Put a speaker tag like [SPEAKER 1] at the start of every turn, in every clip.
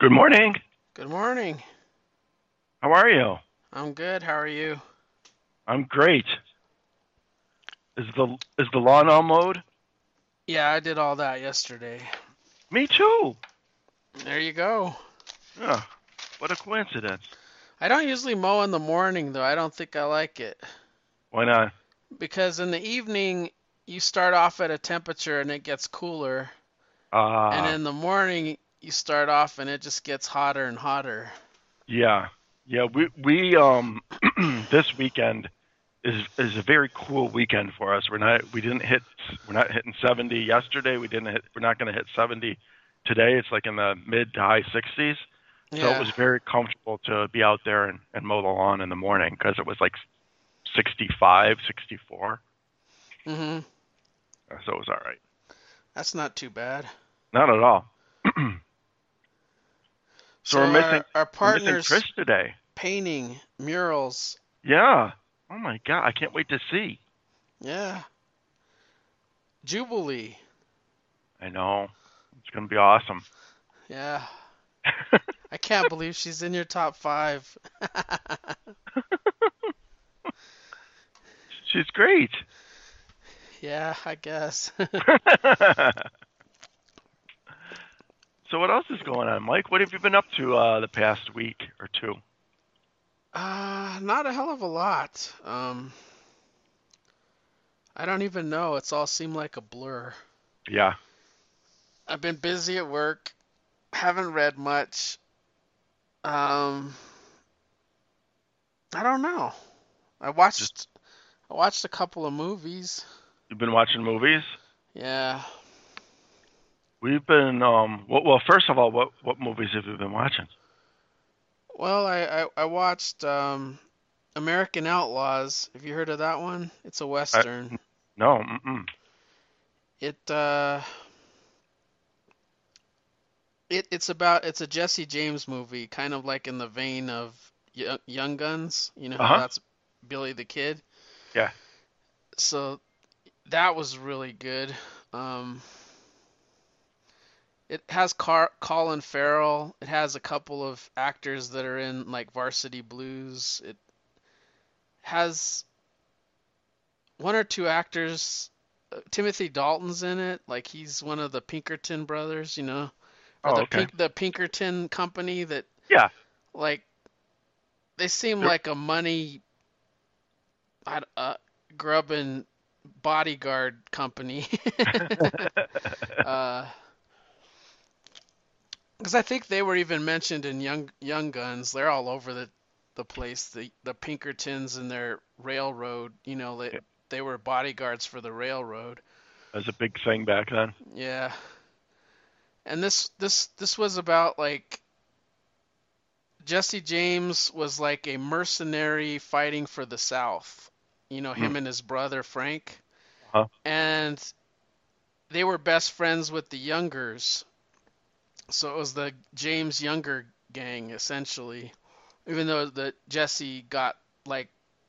[SPEAKER 1] Good morning.
[SPEAKER 2] Good morning.
[SPEAKER 1] How are you?
[SPEAKER 2] I'm good. How are you?
[SPEAKER 1] I'm great. Is the lawn all mowed?
[SPEAKER 2] Yeah, I did all that yesterday.
[SPEAKER 1] Me too.
[SPEAKER 2] There you go.
[SPEAKER 1] Yeah. What a coincidence.
[SPEAKER 2] I don't usually mow in the morning though. I don't think I like it.
[SPEAKER 1] Why not?
[SPEAKER 2] Because in the evening you start off at a temperature and it gets cooler, and
[SPEAKER 1] Ah,
[SPEAKER 2] in the morning you start off and it just gets hotter and hotter.
[SPEAKER 1] yeah. Yeah, we this weekend is a very cool weekend for us. We're not hitting 70 yesterday. We're not going to hit 70 today. It's like in the mid to high 60s. So it
[SPEAKER 2] Yeah.
[SPEAKER 1] was very comfortable to be out there and mow the lawn in the morning because it was like 65, 64.
[SPEAKER 2] Mhm.
[SPEAKER 1] So it was all right.
[SPEAKER 2] That's not too bad.
[SPEAKER 1] Not at all. So
[SPEAKER 2] So our
[SPEAKER 1] we're missing Chris
[SPEAKER 2] partner's
[SPEAKER 1] today.
[SPEAKER 2] painting murals.
[SPEAKER 1] Yeah. Oh my God, I can't wait to see.
[SPEAKER 2] Yeah. Jubilee.
[SPEAKER 1] I know. It's gonna be awesome.
[SPEAKER 2] Yeah. I can't believe she's in your top 5.
[SPEAKER 1] She's great.
[SPEAKER 2] Yeah, I guess.
[SPEAKER 1] So what else is going on, Mike? What have you been up to the past week or two?
[SPEAKER 2] Not a hell of a lot. I don't even know. It's all seemed like a blur.
[SPEAKER 1] Yeah.
[SPEAKER 2] I've been busy at work, haven't read much. Um, I don't know. I
[SPEAKER 1] Just
[SPEAKER 2] watched I watched a couple of movies.
[SPEAKER 1] you've been watching movies?
[SPEAKER 2] Yeah.
[SPEAKER 1] We've been well first of all, what movies have you been watching?
[SPEAKER 2] Well, I watched American Outlaws. Have you heard of that one? It's a
[SPEAKER 1] I,
[SPEAKER 2] western.
[SPEAKER 1] no, mm-mm.
[SPEAKER 2] It uh it's a Jesse James movie, kind of like in the vein of Young Guns. You know how
[SPEAKER 1] Uh-huh.
[SPEAKER 2] that's Billy the Kid.
[SPEAKER 1] Yeah.
[SPEAKER 2] So that was really good. Um, it has Colin Farrell. It has a couple of actors that are in like Varsity Blues. It has one or two actors. Timothy Dalton's in it. Like he's one of the Pinkerton brothers, or
[SPEAKER 1] Oh, okay.
[SPEAKER 2] The Pinkerton company that
[SPEAKER 1] Yeah.
[SPEAKER 2] like they seem
[SPEAKER 1] They're
[SPEAKER 2] like a money uh, grubbing bodyguard company. uh, Because I think they were even mentioned in Young Guns. They're all over the place. The Pinkertons and their railroad. They were bodyguards for the railroad.
[SPEAKER 1] That was a big thing back then.
[SPEAKER 2] Yeah. And this was about like Jesse James was like a mercenary fighting for the South.
[SPEAKER 1] Mm.
[SPEAKER 2] Him and his brother Frank.
[SPEAKER 1] Uh-huh.
[SPEAKER 2] And they were best friends with the Youngers. So it was the James Younger gang essentially. Even though the Jesse got like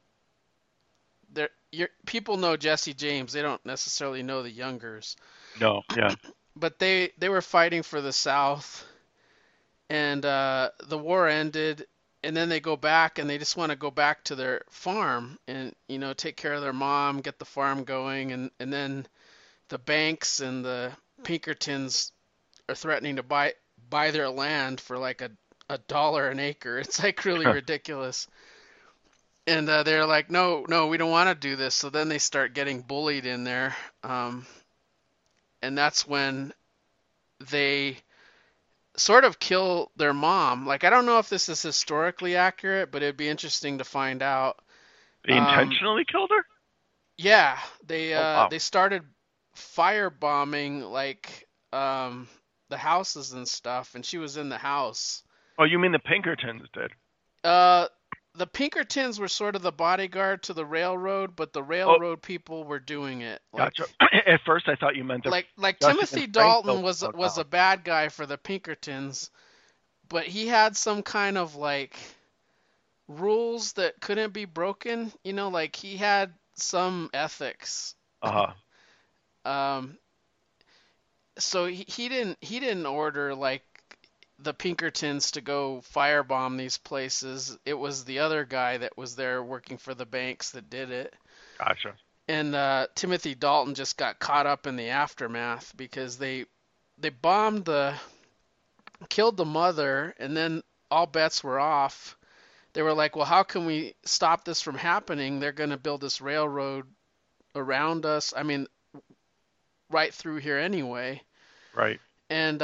[SPEAKER 2] people know Jesse James, they don't necessarily know the Youngers.
[SPEAKER 1] No, yeah.
[SPEAKER 2] But they were fighting for the South, and the war ended, and then they go back and they just want to go back to their farm and take care of their mom, get the farm going, and then the banks and the Pinkertons are threatening to buy their land for like a dollar an acre. It's like really ridiculous. And they're like, no, no, we don't want to do this. So then they start getting bullied in there. Um, and that's when they sort of kill their mom. Like, I don't know if this is historically accurate, but it'd be interesting to find out.
[SPEAKER 1] They
[SPEAKER 2] Um,
[SPEAKER 1] intentionally killed her?
[SPEAKER 2] yeah,
[SPEAKER 1] Oh wow.
[SPEAKER 2] they started firebombing like the houses and stuff, and she was in the house.
[SPEAKER 1] Oh, you mean the Pinkertons did?
[SPEAKER 2] Uh, the Pinkertons were sort of the bodyguard to the railroad, but the
[SPEAKER 1] Oh,
[SPEAKER 2] railroad people were doing it.
[SPEAKER 1] gotcha. At first, I thought you meant the
[SPEAKER 2] Like
[SPEAKER 1] Jesse and
[SPEAKER 2] Timothy
[SPEAKER 1] Frank built
[SPEAKER 2] Dalton
[SPEAKER 1] the
[SPEAKER 2] was
[SPEAKER 1] town.
[SPEAKER 2] a bad guy for the Pinkertons, but he had some kind of like rules that couldn't be broken. Like he had some ethics.
[SPEAKER 1] Uh-huh.
[SPEAKER 2] Um, so he didn't order like the Pinkertons to go firebomb these places. It was the other guy that was there working for the banks that did it.
[SPEAKER 1] Gotcha.
[SPEAKER 2] And Timothy Dalton just got caught up in the aftermath because they bombed killed the mother, and then all bets were off. They were like, well, how can we stop this from happening? They're going to build this railroad around us. I mean, right through here anyway.
[SPEAKER 1] Right.
[SPEAKER 2] And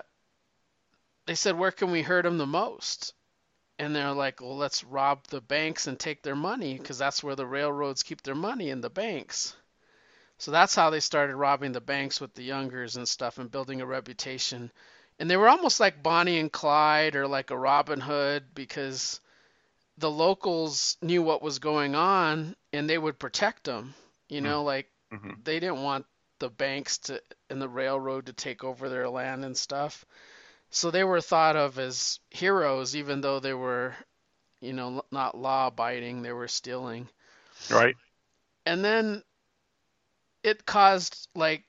[SPEAKER 2] they said, where can we hurt them the most? And they're like, well, let's rob the banks and take their money because that's where the railroads keep their money, in the banks. So that's how they started robbing the banks with the Youngers and stuff and building a reputation. And they were almost like Bonnie and Clyde or like a Robin Hood because the locals knew what was going on and they would protect them. Like
[SPEAKER 1] Mm-hmm.
[SPEAKER 2] they didn't want the banks and the railroad to take over their land and stuff. So they were thought of as heroes, even though they were, not law abiding, they were stealing.
[SPEAKER 1] Right.
[SPEAKER 2] And then it caused like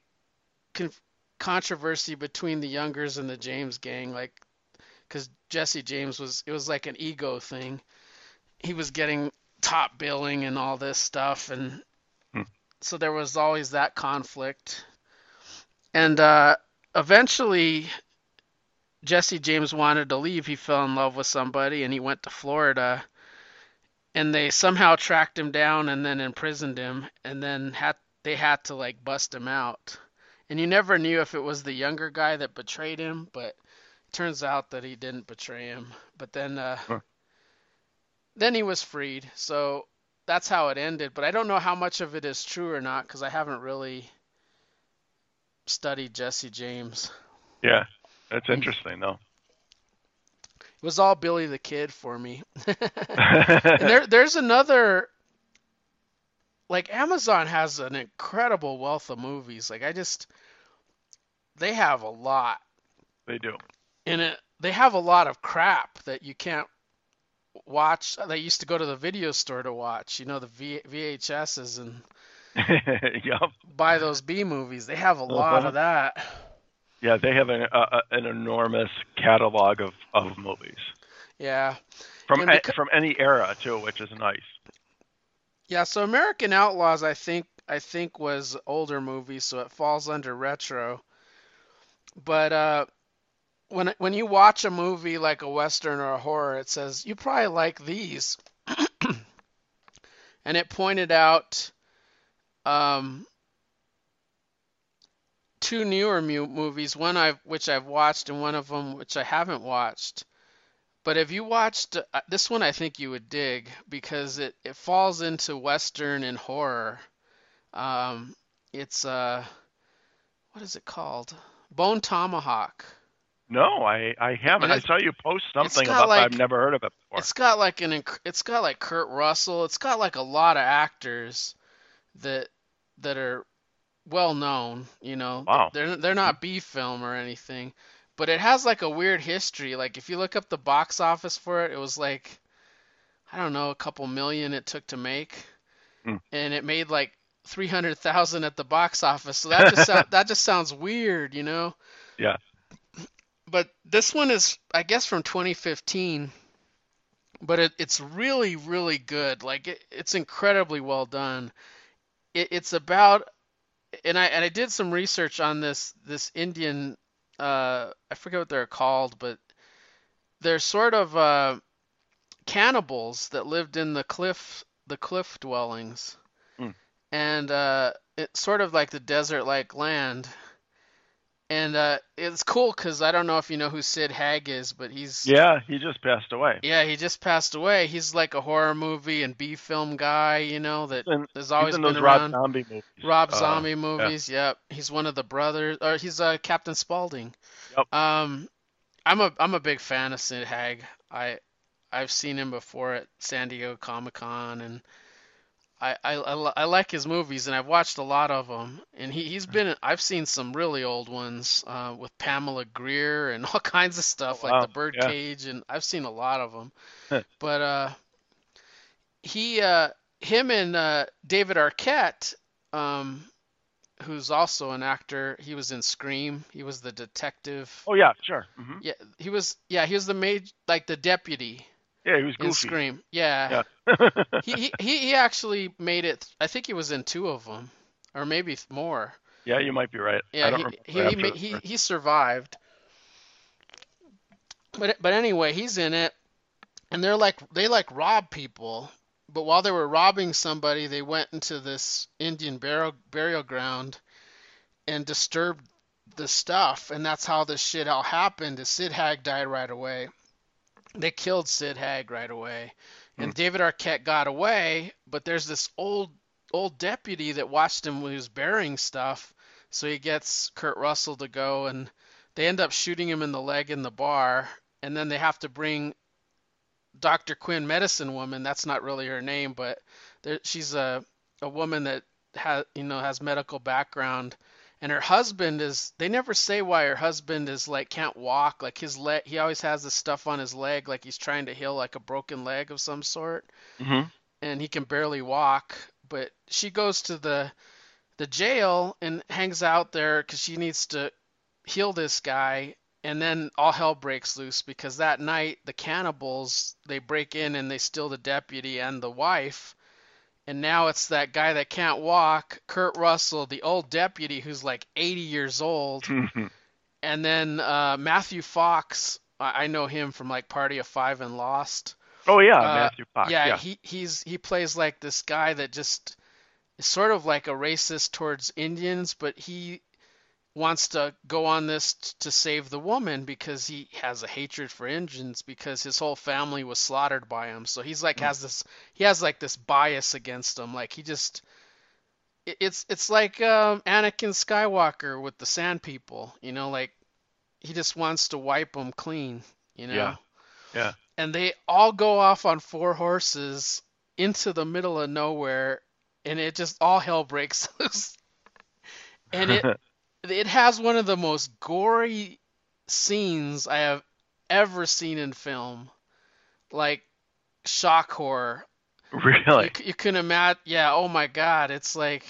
[SPEAKER 2] controversy between the Youngers and the James gang, like, because Jesse James it was like an ego thing. He was getting top billing and all this stuff, and
[SPEAKER 1] Hmm.
[SPEAKER 2] so there was always that conflict. And eventually, Jesse James wanted to leave. He fell in love with somebody, and he went to Florida. And they somehow tracked him down and then imprisoned him, and then they had to like bust him out. And you never knew if it was the younger guy that betrayed him, but it turns out that he didn't betray him. But
[SPEAKER 1] Huh.
[SPEAKER 2] then he was freed. So that's how it ended. But I don't know how much of it is true or not because I haven't really studied Jesse James.
[SPEAKER 1] Yeah. That's interesting, though.
[SPEAKER 2] It was all Billy the Kid for me. And there's another, like, Amazon has an incredible wealth of movies. Like, they have a lot.
[SPEAKER 1] They do.
[SPEAKER 2] And they have a lot of crap that you can't watch. They used to go to the video store to watch, the VHSs and
[SPEAKER 1] Yep.
[SPEAKER 2] buy those B movies. They have a lot of that.
[SPEAKER 1] Yeah, they have an enormous catalog of movies
[SPEAKER 2] Yeah.
[SPEAKER 1] from
[SPEAKER 2] And
[SPEAKER 1] from any era too, which is nice.
[SPEAKER 2] Yeah, so American Outlaws, I think was older movie, so it falls under retro. But when you watch a movie like a Western or a horror, it says you probably like these, and it pointed out two newer movies, which I've watched and one of them which I haven't watched. But if you watched this one, I think you would dig because it falls into Western and horror. It's what is it called? Bone Tomahawk.
[SPEAKER 1] No, I haven't.
[SPEAKER 2] And
[SPEAKER 1] I saw you post something
[SPEAKER 2] got
[SPEAKER 1] about that.
[SPEAKER 2] like
[SPEAKER 1] I've never heard of it before.
[SPEAKER 2] it's got like Kurt Russell. It's got like a lot of actors that are well known.
[SPEAKER 1] Wow.
[SPEAKER 2] They're not B film or anything, but it has like a weird history. Like if you look up the box office for it, it was like I don't know, a couple million it took to make,
[SPEAKER 1] Hmm.
[SPEAKER 2] and it made like 300,000 at the box office. So that just sounds weird.
[SPEAKER 1] Yeah.
[SPEAKER 2] But this one is, I guess, from 2015. But it's really, really good. Like it's incredibly well done. It's about, and I did some research on this Indian. I forget what they're called, but they're sort of cannibals that lived in the cliff dwellings,
[SPEAKER 1] Hmm.
[SPEAKER 2] and it's sort of like the desert-like land. And it's cool because I don't know if you know who Sid Haig is, but
[SPEAKER 1] Yeah, he just passed away.
[SPEAKER 2] he just passed away. He's like a horror movie and B film guy, that has always
[SPEAKER 1] He's in
[SPEAKER 2] been
[SPEAKER 1] those Rob
[SPEAKER 2] around.
[SPEAKER 1] Zombie movies.
[SPEAKER 2] Rob Zombie
[SPEAKER 1] Yeah.
[SPEAKER 2] movies, yep. He's one of the brothers, or he's Captain Spaulding.
[SPEAKER 1] Yep.
[SPEAKER 2] I'm a big fan of Sid Haig. I've seen him before at San Diego Comic-Con, and I like his movies, and I've watched a lot of them. And I've seen some really old ones with Pamela Greer and all kinds of stuff,
[SPEAKER 1] Oh,
[SPEAKER 2] like
[SPEAKER 1] wow.
[SPEAKER 2] The
[SPEAKER 1] Yeah.
[SPEAKER 2] Birdcage, and I've seen a lot of them. But him and David Arquette, who's also an actor. He was in Scream. He was the detective.
[SPEAKER 1] Oh yeah, sure.
[SPEAKER 2] Yeah, he was. Yeah, he was the like the deputy
[SPEAKER 1] Yeah, he was
[SPEAKER 2] in
[SPEAKER 1] goofy.
[SPEAKER 2] Scream. Yeah,
[SPEAKER 1] Yeah.
[SPEAKER 2] he actually made it. I think he was in two of them, or maybe more.
[SPEAKER 1] Yeah, you might be right. I
[SPEAKER 2] Yeah,
[SPEAKER 1] don't remember after the first.
[SPEAKER 2] he survived. But anyway, he's in it, and they like rob people. But while they were robbing somebody, they went into this Indian burial ground and disturbed the stuff, and that's how this shit all happened. Is Sid Haig died right away. They killed Sid Haig right away,
[SPEAKER 1] Hmm.
[SPEAKER 2] and David Arquette got away. But there's this old deputy that watched him when he was burying stuff, so he gets Kurt Russell to go, and they end up shooting him in the leg in the bar, and then they have to bring Dr. Quinn, medicine woman. That's not really her name, but she's a woman that has medical background, and her husband is. They never say why her husband is like can't walk. Like his leg, he always has this stuff on his leg, like he's trying to heal like a broken leg of some sort,
[SPEAKER 1] Hmm.
[SPEAKER 2] and he can barely walk. But she goes to the jail and hangs out there because she needs to heal this guy. And then all hell breaks loose because that night the cannibals they break in and they steal the deputy and the wife. And now it's that guy that can't walk, Kurt Russell, the old deputy who's like 80 years old. And then Matthew Fox, I know him from like Party of Five and Lost.
[SPEAKER 1] Oh yeah, Matthew Fox.
[SPEAKER 2] Yeah,
[SPEAKER 1] Yeah.
[SPEAKER 2] he plays like this guy that just is sort of like a racist towards Indians, but he wants to go on this to save the woman because he has a hatred for Indians because his whole family was slaughtered by him. So he's like he has like this bias against them. Like he just it's like Anakin Skywalker with the Sand People, like he just wants to wipe them clean.
[SPEAKER 1] Yeah. Yeah.
[SPEAKER 2] And they all go off on four horses into the middle of nowhere, and it just all hell breaks loose. And it has one of the most gory scenes I have ever seen in film, like shock horror.
[SPEAKER 1] Really?
[SPEAKER 2] You can imagine, yeah. Oh my God, it's like,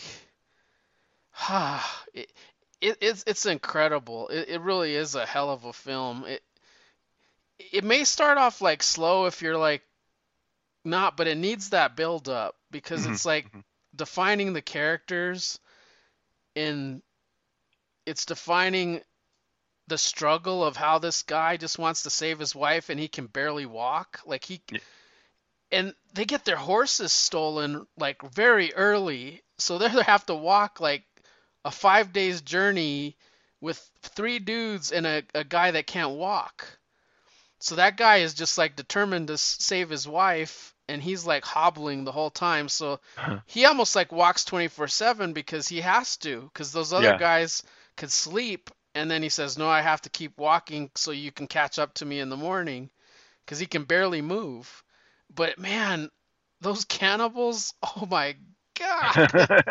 [SPEAKER 2] it's incredible. It really is a hell of a film. It may start off like slow if you're like not, but it needs that build up because
[SPEAKER 1] Mhm.
[SPEAKER 2] it's like
[SPEAKER 1] Mhm.
[SPEAKER 2] defining the characters and it's defining the struggle of how this guy just wants to save his wife and he can barely walk. Like
[SPEAKER 1] Yeah.
[SPEAKER 2] and they get their horses stolen like very early, so they have to walk like a 5 days journey with three dudes and a guy that can't walk. So that guy is just like determined to save his wife, and he's like hobbling the whole time. So he almost like walks 24/7 because he has to, because those other
[SPEAKER 1] Yeah.
[SPEAKER 2] guys could sleep. And then he says, "No, I have to keep walking so you can catch up to me in the morning," because he can barely move. But man, those cannibals, oh my God.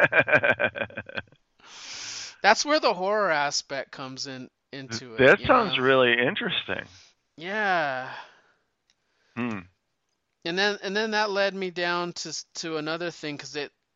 [SPEAKER 2] That's where the horror aspect comes into it,
[SPEAKER 1] That sounds really interesting.
[SPEAKER 2] Yeah.
[SPEAKER 1] Hmm.
[SPEAKER 2] And then that led me down to another thing because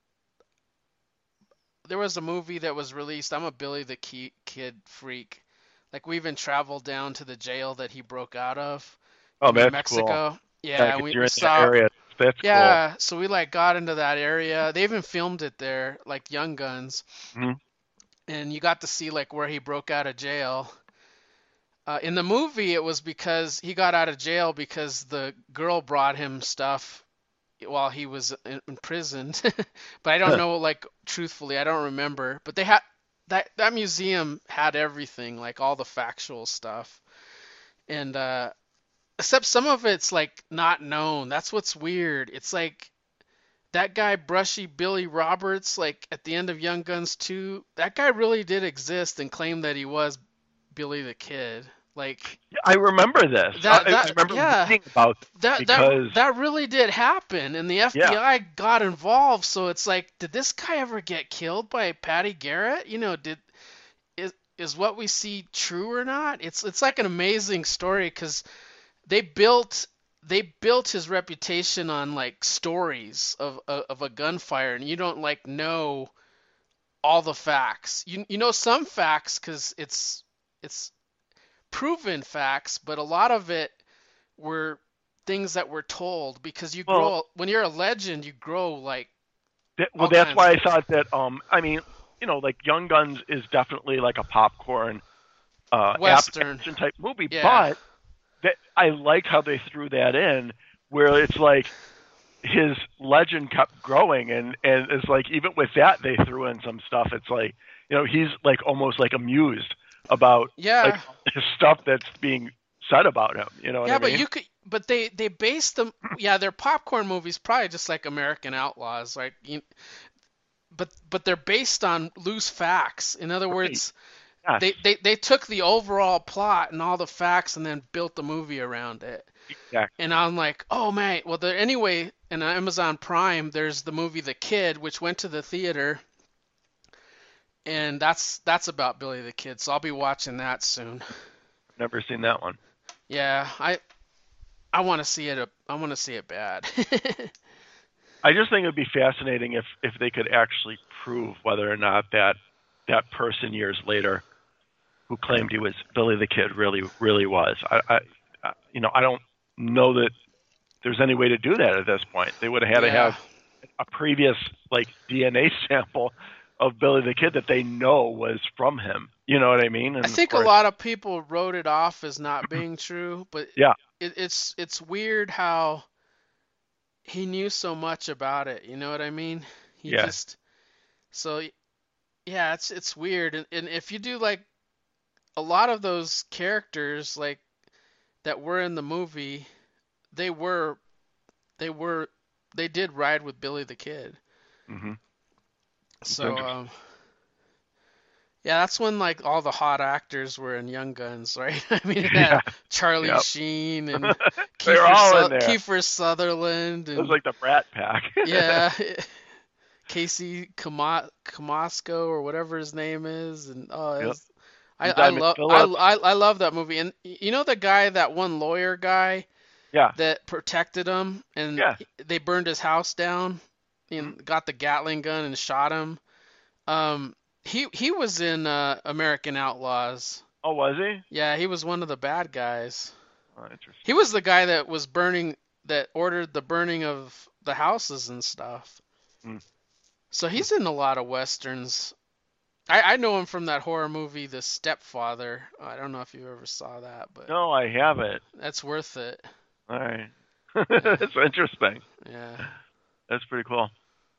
[SPEAKER 2] there was a movie that was released. I'm a Billy the Kid freak. Like we even traveled down to the jail that he broke out of
[SPEAKER 1] Oh,
[SPEAKER 2] in New
[SPEAKER 1] that's
[SPEAKER 2] Mexico.
[SPEAKER 1] cool.
[SPEAKER 2] Yeah,
[SPEAKER 1] Like, if
[SPEAKER 2] we
[SPEAKER 1] you're in that
[SPEAKER 2] saw.
[SPEAKER 1] area, that's
[SPEAKER 2] Yeah, so we like got into that area. They even filmed it there, like Young Guns,
[SPEAKER 1] cool. Mhm.
[SPEAKER 2] and you got to see like where he broke out of jail. In the movie, it was because he got out of jail because the girl brought him stuff while he was imprisoned. But I don't know, like truthfully, I don't remember. But they had that museum had everything, like all the factual stuff, and except some of it's like not known. That's what's weird. It's like that guy Brushy Billy Roberts, like at the end of Young Guns 2, that guy really did exist and claimed that he was Billy the Kid. Like
[SPEAKER 1] I remember this. I remember
[SPEAKER 2] yeah,
[SPEAKER 1] reading about this because
[SPEAKER 2] that really did happen, and the FBI got involved. So it's like, did this guy ever get killed by Patty Garrett? Is what we see true or not? It's like an amazing story because they built his reputation on like stories of a gunfire, and you don't like know all the facts. You know some facts because it's proven facts, but a lot of it were things that were told because you
[SPEAKER 1] Well,
[SPEAKER 2] grow when you're a legend, you grow like
[SPEAKER 1] well,
[SPEAKER 2] all
[SPEAKER 1] that's
[SPEAKER 2] kinds
[SPEAKER 1] why
[SPEAKER 2] of.
[SPEAKER 1] I thought that. I mean, like Young Guns is definitely like a popcorn
[SPEAKER 2] Western.
[SPEAKER 1] action type movie,
[SPEAKER 2] Yeah.
[SPEAKER 1] but I liked how they threw that in, where it's like his legend kept growing, and it's like even with that they threw in some stuff. It's like he's like almost like amused about like
[SPEAKER 2] Yeah.
[SPEAKER 1] his stuff that's being said about him. You know what I
[SPEAKER 2] Yeah, but
[SPEAKER 1] mean?
[SPEAKER 2] you could but they based them yeah, they're popcorn movies probably just like American Outlaws, right? But they're based on loose facts. In other
[SPEAKER 1] Right.
[SPEAKER 2] words,
[SPEAKER 1] Yes.
[SPEAKER 2] they took the overall plot and all the facts and then built the movie around it.
[SPEAKER 1] Exactly.
[SPEAKER 2] And I'm like, oh man, well there anyway, in Amazon Prime there's the movie The Kid, which went to the theater, and that's about Billy the Kid, so I'll be watching that soon.
[SPEAKER 1] Never seen that one.
[SPEAKER 2] Yeah, I want to see it. I want to see it bad.
[SPEAKER 1] I just think it would be fascinating if they could actually prove whether or not that person years later who claimed he was Billy the Kid really was. I don't know that there's any way to do that at this point. They would have had to
[SPEAKER 2] Yeah.
[SPEAKER 1] have a previous like DNA sample of Billy the Kid that they know was from him. You know what I mean?
[SPEAKER 2] I
[SPEAKER 1] And of
[SPEAKER 2] think a
[SPEAKER 1] course,
[SPEAKER 2] lot of people wrote it off as not being true, but
[SPEAKER 1] yeah,
[SPEAKER 2] it's weird how he knew so much about it. You know what I mean? He
[SPEAKER 1] yeah,
[SPEAKER 2] just so yeah, it's weird. And if you do like a lot of those characters like that were in the movie, they were they were they did ride with Billy the Kid.
[SPEAKER 1] hmm it's
[SPEAKER 2] So
[SPEAKER 1] interesting.
[SPEAKER 2] yeah, that's when like all the hot actors were in Young Guns, right? I mean, it
[SPEAKER 1] Yeah,
[SPEAKER 2] had Charlie
[SPEAKER 1] yep.
[SPEAKER 2] Sheen and
[SPEAKER 1] They're all in there.
[SPEAKER 2] Kiefer Sutherland
[SPEAKER 1] It was
[SPEAKER 2] and
[SPEAKER 1] like the Brat Pack.
[SPEAKER 2] yeah, Casey Camasco or whatever his name is, and
[SPEAKER 1] Yep.
[SPEAKER 2] I
[SPEAKER 1] Eli
[SPEAKER 2] love
[SPEAKER 1] McPhillips.
[SPEAKER 2] I love that movie. And you know the guy, that one lawyer guy
[SPEAKER 1] Yeah,
[SPEAKER 2] that protected him, and
[SPEAKER 1] yeah.
[SPEAKER 2] they burned his house down
[SPEAKER 1] Mhm.
[SPEAKER 2] and got the Gatling gun and shot him. He was in American Outlaws.
[SPEAKER 1] Oh, was he?
[SPEAKER 2] Yeah, he was one of the bad guys.
[SPEAKER 1] Oh, interesting.
[SPEAKER 2] He was the guy that was that ordered the burning of the houses and stuff.
[SPEAKER 1] Mm.
[SPEAKER 2] So he's in a lot of westerns. I know him from that horror movie, The Stepfather. I don't know if you ever saw that, but
[SPEAKER 1] No, I haven't.
[SPEAKER 2] that's worth it.
[SPEAKER 1] All right.
[SPEAKER 2] Yeah,
[SPEAKER 1] That's interesting.
[SPEAKER 2] yeah,
[SPEAKER 1] That's pretty cool.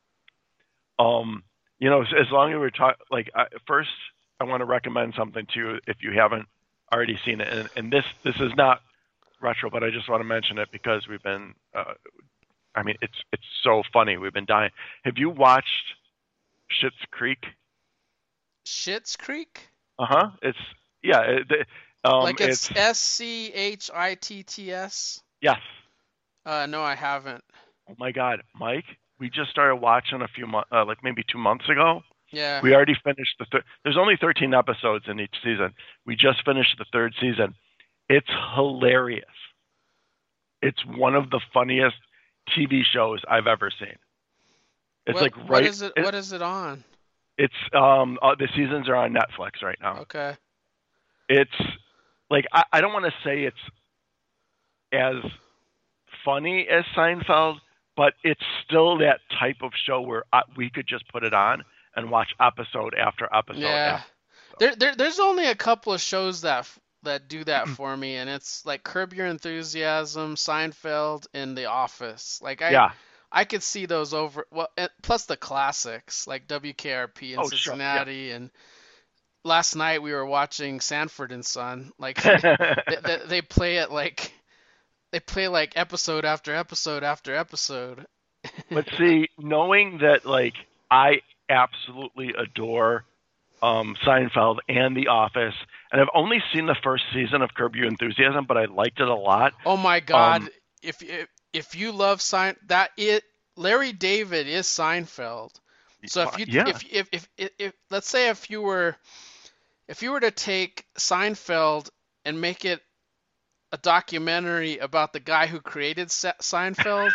[SPEAKER 1] As long as we're talking, like, first, I want to recommend something to you if you haven't already seen it. And this is not retro, but I just want to mention it because we've been, I mean, it's so funny. We've been dying. Have you watched Schitt's Creek?
[SPEAKER 2] Schitt's Creek?
[SPEAKER 1] Uh-huh. Yeah.
[SPEAKER 2] Like it's
[SPEAKER 1] It's,
[SPEAKER 2] SCHITTS?
[SPEAKER 1] yes.
[SPEAKER 2] No, I haven't.
[SPEAKER 1] Oh my God, Mike, we just started watching a few months, like maybe 2 months ago.
[SPEAKER 2] Yeah.
[SPEAKER 1] We already finished there's only 13 episodes in each season. We just finished the third season. It's hilarious. It's one of the funniest TV shows I've ever seen. It's like
[SPEAKER 2] What
[SPEAKER 1] right.
[SPEAKER 2] is it? What is it on?
[SPEAKER 1] It's the seasons are on Netflix right now.
[SPEAKER 2] Okay.
[SPEAKER 1] It's like I don't want to say it's as funny as Seinfeld, but it's still that type of show where we could just put it on and watch episode after episode
[SPEAKER 2] Yeah.
[SPEAKER 1] after.
[SPEAKER 2] There's only a couple of shows that do that for me, and it's like Curb Your Enthusiasm, Seinfeld, and The Office. Like
[SPEAKER 1] Yeah.
[SPEAKER 2] I could see those over. Well, plus the classics like WKRP in
[SPEAKER 1] Oh, sure. Yeah.
[SPEAKER 2] Cincinnati, and last night we were watching Sanford and Son. Like they play it like they play like episode after episode after episode.
[SPEAKER 1] But see, knowing that like I absolutely adore Seinfeld and The Office, and I've only seen the first season of Curb Your Enthusiasm, but I liked it a lot.
[SPEAKER 2] Oh my God!
[SPEAKER 1] Um,
[SPEAKER 2] If you love Larry David is Seinfeld. So
[SPEAKER 1] yeah,
[SPEAKER 2] if let's say if you were to take Seinfeld and make it a documentary about the guy who created Seinfeld,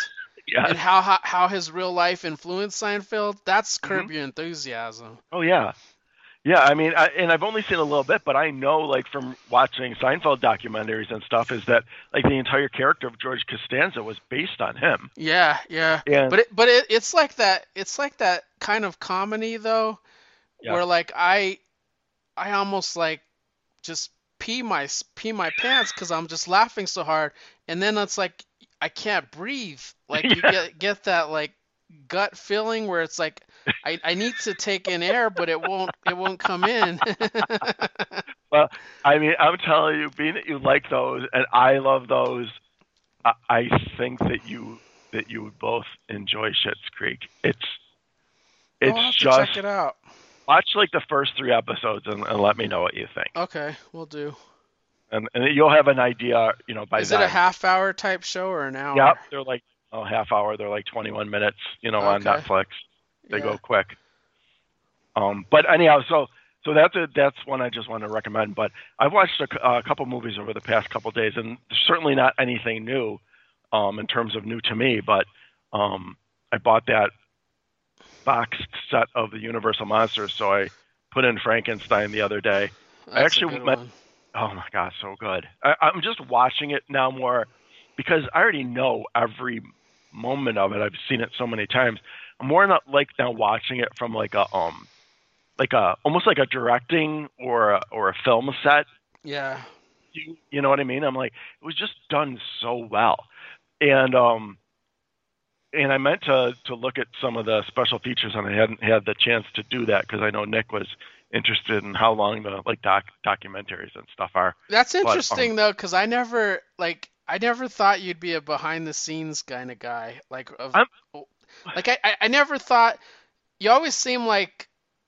[SPEAKER 2] and
[SPEAKER 1] Yes.
[SPEAKER 2] how his real life influenced Seinfeld, that's
[SPEAKER 1] Hmm.
[SPEAKER 2] Curb Your Enthusiasm.
[SPEAKER 1] Oh yeah. Yeah, I mean, and I've only seen a little bit, but I know, like, from watching Seinfeld documentaries and stuff, is that, like, the entire character of George Costanza was based on him.
[SPEAKER 2] Yeah, yeah.
[SPEAKER 1] And
[SPEAKER 2] It's like that. It's like that kind of comedy though,
[SPEAKER 1] yeah,
[SPEAKER 2] where like I almost like just pee my pants because I'm just laughing so hard, and then it's like I can't breathe. Like you
[SPEAKER 1] yeah.
[SPEAKER 2] get that like gut feeling where it's like I need to take in air, but it won't come in.
[SPEAKER 1] Well, I mean, I'm telling you, being that you like those and I love those, I think that you would both enjoy Schitt's Creek.
[SPEAKER 2] Oh,
[SPEAKER 1] It's
[SPEAKER 2] I'll have to
[SPEAKER 1] just
[SPEAKER 2] check it out.
[SPEAKER 1] watch like the first three episodes and let me know what you think,
[SPEAKER 2] Okay, we'll do.
[SPEAKER 1] and you'll have an idea, by
[SPEAKER 2] Is it a
[SPEAKER 1] then.
[SPEAKER 2] half hour type show or an
[SPEAKER 1] Yep,
[SPEAKER 2] hour?
[SPEAKER 1] they're like a half hour. They're like 21 minutes, on
[SPEAKER 2] Okay.
[SPEAKER 1] Netflix. They
[SPEAKER 2] Yeah.
[SPEAKER 1] go quick. But anyhow, so that's one I just want to recommend. But I've watched a couple movies over the past couple days, and certainly not anything new, in terms of new to me. But I bought that boxed set of the Universal Monsters, so I put in Frankenstein the other day. I
[SPEAKER 2] That's a
[SPEAKER 1] actually
[SPEAKER 2] good
[SPEAKER 1] met.
[SPEAKER 2] one.
[SPEAKER 1] Oh my god, so good! I'm just watching it now more because I already know every moment of it. I've seen it so many times. I'm more not like now watching it from like a almost like a directing or a film set.
[SPEAKER 2] Yeah.
[SPEAKER 1] You know what I mean? I'm like, it was just done so well, and I meant to look at some of the special features, and I hadn't had the chance to do that because I know Nick was interested in how long the like documentaries and stuff are.
[SPEAKER 2] That's
[SPEAKER 1] But
[SPEAKER 2] interesting though, because I never thought you'd be a behind the scenes kind of guy.
[SPEAKER 1] I'm
[SPEAKER 2] I never thought you always seem like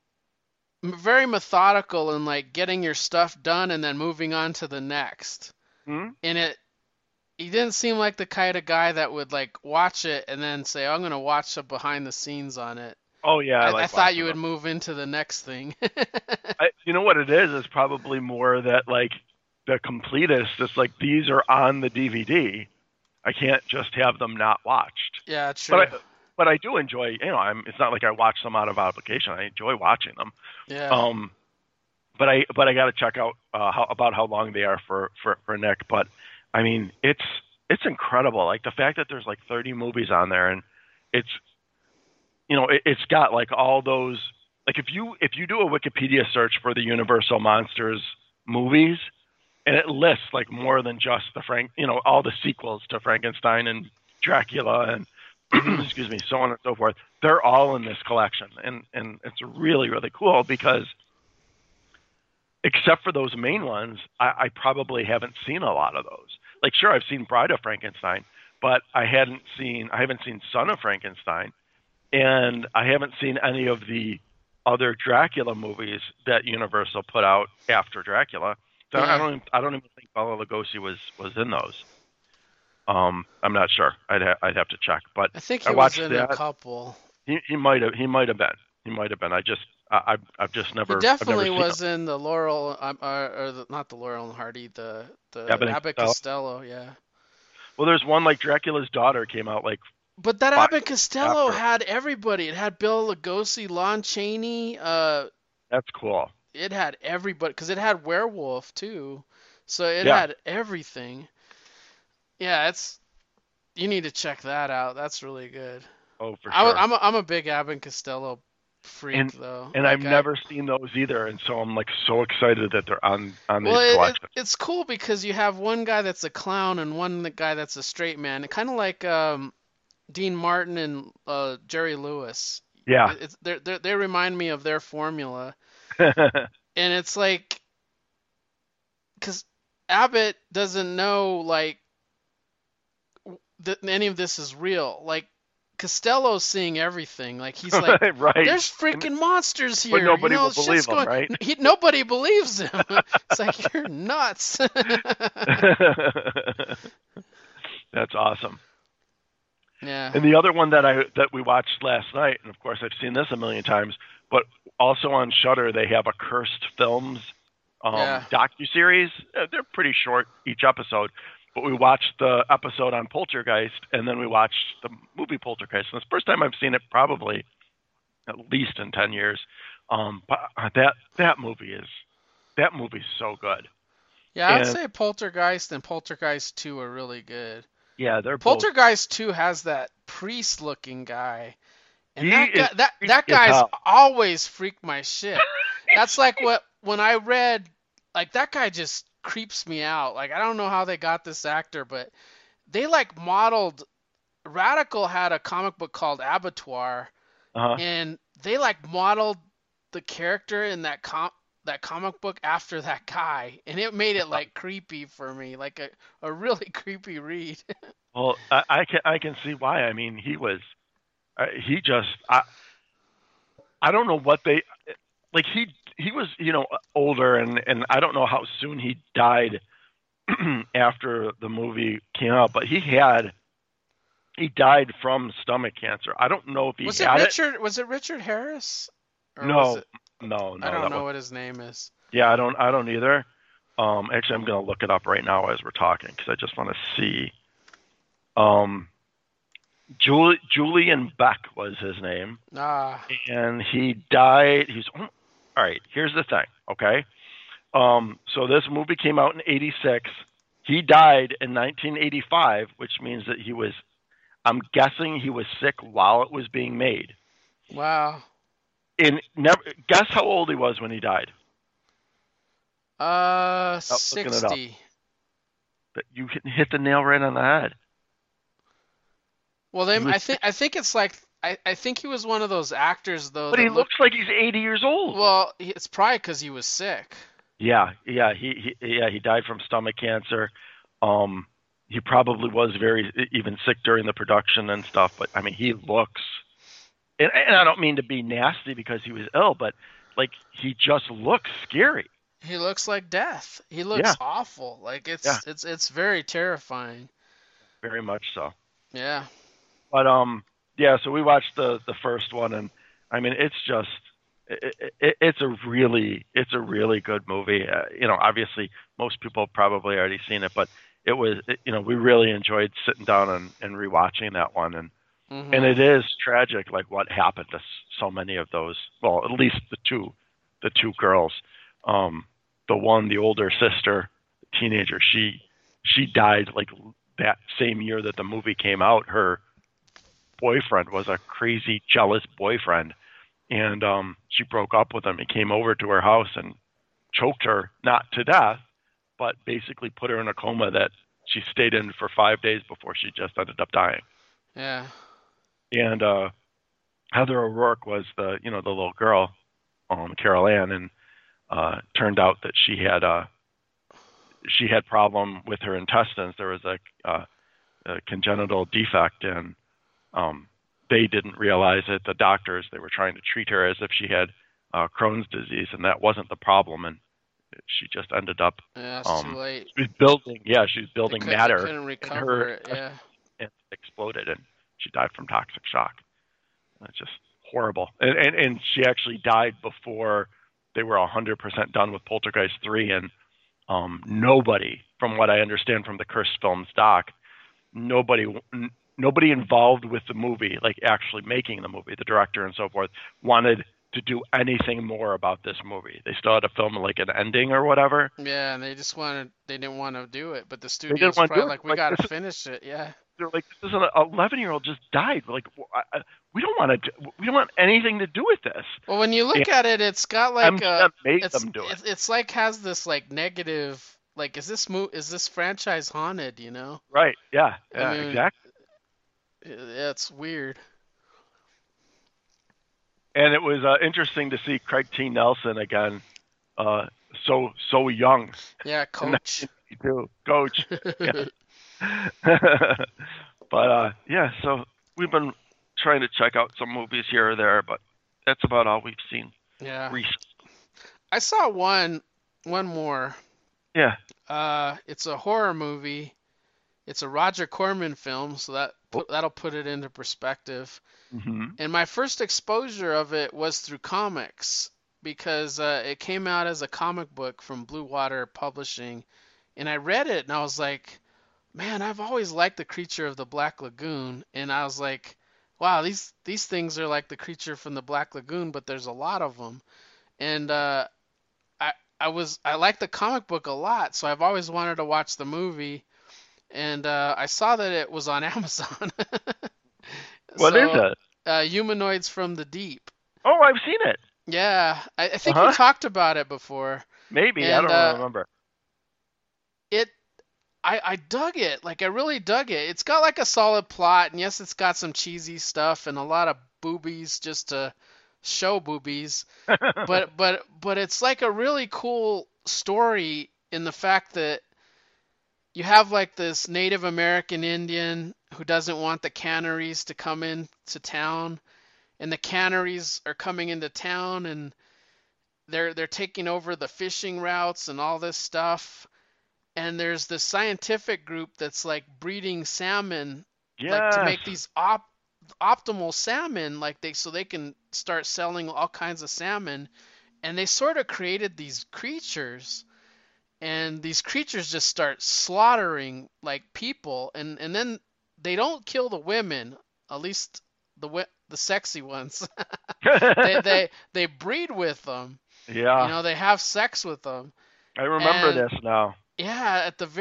[SPEAKER 2] very methodical in like getting your stuff done and then moving on to the next.
[SPEAKER 1] hmm?
[SPEAKER 2] And he didn't seem like the kind of guy that would like watch it and then say, I'm gonna watch the behind the scenes on it.
[SPEAKER 1] Oh yeah, I
[SPEAKER 2] I
[SPEAKER 1] like
[SPEAKER 2] thought you
[SPEAKER 1] watching
[SPEAKER 2] would
[SPEAKER 1] them.
[SPEAKER 2] move into the next thing.
[SPEAKER 1] You know what it is? Is probably more that like the completist. It's like these are on the DVD. I can't just have them not watched.
[SPEAKER 2] Yeah,
[SPEAKER 1] But
[SPEAKER 2] true.
[SPEAKER 1] I do enjoy. It's not like I watch them out of obligation. I enjoy watching them.
[SPEAKER 2] Yeah.
[SPEAKER 1] Um, but I got to check out how long they are for Nick. But I mean, it's incredible. Like the fact that there's like 30 movies on there, and it's it's got like all those. Like if you do a Wikipedia search for the Universal Monsters movies, and it lists like more than just all the sequels to Frankenstein and Dracula and
[SPEAKER 2] Mhm.
[SPEAKER 1] excuse me, so on and so forth. They're all in this collection, and it's really really cool because except for those main ones, I probably haven't seen a lot of those. Like sure, I've seen Bride of Frankenstein, but I haven't seen Son of Frankenstein, and I haven't seen any of the other Dracula movies that Universal put out after Dracula. So
[SPEAKER 2] Yeah.
[SPEAKER 1] I don't even think Bela Lugosi was in those. I'm not sure. I'd have to check, but
[SPEAKER 2] I think
[SPEAKER 1] I
[SPEAKER 2] he was
[SPEAKER 1] watched
[SPEAKER 2] in a
[SPEAKER 1] that.
[SPEAKER 2] couple.
[SPEAKER 1] He might have been. He might have been. I've just
[SPEAKER 2] He
[SPEAKER 1] never
[SPEAKER 2] definitely
[SPEAKER 1] seen him.
[SPEAKER 2] was in the Laurel, not the Laurel and Hardy, the
[SPEAKER 1] Abbott and
[SPEAKER 2] Abbott
[SPEAKER 1] Costello.
[SPEAKER 2] Costello, yeah.
[SPEAKER 1] Well, there's one like Dracula's Daughter came out like
[SPEAKER 2] But that
[SPEAKER 1] 5
[SPEAKER 2] Abbott
[SPEAKER 1] years
[SPEAKER 2] Costello
[SPEAKER 1] after.
[SPEAKER 2] had everybody. It had Bill Lugosi, Lon Chaney.
[SPEAKER 1] That's cool.
[SPEAKER 2] It had everybody because it had Werewolf too, so it
[SPEAKER 1] Yeah.
[SPEAKER 2] had everything. Yeah, it's you need to check that out. That's really good.
[SPEAKER 1] Oh, for
[SPEAKER 2] I,
[SPEAKER 1] sure.
[SPEAKER 2] I'm a big Abbott Costello freak
[SPEAKER 1] And
[SPEAKER 2] though.
[SPEAKER 1] I've
[SPEAKER 2] Like I
[SPEAKER 1] never seen those either, and so I'm like so excited that they're on
[SPEAKER 2] Well,
[SPEAKER 1] these collections.
[SPEAKER 2] it's cool because you have one guy that's a clown and one guy that's a straight man. Kind of like Dean Martin and Jerry Lewis.
[SPEAKER 1] Yeah.
[SPEAKER 2] They remind me of their formula, and it's like because Abbott doesn't know like that any of this is real. Like Costello's seeing everything. Like he's like,
[SPEAKER 1] Right.
[SPEAKER 2] there's freaking monsters
[SPEAKER 1] But
[SPEAKER 2] here.
[SPEAKER 1] nobody will
[SPEAKER 2] Shit's
[SPEAKER 1] believe them,
[SPEAKER 2] going.
[SPEAKER 1] right?
[SPEAKER 2] Nobody believes him. It's like you're nuts.
[SPEAKER 1] That's awesome.
[SPEAKER 2] Yeah.
[SPEAKER 1] And the other one that we watched last night, and of course I've seen this a million times, but also on Shudder they have a Cursed Films
[SPEAKER 2] Yeah.
[SPEAKER 1] docu-series. They're pretty short each episode, but we watched the episode on Poltergeist, and then we watched the movie Poltergeist. And it's the first time I've seen it probably at least in 10 years. But that movie's so good.
[SPEAKER 2] Yeah, I'd
[SPEAKER 1] And
[SPEAKER 2] say Poltergeist and Poltergeist 2 are really good.
[SPEAKER 1] yeah, they're both.
[SPEAKER 2] Poltergeist 2 has that priest-looking guy, and
[SPEAKER 1] He
[SPEAKER 2] that
[SPEAKER 1] is
[SPEAKER 2] guy, that
[SPEAKER 1] creepy as
[SPEAKER 2] guy's
[SPEAKER 1] hell.
[SPEAKER 2] always freaked my shit. That's like when I read, like, that guy just creeps me out. Like, I don't know how they got this actor, but they like modeled. Radical had a comic book called Abattoir,
[SPEAKER 1] Uh-huh.
[SPEAKER 2] and they like modeled the character in that comic book after that guy, and it made it like creepy for me, like a really creepy read.
[SPEAKER 1] Well, I can see why. I mean, he just I don't know what they like. He was older, and I don't know how soon he died after the movie came out, but he died from stomach cancer. I don't know if he
[SPEAKER 2] Was it
[SPEAKER 1] had it.
[SPEAKER 2] Richard? Was it Richard Harris? Or was
[SPEAKER 1] No,
[SPEAKER 2] it?
[SPEAKER 1] no,
[SPEAKER 2] I
[SPEAKER 1] no.
[SPEAKER 2] don't
[SPEAKER 1] That
[SPEAKER 2] know
[SPEAKER 1] was
[SPEAKER 2] what his name is.
[SPEAKER 1] yeah. I don't either. Actually, I'm gonna look it up right now as we're talking because I just want to see. Um, Julian Beck was his name,
[SPEAKER 2] Ah,
[SPEAKER 1] and he died. All right. Here's the thing. Okay. So this movie came out in '86. He died in 1985, which means that I'm guessing he was sick while it was being made.
[SPEAKER 2] wow.
[SPEAKER 1] Guess how old he was when he died. Looking it up.
[SPEAKER 2] 60.
[SPEAKER 1] But you hit the nail right on the head.
[SPEAKER 2] Well,
[SPEAKER 1] He was,
[SPEAKER 2] I think it's like I think he was one of those actors though
[SPEAKER 1] but he
[SPEAKER 2] that looked.
[SPEAKER 1] looks like he's 80 years old.
[SPEAKER 2] Well, it's probably because he was sick.
[SPEAKER 1] Yeah, yeah, he died from stomach cancer. He probably was very even sick during the production and stuff. But I mean, he looks, and I don't mean to be nasty because he was ill, but like he just looks scary.
[SPEAKER 2] He looks like death. He
[SPEAKER 1] Yeah,
[SPEAKER 2] looks awful. Like
[SPEAKER 1] yeah,
[SPEAKER 2] it's very terrifying.
[SPEAKER 1] very much so.
[SPEAKER 2] Yeah.
[SPEAKER 1] But yeah. So we watched the first one, and I mean, it's just it's a really good movie. Obviously most people have probably already seen it, but we really enjoyed sitting down and rewatching that one, and
[SPEAKER 2] Mhm.
[SPEAKER 1] it is tragic, like what happened to so many of those. Well, at least the two girls. The older sister, the teenager, she died like that same year that the movie came out. Her boyfriend was a crazy, jealous boyfriend, and she broke up with him. He came over to her house and choked her, not to death, but basically put her in a coma that she stayed in for 5 days before she just ended up dying.
[SPEAKER 2] Yeah.
[SPEAKER 1] And Heather O'Rourke was the little girl, Carol Ann, and turned out that she had problem with her intestines. There was a congenital defect, and they didn't realize it. The doctors, they were trying to treat her as if she had Crohn's disease, and that wasn't the problem. And she just ended up.
[SPEAKER 2] Yeah, it's too late.
[SPEAKER 1] She was building
[SPEAKER 2] They
[SPEAKER 1] matter
[SPEAKER 2] couldn't
[SPEAKER 1] in her
[SPEAKER 2] recover it. Yeah.
[SPEAKER 1] and it exploded, and she died from toxic shock. It's just horrible. And she actually died before they were 100% done with Poltergeist 3, and nobody, from what I understand from the Cursed Films doc, nobody involved with the movie, like actually making the movie, the director and so forth, wanted to do anything more about this movie. They still had to film like an ending or whatever.
[SPEAKER 2] Yeah, and they didn't want to do it, but the
[SPEAKER 1] They didn't
[SPEAKER 2] studio's
[SPEAKER 1] want to do
[SPEAKER 2] probably
[SPEAKER 1] it.
[SPEAKER 2] like, we
[SPEAKER 1] Like,
[SPEAKER 2] gotta finish it. Yeah.
[SPEAKER 1] they're like, this is an 11-year-old just died. Like, we don't want anything to do with this.
[SPEAKER 2] Well, when you look
[SPEAKER 1] And
[SPEAKER 2] at it, it's got like
[SPEAKER 1] MGM made
[SPEAKER 2] it's
[SPEAKER 1] them do it.
[SPEAKER 2] it's like has this like negative, like, is this franchise haunted? You know?
[SPEAKER 1] Right? Yeah.
[SPEAKER 2] I
[SPEAKER 1] Yeah.
[SPEAKER 2] mean,
[SPEAKER 1] Exactly.
[SPEAKER 2] it's weird.
[SPEAKER 1] And it was interesting to see Craig T. Nelson again, so young
[SPEAKER 2] Yeah,
[SPEAKER 1] in
[SPEAKER 2] Coach.
[SPEAKER 1] 1992. Coach. But yeah, so we've been trying to check out some movies here or there, but that's about all we've seen
[SPEAKER 2] Yeah.
[SPEAKER 1] recently.
[SPEAKER 2] I saw one more.
[SPEAKER 1] Yeah.
[SPEAKER 2] It's a horror movie. It's a Roger Corman film, so that'll put it into perspective.
[SPEAKER 1] Mm-hmm.
[SPEAKER 2] And my first exposure of it was through comics because it came out as a comic book from Blue Water Publishing, and I read it and I was like, man, I've always liked the creature of the Black Lagoon, and I was like, wow, these things are like the creature from the Black Lagoon, but there's a lot of them. And I I like the comic book a lot, so I've always wanted to watch the movie, and I saw that it was on Amazon.
[SPEAKER 1] What is
[SPEAKER 2] So,
[SPEAKER 1] it?
[SPEAKER 2] Humanoids from the Deep.
[SPEAKER 1] Oh, I've seen it.
[SPEAKER 2] Yeah, I
[SPEAKER 1] Uh
[SPEAKER 2] think you
[SPEAKER 1] huh.
[SPEAKER 2] talked about it before,
[SPEAKER 1] Maybe I
[SPEAKER 2] and
[SPEAKER 1] don't remember.
[SPEAKER 2] it I dug it. Like I really dug it. It's got like a solid plot, and yes, it's got some cheesy stuff and a lot of boobies just to show boobies. But it's like a really cool story in the fact that you have like this Native American Indian who doesn't want the canneries to come into town, and the canneries are coming into town, and they're taking over the fishing routes and all this stuff. And there's this scientific group that's like breeding salmon, like to
[SPEAKER 1] Yes.
[SPEAKER 2] make these optimal salmon, like they so they can start selling all kinds of salmon. And they sort of created these creatures, and these creatures just start slaughtering like people, and then they don't kill the women, at least the sexy ones. They breed with them. You
[SPEAKER 1] Yeah,
[SPEAKER 2] know, they have sex with them.
[SPEAKER 1] I remember
[SPEAKER 2] And
[SPEAKER 1] this now.
[SPEAKER 2] yeah,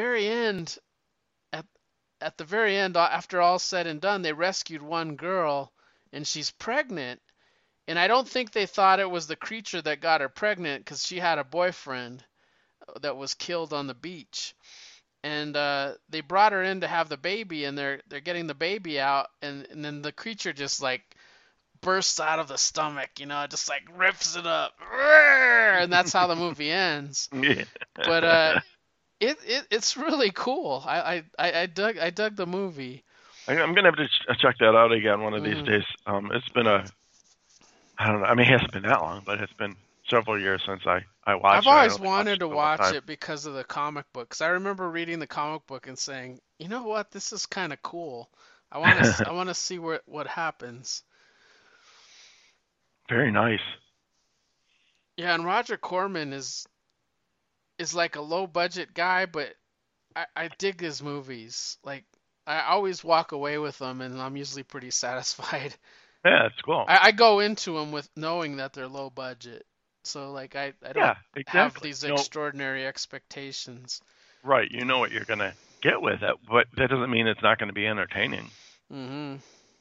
[SPEAKER 2] at at the very end, after all said and done, they rescued one girl, and she's pregnant. And I don't think they thought it was the creature that got her pregnant because she had a boyfriend that was killed on the beach. And they brought her in to have the baby, and they're getting the baby out, and then the creature just like bursts out of the stomach, you know, it just like rips it up, and that's how the movie ends.
[SPEAKER 1] Yeah.
[SPEAKER 2] But it's really cool. I dug the movie.
[SPEAKER 1] I'm gonna have to check that out again one of these
[SPEAKER 2] Mm.
[SPEAKER 1] days. It's been I don't know. I mean, it hasn't been that long, but it's been several years since I
[SPEAKER 2] I've
[SPEAKER 1] watched it. I
[SPEAKER 2] always
[SPEAKER 1] only watched
[SPEAKER 2] wanted to
[SPEAKER 1] it the one
[SPEAKER 2] watch
[SPEAKER 1] time.
[SPEAKER 2] it because of the comic book. 'Cause I remember reading the comic book and saying, you know what, this is kind of cool. I want to see what happens.
[SPEAKER 1] Very nice.
[SPEAKER 2] Yeah, and Roger Corman is like a low budget guy, but I dig his movies. Like I always walk away with them, and I'm usually pretty satisfied.
[SPEAKER 1] Yeah, it's cool.
[SPEAKER 2] I go into them with knowing that they're low budget, so like I don't
[SPEAKER 1] Yeah,
[SPEAKER 2] have
[SPEAKER 1] exactly.
[SPEAKER 2] these extraordinary expectations.
[SPEAKER 1] Right. You know what you're gonna get with it, but that doesn't mean it's not going to be entertaining.
[SPEAKER 2] Hmm.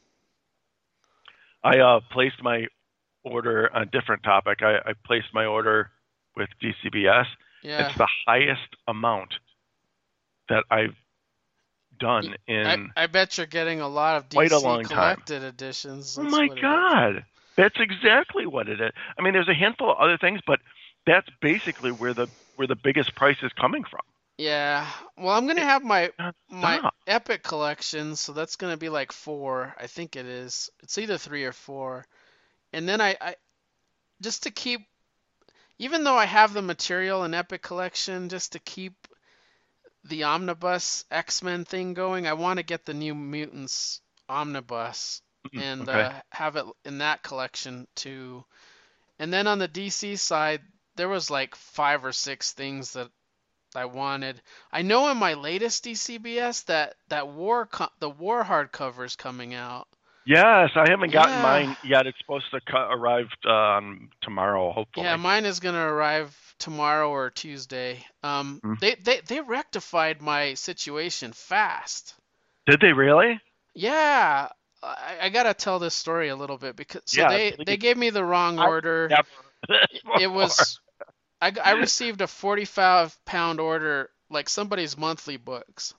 [SPEAKER 1] I placed my order on a different topic. I placed my order with DCBS.
[SPEAKER 2] Yeah.
[SPEAKER 1] It's the highest amount that I've done in
[SPEAKER 2] I bet you're getting a lot of
[SPEAKER 1] quite a
[SPEAKER 2] DC
[SPEAKER 1] long time.
[SPEAKER 2] collected editions.
[SPEAKER 1] Oh
[SPEAKER 2] That's
[SPEAKER 1] my
[SPEAKER 2] what it is.
[SPEAKER 1] God. That's exactly what it is. I mean, there's a handful of other things, but that's basically where the biggest price is coming from.
[SPEAKER 2] Yeah. Well, I'm gonna
[SPEAKER 1] It
[SPEAKER 2] have
[SPEAKER 1] doesn't
[SPEAKER 2] my
[SPEAKER 1] stop.
[SPEAKER 2] Epic collection, so that's gonna be like four. I think it is. It's either three or four. And then I just to keep, even though I have the material in Epic collection, just to keep the omnibus X-Men thing going, I want to get the New Mutants omnibus and
[SPEAKER 1] Okay.
[SPEAKER 2] have it in that collection too. And then on the DC side, there was like five or six things that I wanted. I know in my latest DCBS that the War hardcover is coming out.
[SPEAKER 1] Yes, I haven't gotten
[SPEAKER 2] Yeah,
[SPEAKER 1] mine yet. It's supposed to arrive tomorrow,
[SPEAKER 2] yeah,
[SPEAKER 1] hopefully.
[SPEAKER 2] mine is gonna arrive tomorrow or Tuesday.
[SPEAKER 1] Mm.
[SPEAKER 2] They rectified my situation fast.
[SPEAKER 1] Did they really?
[SPEAKER 2] Yeah, I gotta tell this story a little bit because so
[SPEAKER 1] Yeah,
[SPEAKER 2] they
[SPEAKER 1] please.
[SPEAKER 2] gave me the wrong
[SPEAKER 1] I've
[SPEAKER 2] order.
[SPEAKER 1] never heard this
[SPEAKER 2] It
[SPEAKER 1] before.
[SPEAKER 2] was I received a 45-pound order, like somebody's monthly books,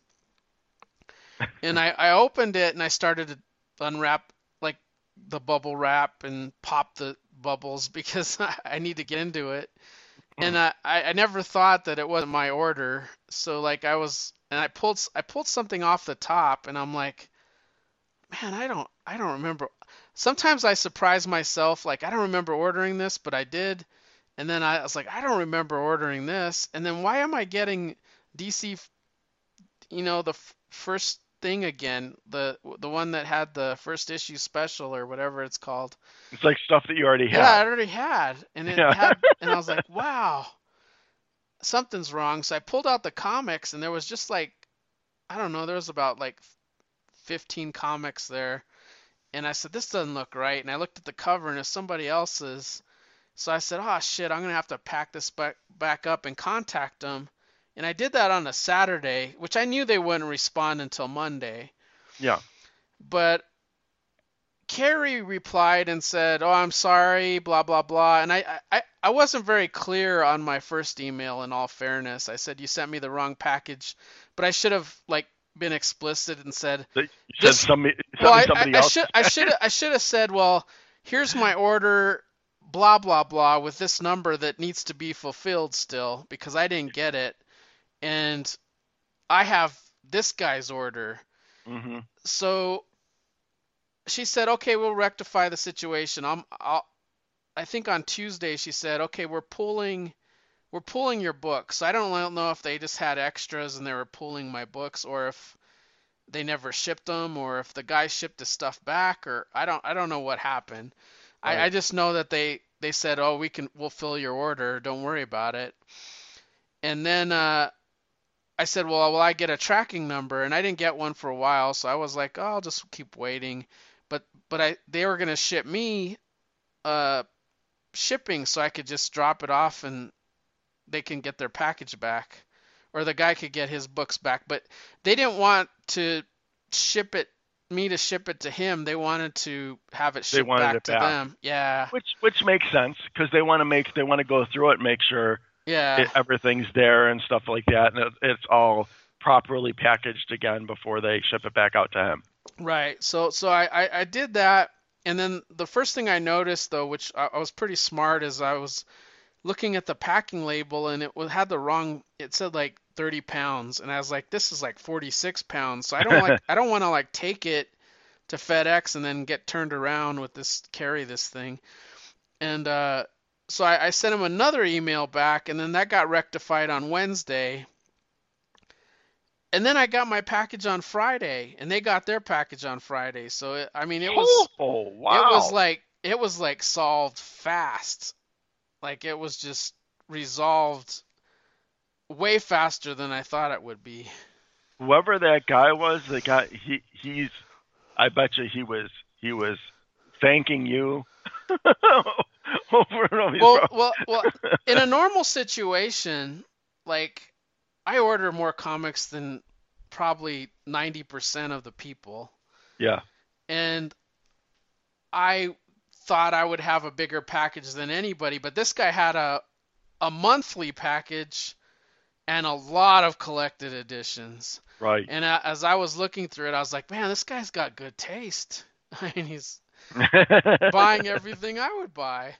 [SPEAKER 2] and I opened it and I started to unwrap like the bubble wrap and pop the bubbles because I need to get into it. And I never thought that it wasn't my order. So like and I pulled something off the top, and I'm like, man, I don't remember. Sometimes I surprise myself, like I don't remember ordering this, but I did. And then I was like, I don't remember ordering this. And then why am I getting DC, the first thing again, the one that had the first issue special or whatever it's called.
[SPEAKER 1] It's like stuff that you already
[SPEAKER 2] Yeah, I
[SPEAKER 1] have.
[SPEAKER 2] already had, and it
[SPEAKER 1] Yeah.
[SPEAKER 2] had, and I was like, wow, something's wrong. So I pulled out the comics, and there was just like I don't know, there was about like 15 comics there. And I said, this doesn't look right. And I looked at the cover and it's somebody else's. So I said, oh shit, I'm going to have to pack this back up and contact them. And I did that on a Saturday, which I knew they wouldn't respond until Monday.
[SPEAKER 1] Yeah.
[SPEAKER 2] But Carrie replied and said, "Oh, I'm sorry, blah blah blah." And I wasn't very clear on my first email. In all fairness, I said you sent me the wrong package, but I should have like been explicit and said
[SPEAKER 1] You said
[SPEAKER 2] this.
[SPEAKER 1] somebody,
[SPEAKER 2] Well,
[SPEAKER 1] somebody else.
[SPEAKER 2] I should have said, well, here's my order, blah blah blah, with this number that needs to be fulfilled still because I didn't get it, and I have this guy's order.
[SPEAKER 1] Hmm.
[SPEAKER 2] So she said, okay, we'll rectify the situation. I think on Tuesday she said, okay, we're pulling your books. I don't know if they just had extras and they were pulling my books, or if they never shipped them, or if the guy shipped the stuff back, or I don't know what happened.
[SPEAKER 1] Right.
[SPEAKER 2] I just know that they said, oh, we'll fill your order. Don't worry about it. And then I said, well, will I get a tracking number? And I didn't get one for a while, so I was like, oh, I'll just keep waiting. But they were gonna ship me shipping so I could just drop it off and they can get their package back, or the guy could get his books back. But they didn't want to ship it to ship it to him. They wanted to have it
[SPEAKER 1] They
[SPEAKER 2] shipped
[SPEAKER 1] wanted
[SPEAKER 2] back
[SPEAKER 1] it
[SPEAKER 2] to
[SPEAKER 1] back.
[SPEAKER 2] them. Yeah.
[SPEAKER 1] Which makes sense because they want to go through it and make sure
[SPEAKER 2] Yeah.
[SPEAKER 1] everything's there and stuff like that, and it's all properly packaged again before they ship it back out to him.
[SPEAKER 2] Right. So I did that, and then the first thing I noticed though, which I was pretty smart, is I was looking at the packing label and had the wrong. It said like 30 pounds, and I was like, this is like 46 pounds. So I don't want to like take it to FedEx and then get turned around with carry this thing. And so I sent him another email back, and then that got rectified on Wednesday. And then I got my package on Friday, and they got their package on Friday. So I mean,
[SPEAKER 1] Oh wow!
[SPEAKER 2] it was like solved fast. Like it was just resolved way faster than I thought it would be.
[SPEAKER 1] Whoever that guy was, the guy he's I bet you he was thanking you over and over.
[SPEAKER 2] Well, in a normal situation, like I order more comics than probably 90% of the people.
[SPEAKER 1] Yeah.
[SPEAKER 2] And I thought I would have a bigger package than anybody, but this guy had a monthly package and a lot of collected editions.
[SPEAKER 1] Right.
[SPEAKER 2] And as I was looking through it, I was like, man, this guy's got good taste. I mean, he's buying everything I would buy.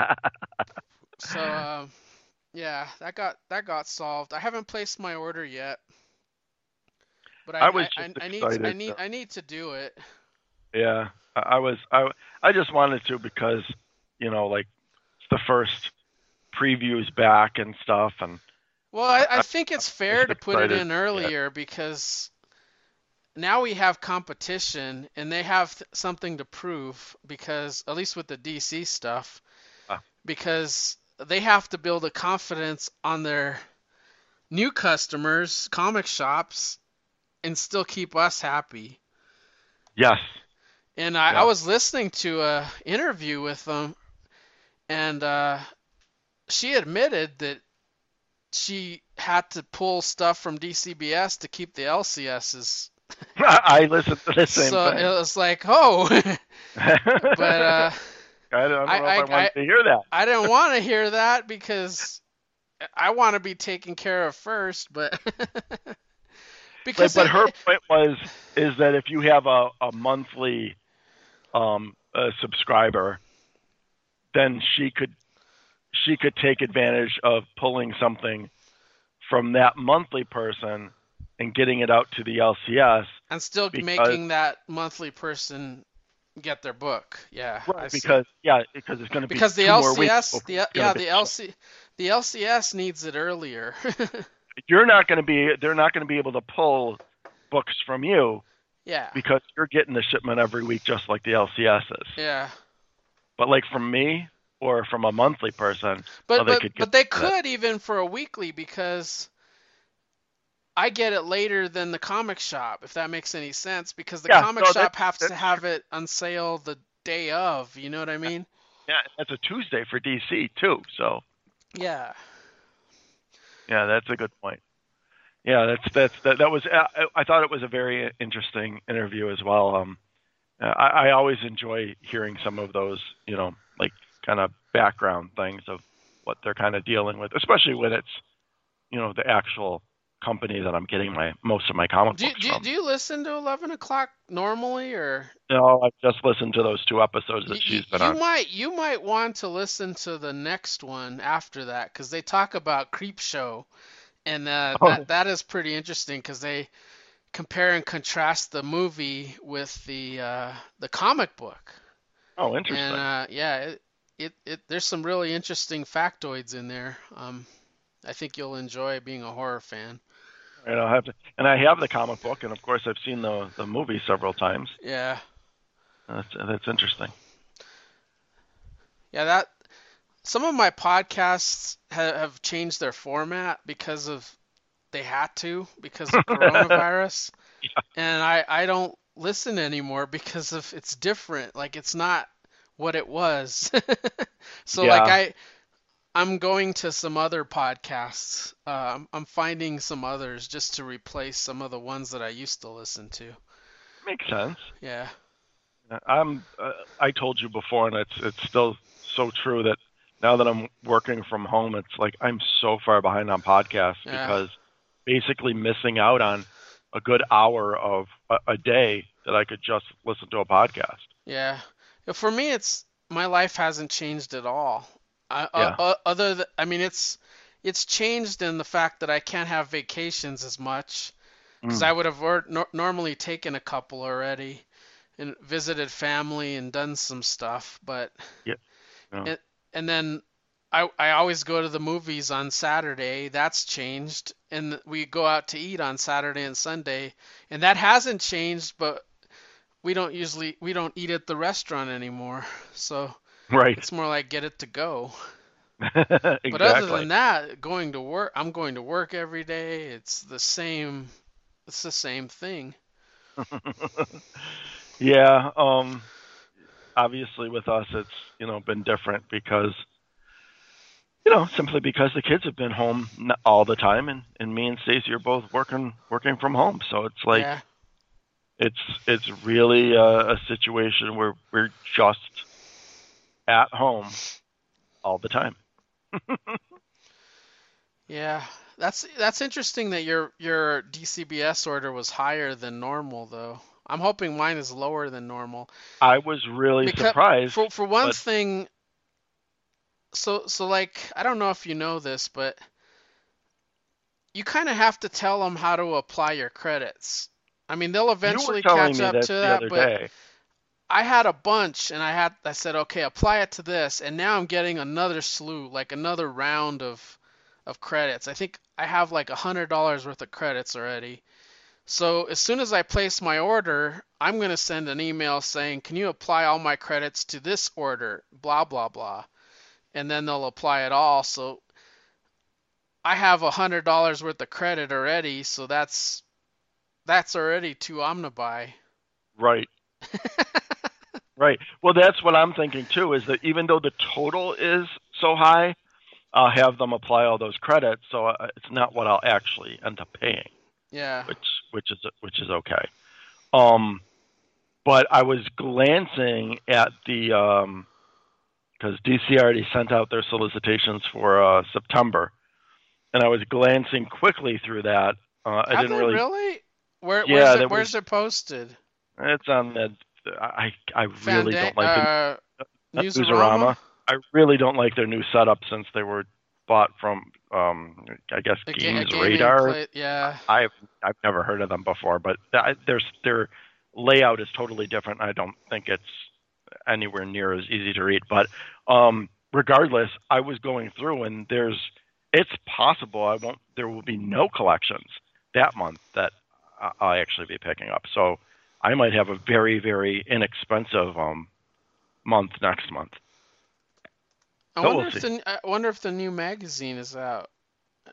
[SPEAKER 2] So, yeah, that got solved. I haven't placed my order yet, but
[SPEAKER 1] I was just excited.
[SPEAKER 2] I need to do it.
[SPEAKER 1] Yeah, I just wanted to because like it's the first previews back and stuff, and
[SPEAKER 2] well, I think it's fair to put it in earlier because now we have competition and they have something to prove, because at least with the DC stuff, because they have to build a confidence on their new customers, comic shops, and still keep us happy.
[SPEAKER 1] Yes.
[SPEAKER 2] And I was listening to a interview with them, and she admitted that she had to pull stuff from DCBS to keep the LCSs.
[SPEAKER 1] I listened to the same thing.
[SPEAKER 2] So it was like, oh. But
[SPEAKER 1] I don't know if I wanted to hear that.
[SPEAKER 2] I didn't want to hear that because I want to be taken care of first, but
[SPEAKER 1] because but her point is that if you have a monthly subscriber, then she could take advantage of pulling something from that monthly person and getting it out to the LCS,
[SPEAKER 2] and still making that monthly person get their book. Yeah,
[SPEAKER 1] right, because it's going to be
[SPEAKER 2] because the
[SPEAKER 1] LCS
[SPEAKER 2] the LCS needs it earlier.
[SPEAKER 1] They're not going to be able to pull books from you.
[SPEAKER 2] Yeah.
[SPEAKER 1] Because you're getting the shipment every week just like the LCS is.
[SPEAKER 2] Yeah.
[SPEAKER 1] But like from me or from a monthly person,
[SPEAKER 2] but they could even for a weekly, because I get it later than the comic shop, if that makes any sense, because the
[SPEAKER 1] Yeah,
[SPEAKER 2] comic
[SPEAKER 1] no,
[SPEAKER 2] shop has to
[SPEAKER 1] that's
[SPEAKER 2] have it on sale the day of. You know what I mean?
[SPEAKER 1] yeah, that's a Tuesday for DC too. So
[SPEAKER 2] Yeah.
[SPEAKER 1] yeah, that's a good point. Yeah, that was. I thought it was a very interesting interview as well. I always enjoy hearing some of those, like kind of background things of what they're kind of dealing with, especially when it's, the actual company that I'm getting most of my comic
[SPEAKER 2] Do you,
[SPEAKER 1] books
[SPEAKER 2] do you,
[SPEAKER 1] from.
[SPEAKER 2] do you listen to 11 o'clock normally, or
[SPEAKER 1] I've just listened to those two episodes that she's been
[SPEAKER 2] you
[SPEAKER 1] on.
[SPEAKER 2] might want to listen to the next one after that, because they talk about Creep Show, and
[SPEAKER 1] Oh,
[SPEAKER 2] that is pretty interesting because they compare and contrast the movie with the comic book.
[SPEAKER 1] oh,
[SPEAKER 2] And
[SPEAKER 1] interesting.
[SPEAKER 2] yeah, there's some really interesting factoids in there. I think you'll enjoy being a horror fan.
[SPEAKER 1] Right, I'll have to, and I have the comic book, and of course I've seen the movie several times.
[SPEAKER 2] Yeah,
[SPEAKER 1] That's interesting.
[SPEAKER 2] yeah. That some of my podcasts have changed their format because of they had to because of coronavirus, and I don't listen anymore because of it's different. Like it's not what it was. So like
[SPEAKER 1] Yeah,
[SPEAKER 2] I'm going to some other podcasts. I'm finding some others just to replace some of the ones that I used to listen to.
[SPEAKER 1] makes sense.
[SPEAKER 2] Yeah,
[SPEAKER 1] I told you before, and it's still so true that now that I'm working from home, it's like I'm so far behind on podcasts
[SPEAKER 2] yeah,
[SPEAKER 1] because basically missing out on a good hour of a day that I could just listen to a podcast.
[SPEAKER 2] yeah. For me, it's my life hasn't changed at all.
[SPEAKER 1] Yeah.
[SPEAKER 2] I mean, it's changed in the fact that I can't have vacations as much because I
[SPEAKER 1] Mm.
[SPEAKER 2] would have normally taken a couple already and visited family and done some stuff, but
[SPEAKER 1] Yeah. No.
[SPEAKER 2] and, and then I always go to the movies on Saturday. That's changed, and we go out to eat on Saturday and Sunday, and that hasn't changed. But we don't eat at the restaurant anymore, so
[SPEAKER 1] Right.
[SPEAKER 2] it's more like get it to go. But other
[SPEAKER 1] Exactly.
[SPEAKER 2] than that, going to work, I'm going to work every day. It's the same. It's the same thing.
[SPEAKER 1] Yeah. Obviously, with us, it's been different because simply because the kids have been home all the time, and me and Stacey are both working from home. So it's like
[SPEAKER 2] Yeah,
[SPEAKER 1] it's it's really a situation where we're just at home all the time.
[SPEAKER 2] yeah. That's interesting that your DCBS order was higher than normal, though. I'm hoping mine is lower than normal.
[SPEAKER 1] I was really
[SPEAKER 2] Because
[SPEAKER 1] surprised,
[SPEAKER 2] for one
[SPEAKER 1] but
[SPEAKER 2] thing, so like I don't know if you know this, but you kind of have to tell them how to apply your credits. I mean, they'll
[SPEAKER 1] you were
[SPEAKER 2] eventually
[SPEAKER 1] telling
[SPEAKER 2] catch
[SPEAKER 1] me
[SPEAKER 2] up
[SPEAKER 1] this
[SPEAKER 2] to
[SPEAKER 1] the
[SPEAKER 2] that,
[SPEAKER 1] other
[SPEAKER 2] but
[SPEAKER 1] day.
[SPEAKER 2] I had a bunch and I said, okay, apply it to this, and now I'm getting another slew, like another round of credits. I think I have like $100 worth of credits already. So as soon as I place my order, I'm going to send an email saying, can you apply all my credits to this order? Blah, blah, blah. And then they'll apply it all. So I have $100 worth of credit already. So that's already two Omnibuy.
[SPEAKER 1] Right. Right. Well, that's what I'm thinking too. Is that even though the total is so high, I'll have them apply all those credits, so it's not what I'll actually end up paying,
[SPEAKER 2] Yeah.
[SPEAKER 1] which which is okay. Um, but I was glancing at the because DC already sent out their solicitations for September, and I was glancing quickly through that. I
[SPEAKER 2] Have
[SPEAKER 1] didn't
[SPEAKER 2] they
[SPEAKER 1] really.
[SPEAKER 2] really?
[SPEAKER 1] Yeah, there was.
[SPEAKER 2] Where's it posted?
[SPEAKER 1] It's on the. I really
[SPEAKER 2] Fandang
[SPEAKER 1] don't like the
[SPEAKER 2] Newsarama?
[SPEAKER 1] Newsarama. I really don't like their new setup since they were bought from I guess
[SPEAKER 2] A
[SPEAKER 1] Games
[SPEAKER 2] gaming
[SPEAKER 1] Radar.
[SPEAKER 2] play, yeah.
[SPEAKER 1] I've never heard of them before, but their layout is totally different. I don't think it's anywhere near as easy to read. But regardless, I was going through and it's possible there will be no collections that month that I'll actually be picking up. So I might have a very, very inexpensive month next month. But we'll see.
[SPEAKER 2] I wonder if the new magazine is out.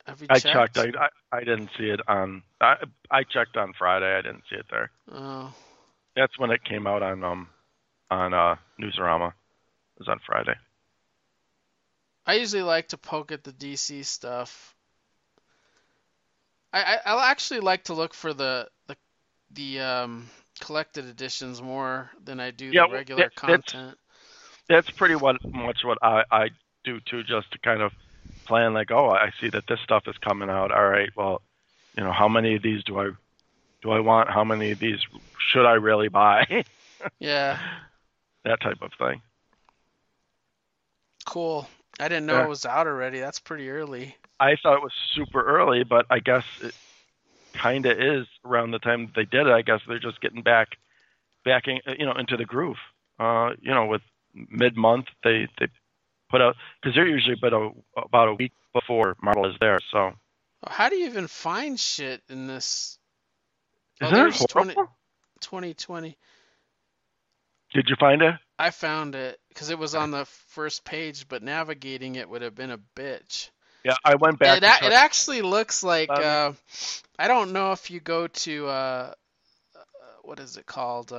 [SPEAKER 2] Have you
[SPEAKER 1] I checked.
[SPEAKER 2] checked?
[SPEAKER 1] I didn't see it on. I checked on Friday. I didn't see it there.
[SPEAKER 2] Oh,
[SPEAKER 1] That's when it came out on Newsarama. It was on Friday.
[SPEAKER 2] I usually like to poke at the DC stuff. I'll actually like to look for the collected editions more than I do
[SPEAKER 1] Yeah,
[SPEAKER 2] the
[SPEAKER 1] well,
[SPEAKER 2] regular content.
[SPEAKER 1] that's pretty much what I do too, just to kind of plan like, oh, I see that this stuff is coming out. All right, well, how many of these do I want? How many of these should I really buy?
[SPEAKER 2] Yeah,
[SPEAKER 1] That type of thing.
[SPEAKER 2] cool. I didn't know
[SPEAKER 1] Yeah,
[SPEAKER 2] it was out already. That's pretty early.
[SPEAKER 1] I thought it was super early, but I guess it kind of is around the time that they did it. I guess they're just getting backing into the groove. With mid-month they put out, because they're usually about a week before Marvel is there. So
[SPEAKER 2] How do you even find shit in this? Oh,
[SPEAKER 1] isn't it
[SPEAKER 2] there's
[SPEAKER 1] horrible?
[SPEAKER 2] 2020.
[SPEAKER 1] Did you find it?
[SPEAKER 2] I found it because it was on the first page, but navigating it would have been a bitch.
[SPEAKER 1] Yeah, I went back
[SPEAKER 2] It
[SPEAKER 1] to try.
[SPEAKER 2] it actually looks like
[SPEAKER 1] Um,
[SPEAKER 2] I don't know if you go to what is it called,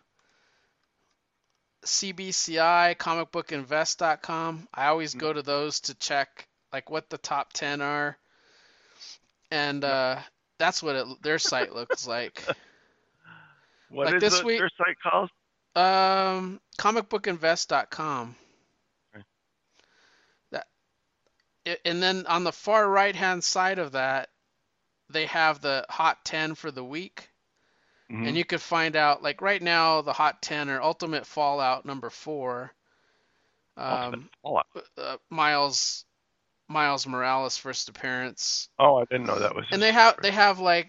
[SPEAKER 2] CBCI comicbookinvest.com. I always go to those to check like what the top 10 are, and that's what their site looks like.
[SPEAKER 1] what
[SPEAKER 2] Like
[SPEAKER 1] is
[SPEAKER 2] this week,
[SPEAKER 1] their site called?
[SPEAKER 2] comicbookinvest.com. That and then on the far right hand side of that, they have the hot 10 for the week.
[SPEAKER 1] Mm-hmm.
[SPEAKER 2] And you could find out, like right now, the hot 10 are Ultimate Fallout number 4,
[SPEAKER 1] Ultimate Fallout.
[SPEAKER 2] Miles Morales first appearance,
[SPEAKER 1] Oh, I didn't know that was
[SPEAKER 2] and
[SPEAKER 1] his
[SPEAKER 2] they have like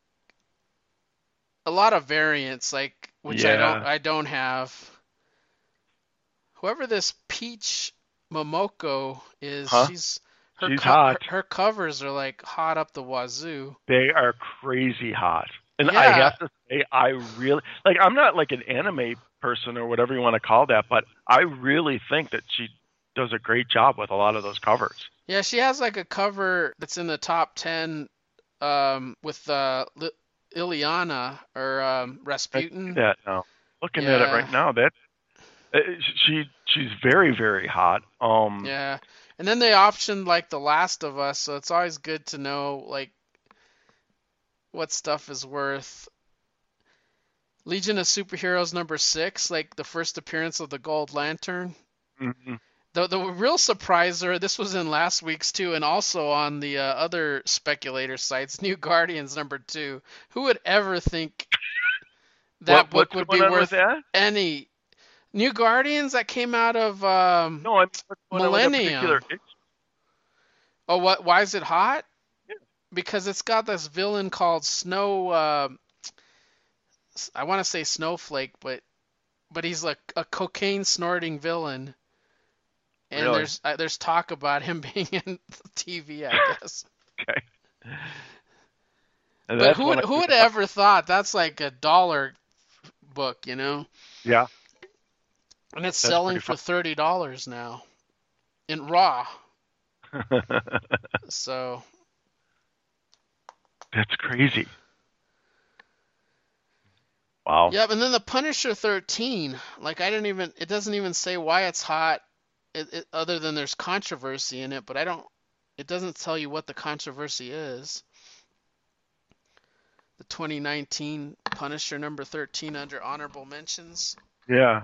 [SPEAKER 2] a lot of variants, like which
[SPEAKER 1] Yeah.
[SPEAKER 2] I don't have. Whoever this Peach Momoko is,
[SPEAKER 1] Huh? She's hot.
[SPEAKER 2] her covers are like hot up the wazoo.
[SPEAKER 1] They are crazy hot. And I
[SPEAKER 2] Yeah,
[SPEAKER 1] have to say, I really like. I'm not like an anime person or whatever you want to call that, but I really think that she does a great job with a lot of those covers.
[SPEAKER 2] yeah, she has like a cover that's in the top 10 with Ileana or
[SPEAKER 1] I see
[SPEAKER 2] Rasputin.
[SPEAKER 1] that now. Looking at it
[SPEAKER 2] Yeah,
[SPEAKER 1] right now, that uh, she's very very hot.
[SPEAKER 2] yeah. And then they optioned like The Last of Us, so it's always good to know like what stuff is worth. Legion of Superheroes number 6, like the first appearance of the Gold Lantern.
[SPEAKER 1] hmm
[SPEAKER 2] The real surpriser, this was in last week's too, and also on the other speculator sites, New Guardians number 2. Who would ever think that book
[SPEAKER 1] what's
[SPEAKER 2] would be
[SPEAKER 1] going on with
[SPEAKER 2] worth
[SPEAKER 1] that?
[SPEAKER 2] any? New Guardians that came out of
[SPEAKER 1] No, I mean, what's going on with that particular
[SPEAKER 2] Millennium.
[SPEAKER 1] issue?
[SPEAKER 2] Oh, what? Why is it hot?
[SPEAKER 1] Yeah.
[SPEAKER 2] Because it's got this villain called Snow. I want to say Snowflake, but he's like a cocaine snorting villain, and
[SPEAKER 1] Really?
[SPEAKER 2] there's talk about him being in TV, I guess.
[SPEAKER 1] Okay. And
[SPEAKER 2] But
[SPEAKER 1] that's one.
[SPEAKER 2] who would ever thought that's like a dollar book, you know?
[SPEAKER 1] Yeah,
[SPEAKER 2] And it's
[SPEAKER 1] that's
[SPEAKER 2] selling
[SPEAKER 1] pretty
[SPEAKER 2] for
[SPEAKER 1] fun.
[SPEAKER 2] $30 now in raw. So
[SPEAKER 1] That's crazy. Wow.
[SPEAKER 2] yep, and then the Punisher 13, like it doesn't even say why it's hot, other than there's controversy in it, but it doesn't tell you what the controversy is. The 2019 Punisher number 13 under honorable mentions.
[SPEAKER 1] Yeah.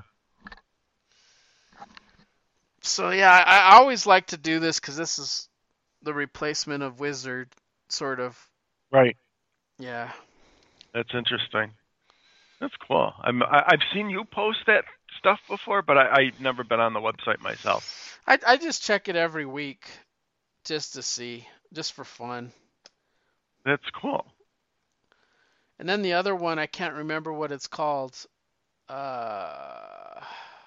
[SPEAKER 2] So yeah, I always like to do this because this is the replacement of Wizard, sort of.
[SPEAKER 1] Right.
[SPEAKER 2] Yeah.
[SPEAKER 1] That's interesting. That's cool. I've seen you post that stuff before, but I've never been on the website myself.
[SPEAKER 2] I just check it every week just to see, just for fun.
[SPEAKER 1] That's cool.
[SPEAKER 2] And then the other one, I can't remember what it's called. Uh,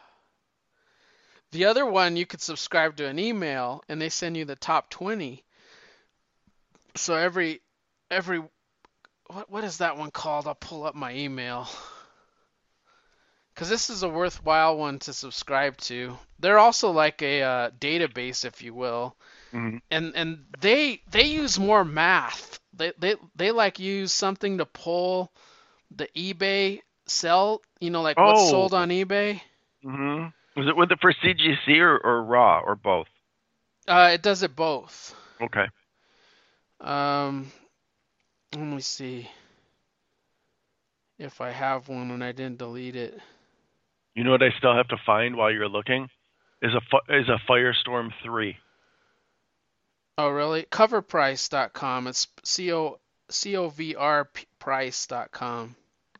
[SPEAKER 2] the other one, you could subscribe to an email and they send you the top 20. So every what is that one called? I'll pull up my email. Because this is a worthwhile one to subscribe to. They're also like a database, if you will.
[SPEAKER 1] Hmm.
[SPEAKER 2] and they use more math. They like use something to pull the eBay sell, like what's
[SPEAKER 1] Oh.
[SPEAKER 2] sold on eBay.
[SPEAKER 1] Hmm. Was it with it for CGC or raw or both?
[SPEAKER 2] It does it both.
[SPEAKER 1] Okay.
[SPEAKER 2] Um, Let me see if I have one and I didn't delete it.
[SPEAKER 1] You know what I still have to find while you're looking is a Firestorm 3.
[SPEAKER 2] Oh, really? Coverprice.com. It's COVR price.com.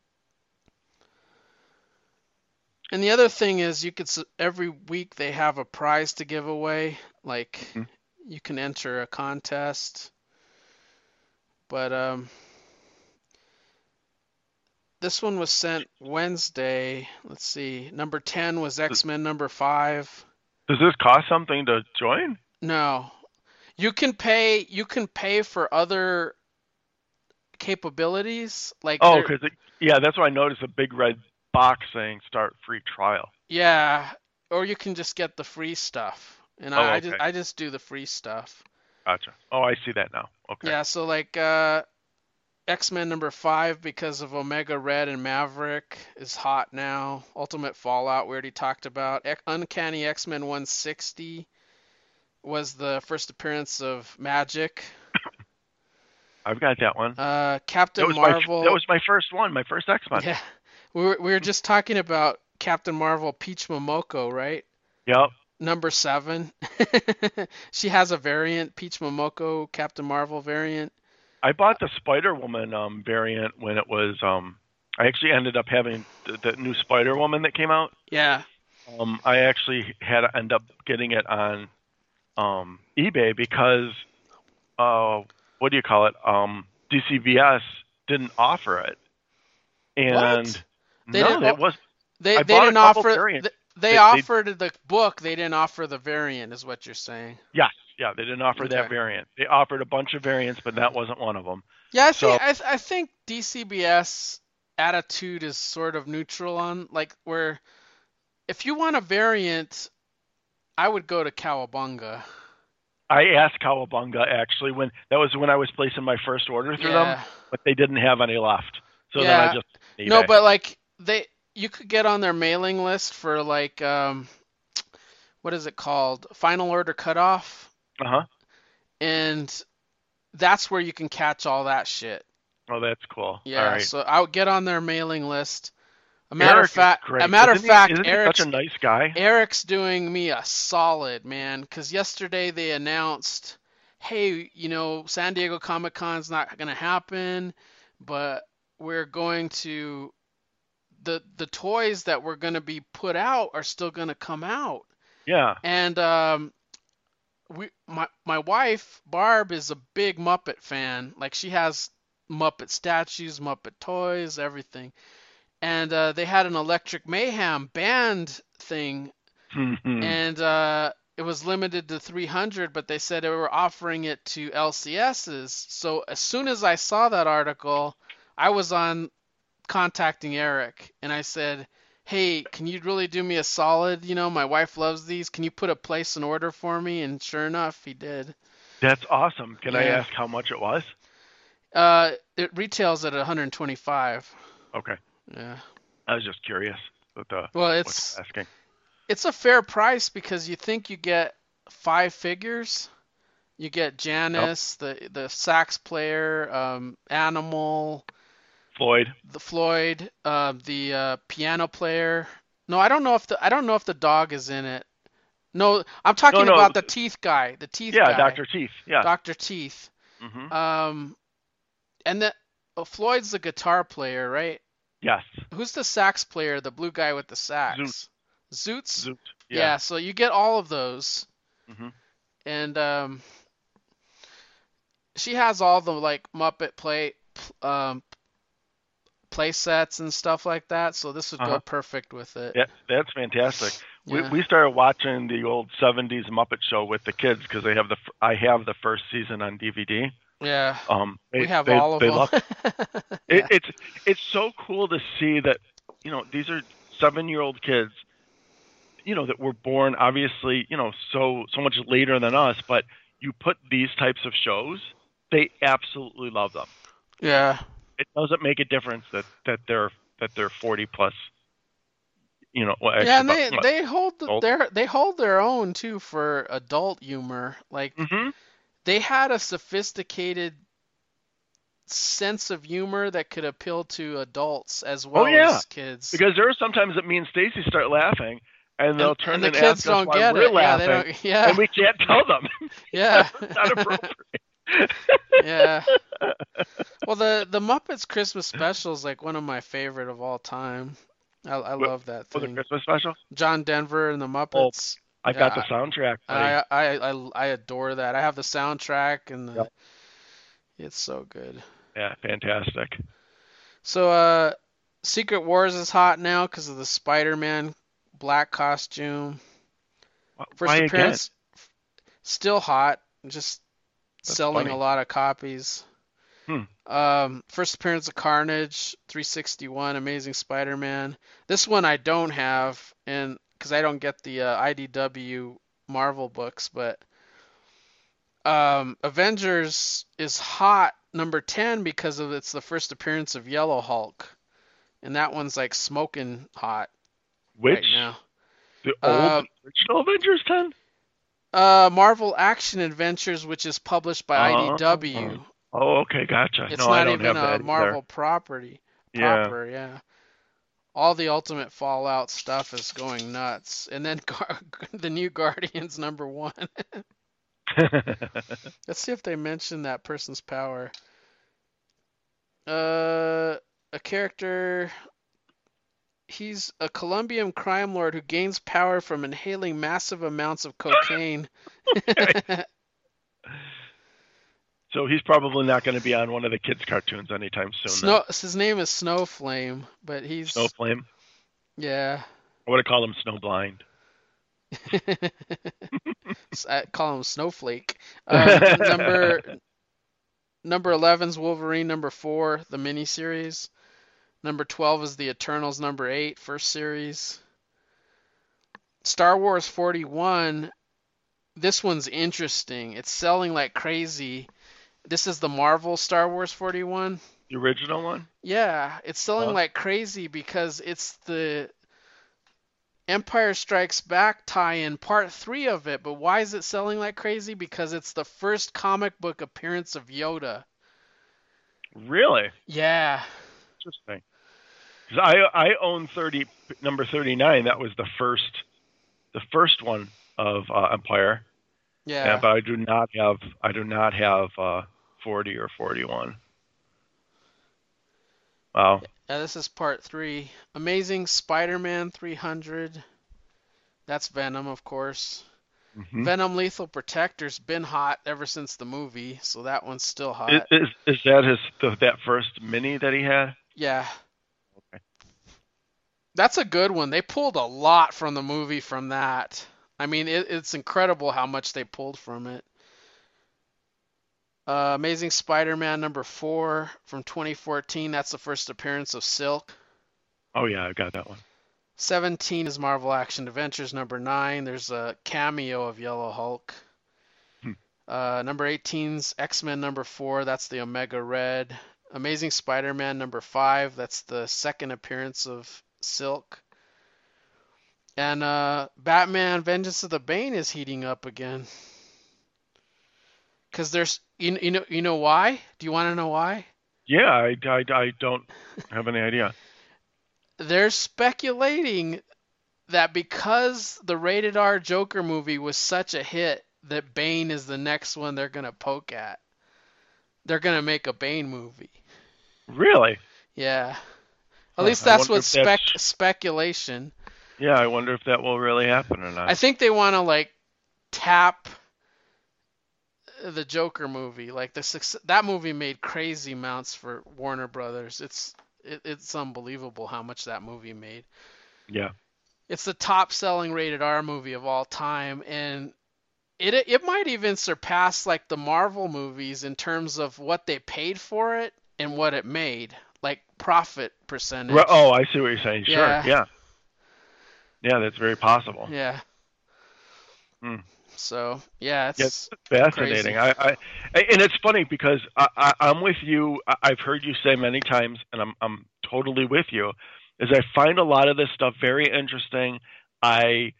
[SPEAKER 2] And the other thing is you could every week they have a prize to give away. Like
[SPEAKER 1] Hmm.
[SPEAKER 2] you can enter a contest. But this one was sent Wednesday. Let's see. Number 10 was X-Men number 5.
[SPEAKER 1] Does this cost something to join?
[SPEAKER 2] No. You can pay for other capabilities. Like
[SPEAKER 1] Oh,
[SPEAKER 2] there
[SPEAKER 1] yeah, that's why I noticed a big red box saying start free trial.
[SPEAKER 2] yeah, or you can just get the free stuff. And
[SPEAKER 1] Oh,
[SPEAKER 2] I just
[SPEAKER 1] okay.
[SPEAKER 2] I just do the free stuff.
[SPEAKER 1] Gotcha. Oh, I see that now. Okay.
[SPEAKER 2] Yeah, so like X-Men number 5 because of Omega Red and Maverick is hot now. Ultimate Fallout we already talked about. Uncanny X-Men 160 was the first appearance of Magic.
[SPEAKER 1] I've got that one.
[SPEAKER 2] Captain
[SPEAKER 1] That
[SPEAKER 2] Marvel.
[SPEAKER 1] was my first one, my first X-Men.
[SPEAKER 2] Yeah, we were just talking about Captain Marvel Peach Momoko, right?
[SPEAKER 1] Yep.
[SPEAKER 2] Number 7. She has a variant, Peach Momoko Captain Marvel variant.
[SPEAKER 1] I bought the Spider Woman variant when it was I actually ended up having the new Spider Woman that came out.
[SPEAKER 2] Yeah.
[SPEAKER 1] I actually had to end up getting it on eBay because what do you call it? DCVS didn't offer it, and
[SPEAKER 2] What? They
[SPEAKER 1] no,
[SPEAKER 2] didn't.
[SPEAKER 1] it was.
[SPEAKER 2] They
[SPEAKER 1] I
[SPEAKER 2] they
[SPEAKER 1] bought a
[SPEAKER 2] didn't
[SPEAKER 1] couple
[SPEAKER 2] offer.
[SPEAKER 1] variants.
[SPEAKER 2] They
[SPEAKER 1] They
[SPEAKER 2] offered the book. They didn't offer the variant, is what you're saying.
[SPEAKER 1] yes, yeah, they didn't offer
[SPEAKER 2] Okay.
[SPEAKER 1] that variant. They offered a bunch of variants, but that wasn't one of them.
[SPEAKER 2] Yeah, I
[SPEAKER 1] So
[SPEAKER 2] think I think DCBS attitude is sort of neutral on like where if you want a variant, I would go to Cowabunga.
[SPEAKER 1] I asked Cowabunga actually when I was placing my first order through them,
[SPEAKER 2] Yeah.
[SPEAKER 1] but they didn't have any left. So then I
[SPEAKER 2] Yeah.
[SPEAKER 1] just
[SPEAKER 2] No,
[SPEAKER 1] eBay.
[SPEAKER 2] but like you could get on their mailing list for like what is it called? Final order cutoff,
[SPEAKER 1] Uh huh.
[SPEAKER 2] and that's where you can catch all that shit.
[SPEAKER 1] Oh, that's cool. All
[SPEAKER 2] Yeah,
[SPEAKER 1] right.
[SPEAKER 2] so I would get on their mailing list.
[SPEAKER 1] Eric is great. Isn't he such a nice guy?
[SPEAKER 2] Eric's doing me a solid, man, because yesterday they announced, hey, San Diego Comic Con's not gonna happen, but we're going to the toys that were gonna be put out are still gonna come out.
[SPEAKER 1] Yeah.
[SPEAKER 2] And my wife Barb is a big Muppet fan. Like she has Muppet statues, Muppet toys, everything. And they had an Electric Mayhem band thing, and it was limited to 300, but they said they were offering it to LCSs. So as soon as I saw that article, I was on contacting Eric, and I said, "Hey, can you really do me a solid? My wife loves these. Can you put a place an order for me?" And sure enough, he did.
[SPEAKER 1] That's awesome. Can I
[SPEAKER 2] Yeah.
[SPEAKER 1] ask how much it was?
[SPEAKER 2] It retails at 125.
[SPEAKER 1] Okay.
[SPEAKER 2] Yeah.
[SPEAKER 1] I was just curious
[SPEAKER 2] Well,
[SPEAKER 1] what's asking.
[SPEAKER 2] it's a fair price because you think you get 5 figures. You get
[SPEAKER 1] Yep.
[SPEAKER 2] Janice, the sax player, Animal,
[SPEAKER 1] Floyd.
[SPEAKER 2] the Floyd, the piano player. No, I don't know if the dog is in it. No, I'm
[SPEAKER 1] No,
[SPEAKER 2] talking
[SPEAKER 1] no.
[SPEAKER 2] about the teeth guy, the teeth
[SPEAKER 1] Yeah,
[SPEAKER 2] guy,
[SPEAKER 1] Dr. Teeth. Yeah.
[SPEAKER 2] Dr. Teeth.
[SPEAKER 1] Mhm.
[SPEAKER 2] Um, and the Floyd's the guitar player, right?
[SPEAKER 1] Yes.
[SPEAKER 2] Who's the sax player, the blue guy with the
[SPEAKER 1] Zoot.
[SPEAKER 2] sax? Zoots?
[SPEAKER 1] Zoot. Yeah.
[SPEAKER 2] Yeah, so you get all of those.
[SPEAKER 1] Mhm.
[SPEAKER 2] And she has all the like Muppet um, play sets and stuff like that, so this would go
[SPEAKER 1] Uh-huh.
[SPEAKER 2] perfect with it.
[SPEAKER 1] Yeah, that's fantastic.
[SPEAKER 2] Yeah.
[SPEAKER 1] We started watching the old '70s Muppet Show with the kids because I have the first season on DVD.
[SPEAKER 2] Yeah. We
[SPEAKER 1] They
[SPEAKER 2] have
[SPEAKER 1] they
[SPEAKER 2] all of
[SPEAKER 1] they love
[SPEAKER 2] them.
[SPEAKER 1] it.
[SPEAKER 2] Yeah.
[SPEAKER 1] It's so cool to see that these are 7-year-old kids that were born obviously so much later than us, but you put these types of shows, they absolutely love them.
[SPEAKER 2] Yeah.
[SPEAKER 1] It doesn't make a difference that they're 40 plus. Well,
[SPEAKER 2] Yeah,
[SPEAKER 1] actually,
[SPEAKER 2] and
[SPEAKER 1] about old.
[SPEAKER 2] they hold their own too for adult humor. Like
[SPEAKER 1] Hmm.
[SPEAKER 2] they had a sophisticated sense of humor that could appeal to adults as
[SPEAKER 1] Oh
[SPEAKER 2] well
[SPEAKER 1] yeah,
[SPEAKER 2] as kids.
[SPEAKER 1] because there are sometimes that me and Stacy start laughing, and they'll
[SPEAKER 2] And
[SPEAKER 1] turn
[SPEAKER 2] the
[SPEAKER 1] and
[SPEAKER 2] kids
[SPEAKER 1] ask us
[SPEAKER 2] don't
[SPEAKER 1] why
[SPEAKER 2] get
[SPEAKER 1] we're
[SPEAKER 2] it. Yeah, they
[SPEAKER 1] laughing,
[SPEAKER 2] don't.
[SPEAKER 1] and
[SPEAKER 2] Yeah.
[SPEAKER 1] we can't tell them because
[SPEAKER 2] Yeah.
[SPEAKER 1] it's not appropriate.
[SPEAKER 2] Yeah. Well, the Muppets Christmas special is like one of my favorite of all time. I
[SPEAKER 1] What
[SPEAKER 2] love that
[SPEAKER 1] was the
[SPEAKER 2] thing.
[SPEAKER 1] Christmas special?
[SPEAKER 2] John Denver and the
[SPEAKER 1] Oh,
[SPEAKER 2] Muppets.
[SPEAKER 1] I've got the
[SPEAKER 2] Yeah,
[SPEAKER 1] soundtrack, buddy.
[SPEAKER 2] I adore that. I have the soundtrack and
[SPEAKER 1] Yep.
[SPEAKER 2] it's so good.
[SPEAKER 1] Yeah, fantastic.
[SPEAKER 2] So Secret Wars is hot now because of the Spider-Man black costume.
[SPEAKER 1] Why
[SPEAKER 2] First
[SPEAKER 1] again?
[SPEAKER 2] appearance still hot, just
[SPEAKER 1] That's
[SPEAKER 2] selling a
[SPEAKER 1] funny.
[SPEAKER 2] lot of copies.
[SPEAKER 1] Hmm.
[SPEAKER 2] First appearance of Carnage, 361, Amazing Spider-Man. This one I don't have, and because I don't get the IDW Marvel books, but Avengers is hot number 10 because of it's the first appearance of Yellow Hulk, and that one's like smoking hot right
[SPEAKER 1] Which
[SPEAKER 2] now.
[SPEAKER 1] the old
[SPEAKER 2] Uh,
[SPEAKER 1] original Avengers 10?
[SPEAKER 2] Marvel Action Adventures, which is published by
[SPEAKER 1] Oh,
[SPEAKER 2] IDW.
[SPEAKER 1] oh, okay, gotcha.
[SPEAKER 2] It's
[SPEAKER 1] No, I
[SPEAKER 2] not
[SPEAKER 1] don't
[SPEAKER 2] even
[SPEAKER 1] have
[SPEAKER 2] a
[SPEAKER 1] that either.
[SPEAKER 2] Marvel property
[SPEAKER 1] Yeah.
[SPEAKER 2] proper, yeah. All the Ultimate Fallout stuff is going nuts. And then the new Guardians #1. Let's see if they mention that person's power. A character. He's a Colombian crime lord who gains power from inhaling massive amounts of cocaine.
[SPEAKER 1] Okay. So he's probably not going to be on one of the kids' cartoons anytime soon then.
[SPEAKER 2] His name is Snowflame, but he's
[SPEAKER 1] Snowflame.
[SPEAKER 2] yeah.
[SPEAKER 1] I would have called him Snowblind.
[SPEAKER 2] I call him Snowflake. Number 11 is Wolverine. Number 4, the miniseries. Number 12 is the Eternals. Number 8, first series. Star Wars 41. This one's interesting. It's selling like crazy. This is the Marvel Star Wars 41.
[SPEAKER 1] The original one?
[SPEAKER 2] Yeah, it's selling
[SPEAKER 1] Huh?
[SPEAKER 2] like crazy because it's the Empire Strikes Back tie-in part 3 of it. But why is it selling like crazy? Because it's the first comic book appearance of Yoda.
[SPEAKER 1] Really?
[SPEAKER 2] Yeah.
[SPEAKER 1] Interesting. Because I own number 39. That was the first one of Empire.
[SPEAKER 2] Yeah.
[SPEAKER 1] But I do not have 40 or 41. Wow.
[SPEAKER 2] Yeah, this is part 3. Amazing Spider-Man 300. That's Venom, of course.
[SPEAKER 1] Mm-hmm.
[SPEAKER 2] Venom Lethal Protector's been hot ever since the movie, so that one's still hot.
[SPEAKER 1] Is that that first mini that he had?
[SPEAKER 2] Yeah.
[SPEAKER 1] Okay.
[SPEAKER 2] That's a good one. They pulled a lot from the movie from that. I mean, it's incredible how much they pulled from it. Amazing Spider-Man number 4 from 2014. That's the first appearance of Silk.
[SPEAKER 1] Oh yeah, I got that one.
[SPEAKER 2] 17 is Marvel Action Adventures number 9. There's a cameo of Yellow Hulk. Number 18's X-Men number 4. That's the Omega Red. Amazing Spider-Man number 5. That's the second appearance of Silk. And Batman Vengeance of the Bane is heating up again. Because there's you know why? Do you want to know why?
[SPEAKER 1] Yeah, I don't have any idea.
[SPEAKER 2] They're speculating that because the rated R Joker movie was such a hit, that Bane is the next one they're gonna poke at. They're gonna make a Bane movie.
[SPEAKER 1] Really?
[SPEAKER 2] Yeah. At least that's what
[SPEAKER 1] that's...
[SPEAKER 2] speculation.
[SPEAKER 1] Yeah, I wonder if that will really happen or not.
[SPEAKER 2] I think they want to like tap the Joker movie. Like that movie made crazy amounts for Warner Brothers. It's unbelievable how much that movie made.
[SPEAKER 1] Yeah.
[SPEAKER 2] It's the top selling rated R movie of all time, and it might even surpass like the Marvel movies in terms of what they paid for it and what it made, like profit percentage.
[SPEAKER 1] Oh, I see what you're saying.
[SPEAKER 2] Yeah.
[SPEAKER 1] Sure. Yeah. Yeah, that's very possible.
[SPEAKER 2] Yeah. So yeah,
[SPEAKER 1] Yeah,
[SPEAKER 2] it's
[SPEAKER 1] fascinating.
[SPEAKER 2] crazy.
[SPEAKER 1] And it's funny because I'm with you. I've heard you say many times, and I'm totally with you. Is I find a lot of this stuff very interesting. I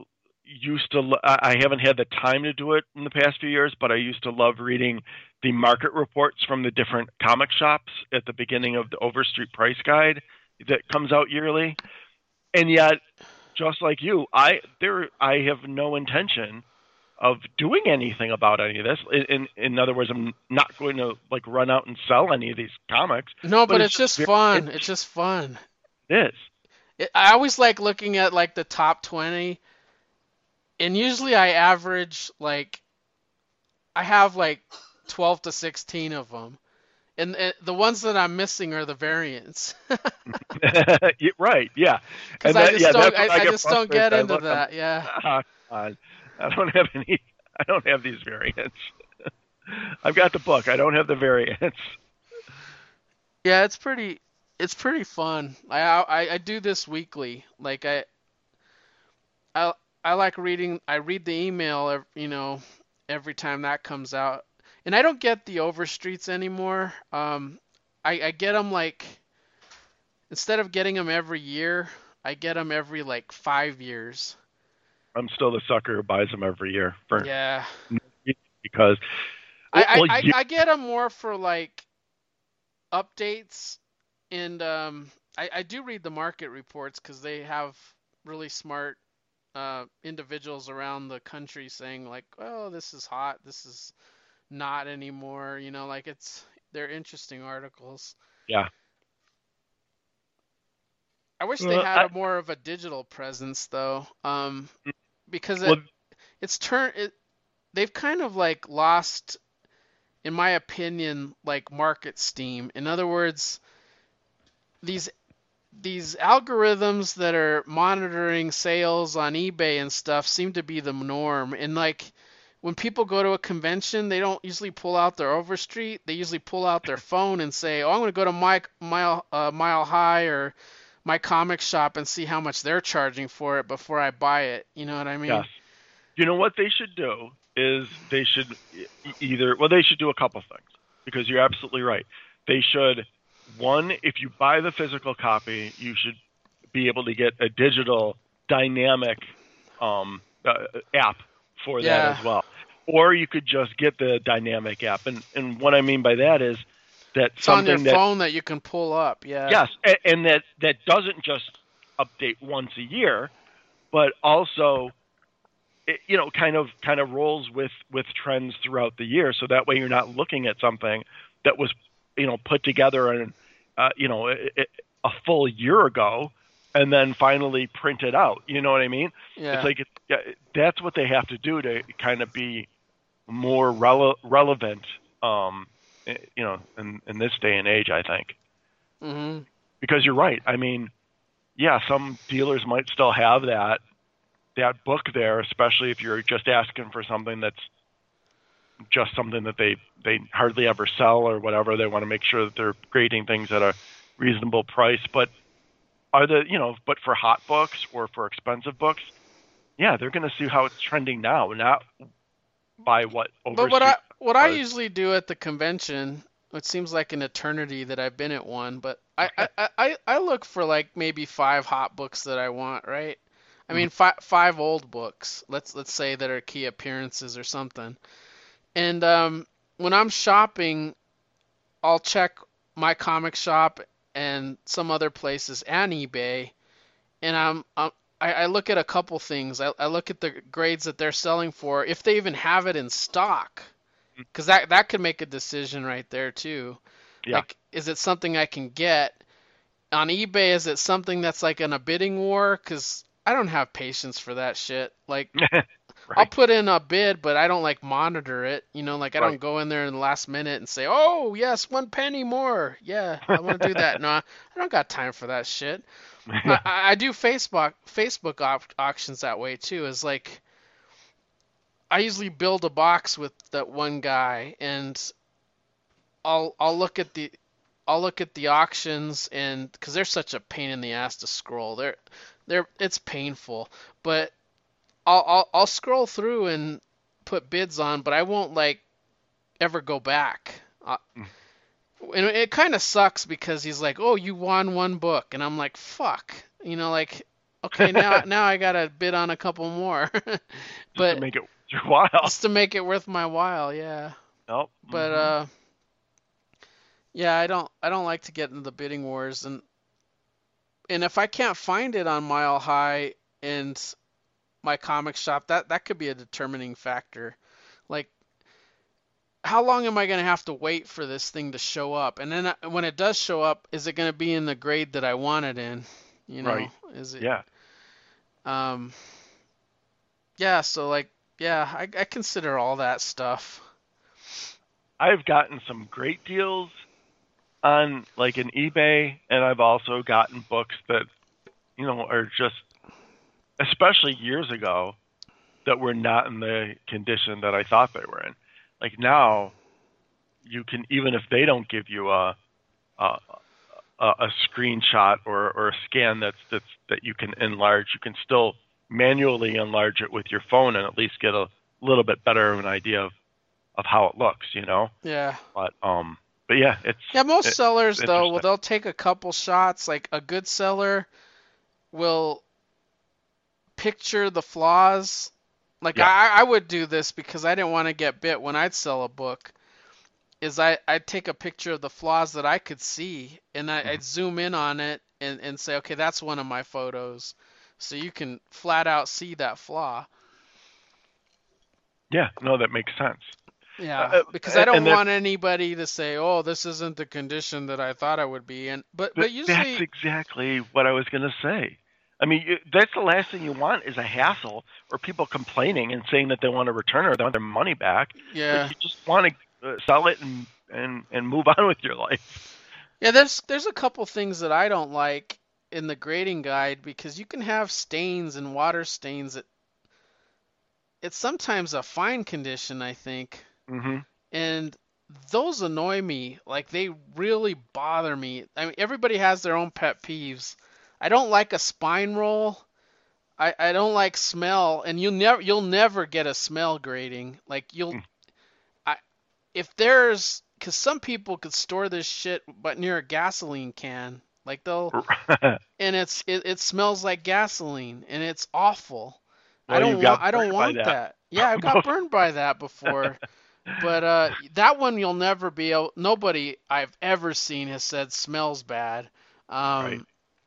[SPEAKER 1] I haven't had the time to do it in the past few years, but I used to love reading the market reports from the different comic shops at the beginning of the Overstreet Price Guide that comes out yearly. And yet, just like you, I have no intention of doing anything about any of this. In other words, I'm not going to like run out and sell any of these comics,
[SPEAKER 2] No,
[SPEAKER 1] but
[SPEAKER 2] but
[SPEAKER 1] it's
[SPEAKER 2] it's
[SPEAKER 1] just
[SPEAKER 2] just
[SPEAKER 1] very
[SPEAKER 2] fun. It's
[SPEAKER 1] interesting.
[SPEAKER 2] just fun.
[SPEAKER 1] It is.
[SPEAKER 2] I always like looking at like the top 20, and usually I average like I have like 12 to 16 of them. And the ones that I'm missing are the variants.
[SPEAKER 1] Right, yeah,
[SPEAKER 2] Because
[SPEAKER 1] and that's when I
[SPEAKER 2] I
[SPEAKER 1] get
[SPEAKER 2] just don't
[SPEAKER 1] frustrated.
[SPEAKER 2] get
[SPEAKER 1] I
[SPEAKER 2] into
[SPEAKER 1] look, I'm
[SPEAKER 2] that. Yeah.
[SPEAKER 1] ah, come on, I don't have any. I don't have these variants. I've got the book. I don't have the variants.
[SPEAKER 2] Yeah, it's pretty fun. I do this weekly. Like I I like reading. I read the email, every time that comes out. And I don't get the Overstreets anymore. I get them like instead of getting them every year, I get them every like 5 years.
[SPEAKER 1] I'm still the sucker who buys them every year for
[SPEAKER 2] Yeah.
[SPEAKER 1] because well, you,
[SPEAKER 2] I get them more for like updates, and I do read the market reports because they have really smart individuals around the country saying like, "Oh, this is hot. This is not anymore." Like they're interesting articles.
[SPEAKER 1] yeah.
[SPEAKER 2] I wish they
[SPEAKER 1] Well,
[SPEAKER 2] had a more of a digital presence though, because
[SPEAKER 1] well,
[SPEAKER 2] it's turned it. They've kind of like lost, in my opinion, like market steam. In other words, these these algorithms that are monitoring sales on eBay and stuff seem to be the norm. And like when people go to a convention, they don't usually pull out their Overstreet. They usually pull out their phone and say, "Oh, I'm going to go to Mile High or my comic shop and see how much they're charging for it before I buy it." You know what I
[SPEAKER 1] yes.
[SPEAKER 2] mean?
[SPEAKER 1] You know what they should do is they should either well they should do a couple things because you're absolutely right. They should one if you buy the physical copy, you should be able to get a digital dynamic app for that
[SPEAKER 2] Yeah.
[SPEAKER 1] as well. Or you could just get the dynamic app. And what I mean by that is that
[SPEAKER 2] It's on your
[SPEAKER 1] something that
[SPEAKER 2] phone that you can pull up. Yeah.
[SPEAKER 1] yes, and that doesn't just update once a year, but also kind of rolls with trends throughout the year. So that way you're not looking at something that was put together in a full year ago and then finally printed out. You know what I mean? It's
[SPEAKER 2] Yeah.
[SPEAKER 1] like that's what they have to do to kind of be more relevant. In this day and age, I think
[SPEAKER 2] Mhm.
[SPEAKER 1] because you're right. I mean, yeah, some dealers might still have that book there, especially if you're just asking for something that's just something that they hardly ever sell or whatever. They want to make sure that they're grading things at a reasonable price. But but for hot books or for expensive books, yeah, they're going to see how it's trending now, not by what
[SPEAKER 2] But
[SPEAKER 1] Overstreet
[SPEAKER 2] what I
[SPEAKER 1] was.
[SPEAKER 2] usually do at the convention, it seems like an eternity that I've been at one, but I look for like maybe 5 hot books that I want, right? I mean, five old books. Let's say that are key appearances or something. And when I'm shopping, I'll check my comic shop and some other places and eBay, and I look at a couple things. I look at the grades that they're selling for, if they even have it in stock, because that could make a decision right there too.
[SPEAKER 1] Yeah,
[SPEAKER 2] Like, is it something I can get on eBay? Is it something that's like in a bidding war? Because I don't have patience for that shit. Like, I'll
[SPEAKER 1] right,
[SPEAKER 2] put in a bid, but I don't like monitor it. Like I don't
[SPEAKER 1] right.
[SPEAKER 2] go in there in the last minute and say, "Oh yes, 1 penny more." Yeah, I want to do that. No, I don't got time for that shit. I do Facebook auctions that way too. Is like I usually build a box with that one guy, and I'll look at the auctions, and because they're such a pain in the ass to scroll, it's painful, but I'll scroll through, and put bids on, but I won't like ever go back. And it kind of sucks because he's like, "Oh, you won one book," and I'm like, "Fuck," like, okay, now I gotta bid on a couple more,
[SPEAKER 1] Just to
[SPEAKER 2] but
[SPEAKER 1] make it worth your while.
[SPEAKER 2] just to make it worth my while, yeah.
[SPEAKER 1] Nope.
[SPEAKER 2] But yeah, I don't like to get into the bidding wars, and if I can't find it on Mile High and my comic shop, that could be a determining factor. Like, how long am I going to have to wait for this thing to show up? And then when it does show up, is it going to be in the grade that I want it in?
[SPEAKER 1] Right.
[SPEAKER 2] Is it?
[SPEAKER 1] Yeah.
[SPEAKER 2] Yeah. So like, yeah, I consider all that stuff.
[SPEAKER 1] I've gotten some great deals on like an eBay, and I've also gotten books that are just, especially years ago, that were not in the condition that I thought they were in. Like now, you can, even if they don't give you a screenshot or a scan that you can enlarge, you can still manually enlarge it with your phone and at least get a little bit better of an idea of how it looks,
[SPEAKER 2] Yeah.
[SPEAKER 1] But yeah,
[SPEAKER 2] most sellers though,
[SPEAKER 1] interesting.
[SPEAKER 2] they'll take a couple shots. Like a good seller will picture the flaws. Like
[SPEAKER 1] Yeah.
[SPEAKER 2] I would do this because I didn't want to get bit when I'd sell a book. Is I'd take a picture of the flaws that I could see, and I'd zoom in on it and say, okay, that's one of my photos. So you can flat out see that flaw.
[SPEAKER 1] Yeah, no, that makes sense.
[SPEAKER 2] Yeah, because I don't want anybody to say, "Oh, this isn't the condition that I thought I would be in." But usually
[SPEAKER 1] that's exactly what I was going to say. I mean, that's the last thing you want is a hassle or people complaining and saying that they want to return or they want their money back.
[SPEAKER 2] Yeah,
[SPEAKER 1] like, you just want to sell it and move on with your life.
[SPEAKER 2] Yeah, there's a couple things that I don't like in the grading guide because you can have stains and water stains. It's sometimes a fine condition, I think.
[SPEAKER 1] Mm-hmm.
[SPEAKER 2] And those annoy me. Like they really bother me. I mean, everybody has their own pet peeves. I don't like a spine roll. I don't like smell, and you'll never get a smell grading. Like if there's, because some people could store this shit but near a gasoline can. Like and it smells like gasoline and it's awful.
[SPEAKER 1] Well,
[SPEAKER 2] I don't want that. Yeah, I've got burned by that before. But that one you'll never be able. Nobody I've ever seen has said smells bad.
[SPEAKER 1] Right.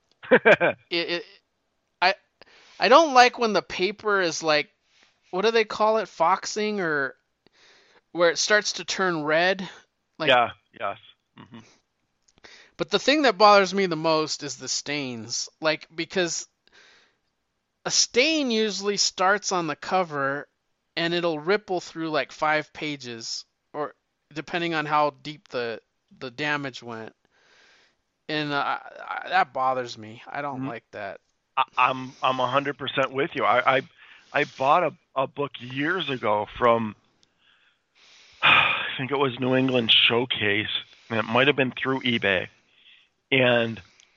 [SPEAKER 2] I don't like when the paper is like, what do they call it, foxing, or where it starts to turn red. Like,
[SPEAKER 1] yeah. Yes. Mm-hmm.
[SPEAKER 2] But the thing that bothers me the most is the stains. Like, because a stain usually starts on the cover and it'll ripple through like 5 pages, or depending on how deep the damage went. And that bothers me. I don't like that.
[SPEAKER 1] I'm 100% with you. I bought a book years ago from, I think it was New England Showcase, and it might have been through eBay. And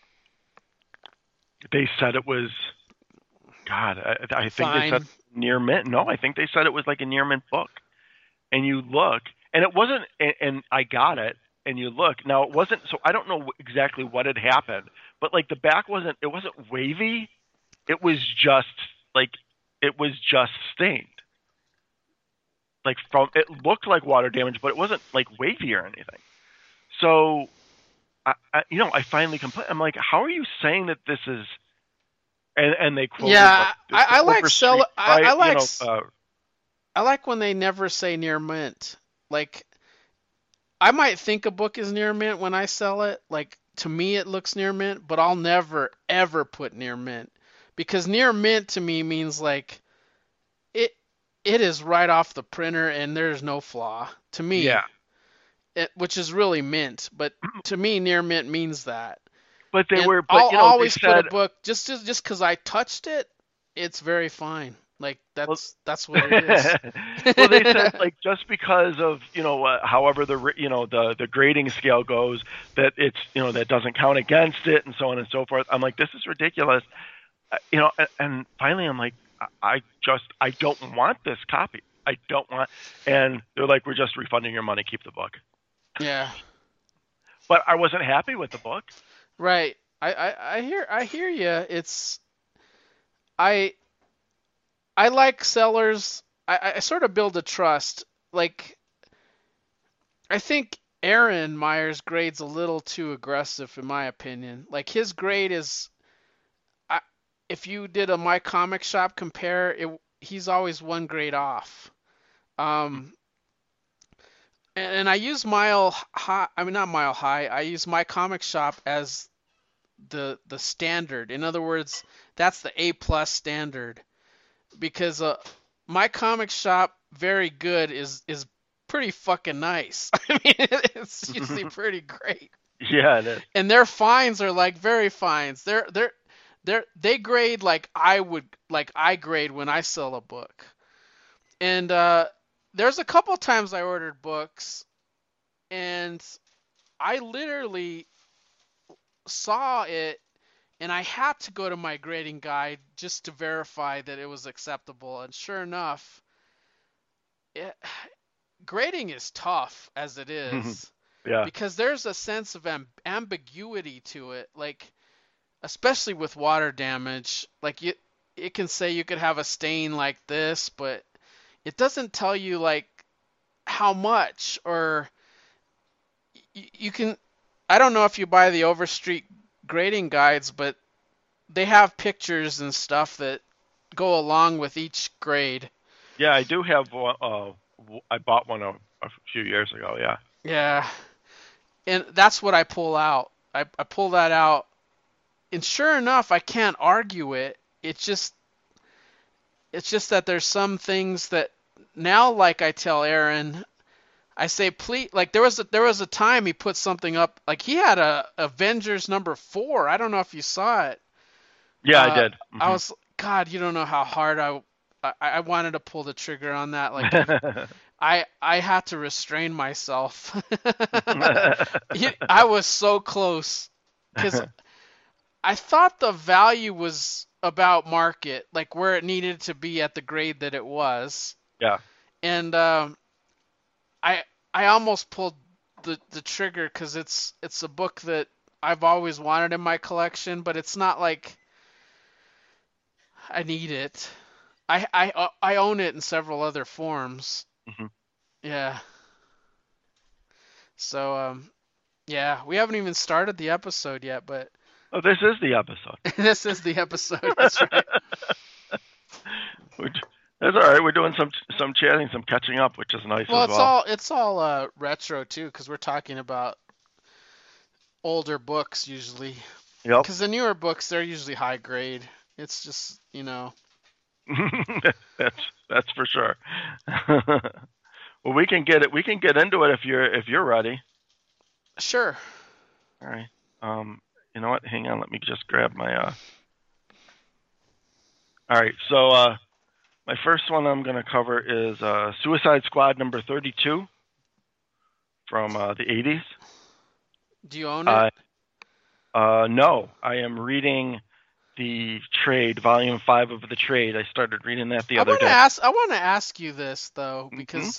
[SPEAKER 1] they said it was, God, I think they said near mint. No, I think they said it was like a near mint book. And you look, and it wasn't, and I got it, and you look. Now, it wasn't, so I don't know exactly what had happened, but like the back wasn't wavy. It was just stained. Like it looked like water damage, but it wasn't like wavy or anything. So, I finally complained. I'm like, how are you saying that this is? And they quoted.
[SPEAKER 2] Yeah,
[SPEAKER 1] like,
[SPEAKER 2] I like sell. I like. I like when they never say near mint. Like, I might think a book is near mint when I sell it. Like, to me, it looks near mint, but I'll never ever put near mint, because near mint to me means like it is right off the printer and there's no flaw to me.
[SPEAKER 1] Yeah.
[SPEAKER 2] Which is really mint, but to me, near mint means that.
[SPEAKER 1] But they were. But,
[SPEAKER 2] I'll always put a book just because I touched it. It's very fine. Like that's what it is.
[SPEAKER 1] Well, they said like just because of however the grading scale goes, that it's that doesn't count against it and so on and so forth. I'm like, this is ridiculous. And finally I'm like, I don't want this copy. I don't want. And they're like, we're just refunding your money. Keep the book.
[SPEAKER 2] Yeah.
[SPEAKER 1] But I wasn't happy with the book.
[SPEAKER 2] Right. I hear you. I I like sellers. I sort of build a trust. Like I think Aaron Meyer's grade's a little too aggressive in my opinion. Like his grade is I, if you did a My Comic Shop compare, he's always one grade off. Um, and I use Mile High. I mean, not Mile High. I use My Comic Shop as the standard. In other words, that's the A plus standard because My Comic Shop very good is pretty fucking nice. I mean, it's usually pretty great.
[SPEAKER 1] Yeah, it is.
[SPEAKER 2] And their fines are like very fines. They grade like I grade when I sell a book. And there's a couple times I ordered books and I literally saw it and I had to go to my grading guide just to verify that it was acceptable. And sure enough, it, grading is tough as it is
[SPEAKER 1] Yeah.
[SPEAKER 2] because there's a sense of ambiguity to it. Like especially with water damage, like it can say you could have a stain like this, but it doesn't tell you like how much or you can. I don't know if you buy the Overstreet grading guides, but they have pictures and stuff that go along with each grade.
[SPEAKER 1] Yeah, I do have one. I bought one a few years ago. Yeah.
[SPEAKER 2] Yeah, and that's what I pull out. I pull that out, and sure enough, I can't argue it. It's just that there's some things that now, like I tell Aaron, I say please. Like there was a time he put something up. Like he had a Avengers #4. I don't know if you saw it.
[SPEAKER 1] Yeah, I did.
[SPEAKER 2] I was God. You don't know how hard I wanted to pull the trigger on that. Like I had to restrain myself. I was so close because I thought the value was about market, like where it needed to be at the grade that it was.
[SPEAKER 1] Yeah.
[SPEAKER 2] And I almost pulled the trigger because it's a book that I've always wanted in my collection, but it's not like I need it. I own it in several other forms.
[SPEAKER 1] hmm
[SPEAKER 2] Yeah. So yeah, we haven't even started the episode yet, but
[SPEAKER 1] Oh, this is the episode.
[SPEAKER 2] this is the episode. That's right.
[SPEAKER 1] That's all right. We're doing some chatting, some catching up, which is nice
[SPEAKER 2] Well,
[SPEAKER 1] as well.
[SPEAKER 2] it's all retro too, because we're talking about older books usually.
[SPEAKER 1] Yep.
[SPEAKER 2] Because the newer books, they're usually high grade. It's just,
[SPEAKER 1] That's for sure. Well, we can get it. We can get into it if you're ready.
[SPEAKER 2] Sure.
[SPEAKER 1] All right. You know what? Hang on. Let me just grab my. All right. So my first one I'm going to cover is Suicide Squad number 32 from the 80s.
[SPEAKER 2] Do you own it?
[SPEAKER 1] No, I am reading the trade, volume 5 of the trade. I started reading that the other day.
[SPEAKER 2] I want to ask you this though, because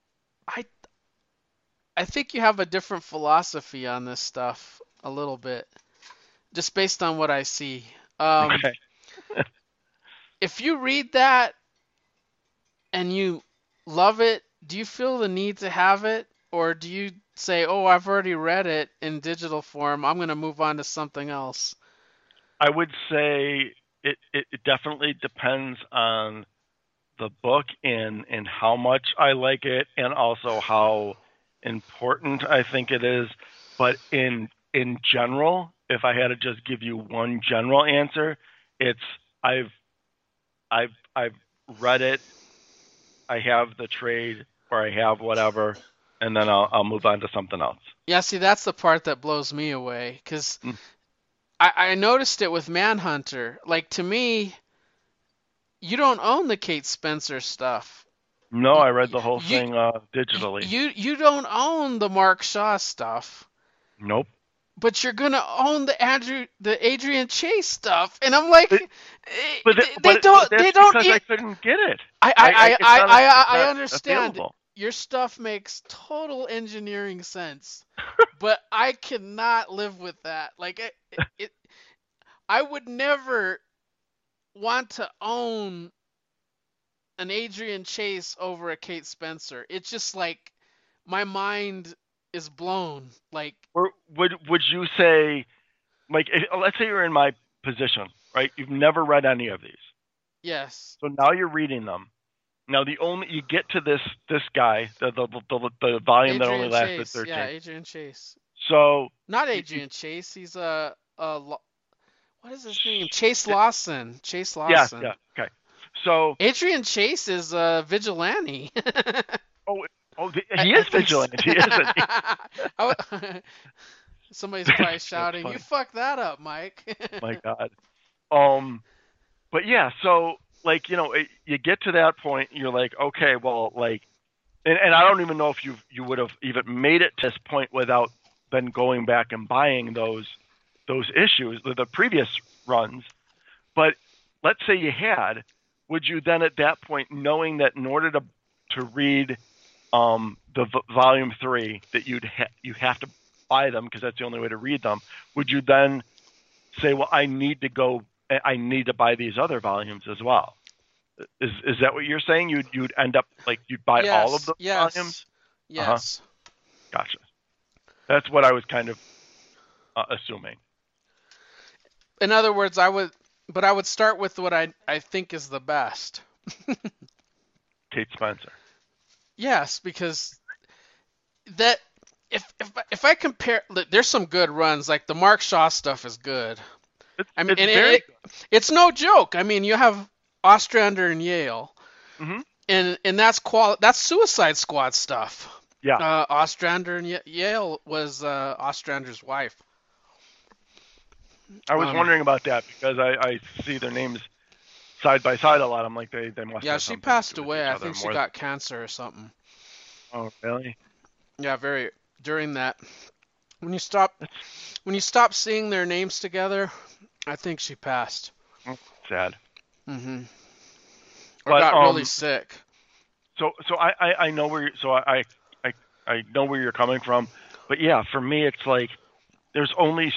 [SPEAKER 2] I think you have a different philosophy on this stuff a little bit, just based on what I see.
[SPEAKER 1] Okay.
[SPEAKER 2] If you read that and you love it, do you feel the need to have it, or do you say, "Oh, I've already read it in digital form. I'm going to move on to something else"?
[SPEAKER 1] I would say it definitely depends on the book and how much I like it, and also how important I think it is. But in general, if I had to just give you one general answer, it's I've read it, I have the trade, or I have whatever, and then I'll move on to something else.
[SPEAKER 2] Yeah, see, that's the part that blows me away, because I noticed it with Manhunter. Like, to me, you don't own the Kate Spencer stuff.
[SPEAKER 1] No, I read the whole thing digitally.
[SPEAKER 2] You don't own the Mark Shaw stuff.
[SPEAKER 1] Nope.
[SPEAKER 2] but you're gonna own the Adrian Chase stuff, and I'm like, they
[SPEAKER 1] that's
[SPEAKER 2] don't.
[SPEAKER 1] because I couldn't get it.
[SPEAKER 2] I understand.
[SPEAKER 1] Available.
[SPEAKER 2] Your stuff makes total engineering sense, but I cannot live with that. Like I would never want to own an Adrian Chase over a Kate Spencer. It's just like my mind is blown. Like,
[SPEAKER 1] Or would you say, like, let's say you're in my position, right? You've never read any of these,
[SPEAKER 2] yes,
[SPEAKER 1] so now you're reading them. Now you get to this guy, the volume that only
[SPEAKER 2] Adrian
[SPEAKER 1] lasted
[SPEAKER 2] Chase.
[SPEAKER 1] 13.
[SPEAKER 2] Yeah, Adrian Chase.
[SPEAKER 1] So
[SPEAKER 2] Not Adrian Chase. He's what is his name? Chase Lawson. Chase Lawson.
[SPEAKER 1] yeah, okay. So
[SPEAKER 2] Adrian Chase is a vigilante.
[SPEAKER 1] he is vigilante, isn't he?
[SPEAKER 2] Somebody's probably shouting,
[SPEAKER 1] funny.
[SPEAKER 2] "You fucked that up, Mike."
[SPEAKER 1] My God. But yeah, so like, you get to that point, you're like, okay, well, like, and I don't even know if you would have even made it to this point without then going back and buying those issues, the previous runs. But let's say you had, would you then at that point, knowing that in order to read the volume 3 that you have to buy them because that's the only way to read them, would you then say, well, I need to buy these other volumes as well? Is that what you're saying? You'd end up like you'd buy all of those volumes?
[SPEAKER 2] Yes.
[SPEAKER 1] Gotcha. That's what I was kind of assuming.
[SPEAKER 2] In other words, I would start with what I think is the best.
[SPEAKER 1] Kate Spencer.
[SPEAKER 2] Yes, because that if I compare, there's some good runs. Like the Mark Shaw stuff is good. It's no joke. I mean, you have Ostrander and Yale,
[SPEAKER 1] mm-hmm.
[SPEAKER 2] and that's Suicide Squad stuff.
[SPEAKER 1] Yeah.
[SPEAKER 2] Ostrander and Yale was Ostrander's wife.
[SPEAKER 1] I was wondering about that because I see their names side by side a lot. I'm like, they must.
[SPEAKER 2] Yeah,
[SPEAKER 1] have
[SPEAKER 2] she passed away. I think she
[SPEAKER 1] more
[SPEAKER 2] got cancer or something.
[SPEAKER 1] Oh, really?
[SPEAKER 2] Yeah, during that. When you stop seeing their names together, I think she passed.
[SPEAKER 1] Sad.
[SPEAKER 2] Mm-hmm. Or got really sick.
[SPEAKER 1] So I know where I know where you're coming from, but yeah, for me it's like there's only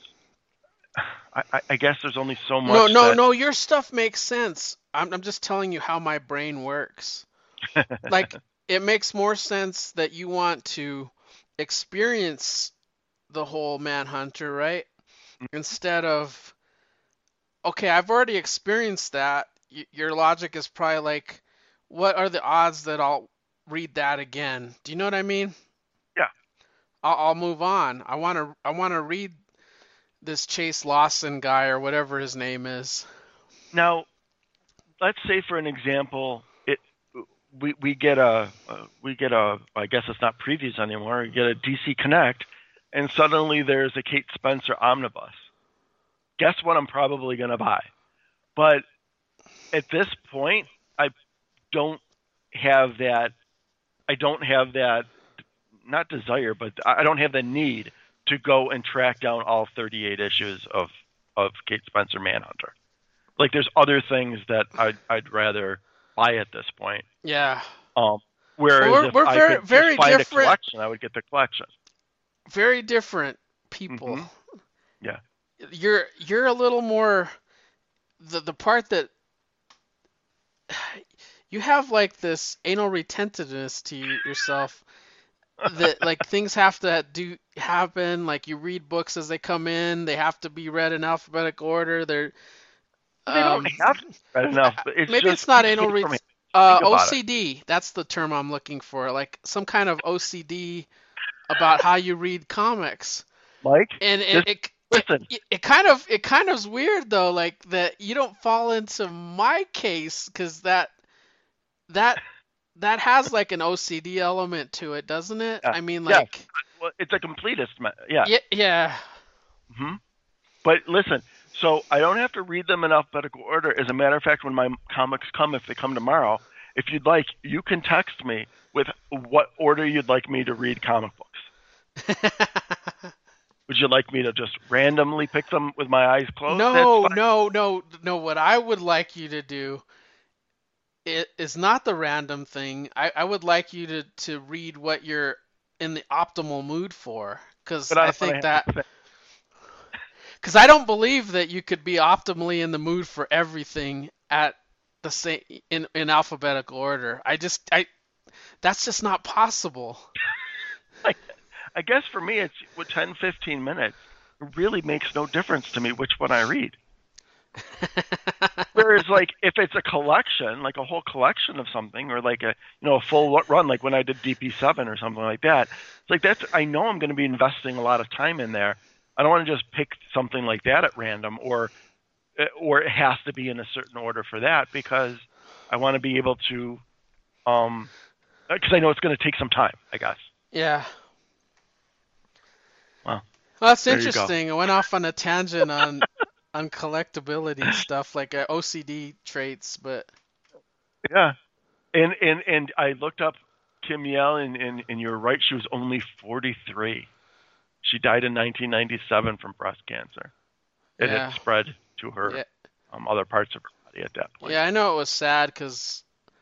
[SPEAKER 1] I guess there's only so much.
[SPEAKER 2] No, your stuff makes sense. I'm just telling you how my brain works. Like it makes more sense that you want to experience the whole Manhunter, right? Instead of, okay, I've already experienced that. Your logic is probably like, what are the odds that I'll read that again? Do you know what I mean?
[SPEAKER 1] Yeah.
[SPEAKER 2] I'll move on. I want to read this Chase Lawson guy or whatever his name is.
[SPEAKER 1] Now, let's say for an example, we get a I guess it's not previews anymore. We get a DC Connect, and suddenly there's a Kate Spencer omnibus. Guess what? I'm probably going to buy, but at this point, I don't have that. Not desire, but I don't have the need to go and track down all 38 issues of Kate Spencer Manhunter. Like there's other things that I'd rather buy at this point.
[SPEAKER 2] Yeah.
[SPEAKER 1] Whereas
[SPEAKER 2] we're
[SPEAKER 1] if I could
[SPEAKER 2] very
[SPEAKER 1] find
[SPEAKER 2] different.
[SPEAKER 1] a collection, I would get the collection.
[SPEAKER 2] Very different people.
[SPEAKER 1] Mm-hmm. Yeah.
[SPEAKER 2] You're a little more the part that you have like this anal retentiveness to yourself that like things have to happen. Like you read books as they come in, they have to be read in alphabetical order. They
[SPEAKER 1] don't have to be read enough.
[SPEAKER 2] It's not anal OCD. That's the term I'm looking for. Like some kind of OCD about how you read comics.
[SPEAKER 1] Mike,
[SPEAKER 2] and it kind of is weird though, like that you don't fall into my case because that has like an OCD element to it, doesn't it?
[SPEAKER 1] Yeah.
[SPEAKER 2] I mean, like,
[SPEAKER 1] well, it's a completist. Yeah.
[SPEAKER 2] Yeah.
[SPEAKER 1] Mm-hmm. But listen, so I don't have to read them in alphabetical order. As a matter of fact, when my comics come, if they come tomorrow, if you'd like, you can text me with what order you'd like me to read comic books. Would you like me to just randomly pick them with my eyes closed? That's
[SPEAKER 2] No,
[SPEAKER 1] fine.
[SPEAKER 2] no, no, no. What I would like you to do is not the random thing. I would like you to read what you're in the optimal mood for, because
[SPEAKER 1] But I
[SPEAKER 2] I
[SPEAKER 1] don't want
[SPEAKER 2] think
[SPEAKER 1] to have to
[SPEAKER 2] that
[SPEAKER 1] say.
[SPEAKER 2] because I don't believe that you could be optimally in the mood for everything at the same in alphabetical order. I that's just not possible.
[SPEAKER 1] Like, I guess for me, it's with 10, 15 minutes. It really makes no difference to me which one I read. Whereas, like, if it's a collection, like a whole collection of something, or like a full run, like when I did DP7 or something like that, it's like I know I'm going to be investing a lot of time in there. I don't want to just pick something like that at random, or it has to be in a certain order for that because I want to be able to, because I know it's going to take some time. I guess.
[SPEAKER 2] Yeah.
[SPEAKER 1] Well,
[SPEAKER 2] Well, that's
[SPEAKER 1] there you go.
[SPEAKER 2] interesting. I went off on a tangent on collectability stuff like OCD traits, but
[SPEAKER 1] Yeah, and I looked up Kim Yell, and you're right. She was only 43. She died in 1997 from breast cancer. It had
[SPEAKER 2] yeah,
[SPEAKER 1] spread to her
[SPEAKER 2] yeah,
[SPEAKER 1] other parts of her body at that point.
[SPEAKER 2] yeah. I know it was sad because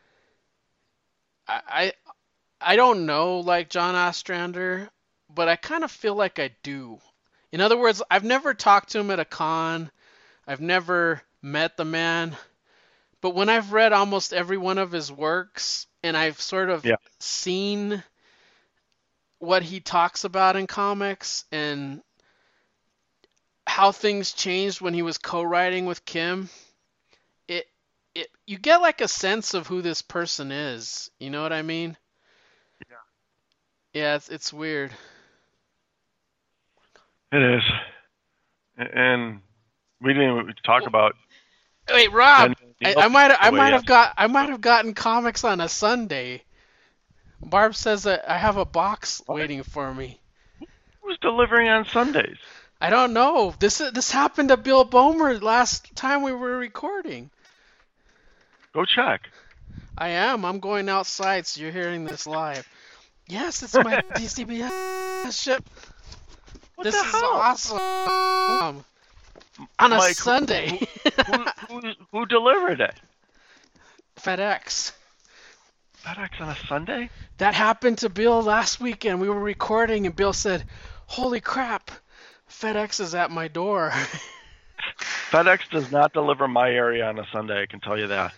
[SPEAKER 2] I I don't know like John Ostrander, but I kind of feel like I do. In other words, I've never talked to him at a con. I've never met the man, but when I've read almost every one of his works and I've sort of
[SPEAKER 1] Yeah,
[SPEAKER 2] seen what he talks about in comics and how things changed when he was co-writing with Kim, it it you get like a sense of who this person is. You know what I mean? Yeah, it's weird.
[SPEAKER 1] it is. And we didn't even talk about
[SPEAKER 2] Wait, Rob,
[SPEAKER 1] Daniel Neal
[SPEAKER 2] I
[SPEAKER 1] away
[SPEAKER 2] might
[SPEAKER 1] yet.
[SPEAKER 2] have gotten comics on a Sunday. Barb says that I have a box
[SPEAKER 1] What?
[SPEAKER 2] waiting for me.
[SPEAKER 1] Who's delivering on Sundays?
[SPEAKER 2] I don't know. This happened to Bill Bomer last time we were recording.
[SPEAKER 1] Go check.
[SPEAKER 2] I am. I'm going outside, so you're hearing this live. Yes, it's my DCBS ship.
[SPEAKER 1] What
[SPEAKER 2] This
[SPEAKER 1] the
[SPEAKER 2] is
[SPEAKER 1] hell,
[SPEAKER 2] awesome. On a
[SPEAKER 1] Mike?
[SPEAKER 2] Sunday.
[SPEAKER 1] Who delivered it?
[SPEAKER 2] FedEx.
[SPEAKER 1] FedEx on a Sunday?
[SPEAKER 2] That happened to Bill last weekend. We were recording, and Bill said, "Holy crap, FedEx is at my door."
[SPEAKER 1] FedEx does not deliver my area on a Sunday. I can tell you that.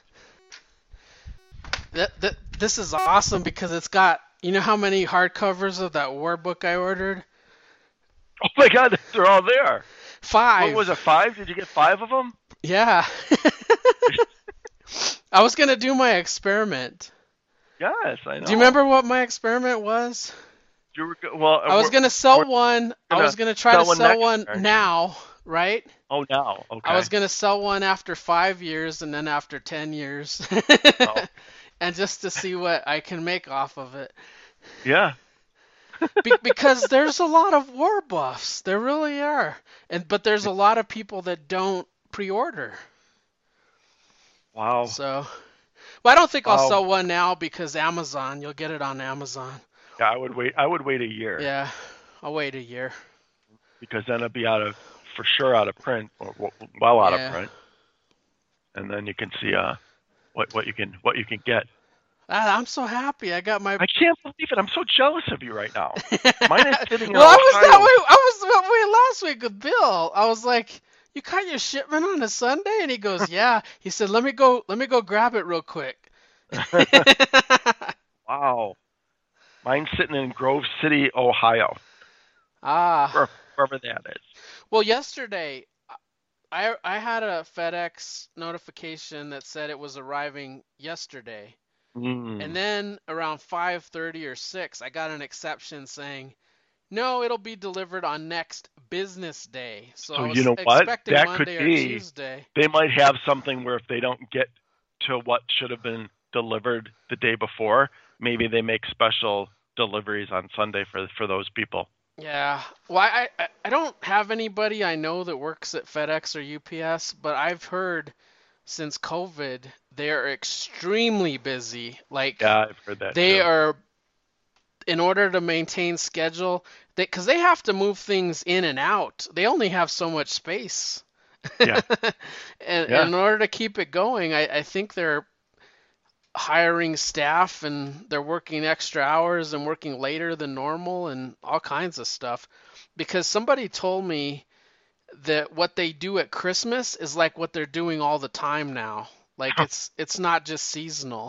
[SPEAKER 2] This is awesome because it's got, you know how many hardcovers of that war book I ordered?
[SPEAKER 1] Oh my God, they're all there. What was it?
[SPEAKER 2] 5.
[SPEAKER 1] 5? Did you get 5 of them?
[SPEAKER 2] Yeah. I was gonna do my experiment.
[SPEAKER 1] Yes, I
[SPEAKER 2] Do you
[SPEAKER 1] know.
[SPEAKER 2] remember what my experiment was?
[SPEAKER 1] Well,
[SPEAKER 2] I was gonna sell
[SPEAKER 1] we're
[SPEAKER 2] one. I
[SPEAKER 1] gonna
[SPEAKER 2] was gonna try to
[SPEAKER 1] sell one
[SPEAKER 2] sell
[SPEAKER 1] next
[SPEAKER 2] one
[SPEAKER 1] year, aren't you?
[SPEAKER 2] now, right?
[SPEAKER 1] Oh, now.
[SPEAKER 2] I
[SPEAKER 1] Okay.
[SPEAKER 2] was gonna sell one after 5 years and then after 10 years,
[SPEAKER 1] Oh,
[SPEAKER 2] and just to see what I can make off of it.
[SPEAKER 1] yeah.
[SPEAKER 2] Because there's a lot of war buffs. There really are, but there's a lot of people that don't pre-order.
[SPEAKER 1] Wow.
[SPEAKER 2] So, well, I don't think I'll
[SPEAKER 1] Wow.
[SPEAKER 2] sell one now because Amazon. You'll get it on Amazon.
[SPEAKER 1] Yeah, I would wait. I would wait a year
[SPEAKER 2] Yeah, I'll wait a year.
[SPEAKER 1] because then it'll be for sure out of print, or well out of
[SPEAKER 2] Yeah.
[SPEAKER 1] print, and then you can see what you can get.
[SPEAKER 2] I'm so happy. I got my.
[SPEAKER 1] I can't believe it. I'm so jealous of you right now. Mine is sitting in
[SPEAKER 2] Well, I was that
[SPEAKER 1] Ohio.
[SPEAKER 2] way. I was that way last week with Bill. I was like, "You got your shipment on a Sunday?" And he goes, "Yeah." He said, "Let me go grab it real quick."
[SPEAKER 1] Wow. Mine's sitting in Grove City, Ohio,
[SPEAKER 2] Ah.
[SPEAKER 1] wherever that is.
[SPEAKER 2] Well, yesterday I had a FedEx notification that said it was arriving yesterday. And
[SPEAKER 1] Mm.
[SPEAKER 2] then around 5:30 or 6, I got an exception saying, "No, it'll be delivered on next business day." So
[SPEAKER 1] So
[SPEAKER 2] I
[SPEAKER 1] you
[SPEAKER 2] was
[SPEAKER 1] know what?
[SPEAKER 2] expecting
[SPEAKER 1] That could
[SPEAKER 2] Monday or
[SPEAKER 1] be.
[SPEAKER 2] Tuesday.
[SPEAKER 1] They might have something where if they don't get to what should have been delivered the day before, maybe they make special deliveries on Sunday for those people.
[SPEAKER 2] Yeah. Well, I don't have anybody I know that works at FedEx or UPS, but I've heard since COVID they're extremely busy. Like
[SPEAKER 1] Yeah, I've heard that
[SPEAKER 2] they
[SPEAKER 1] too.
[SPEAKER 2] are in order to maintain schedule, because they have to move things in and out. They only have so much space.
[SPEAKER 1] Yeah.
[SPEAKER 2] And
[SPEAKER 1] Yeah.
[SPEAKER 2] in order to keep it going, I think they're hiring staff and they're working extra hours and working later than normal and all kinds of stuff. Because somebody told me that what they do at Christmas is like what they're doing all the time now. Like it's not just seasonal.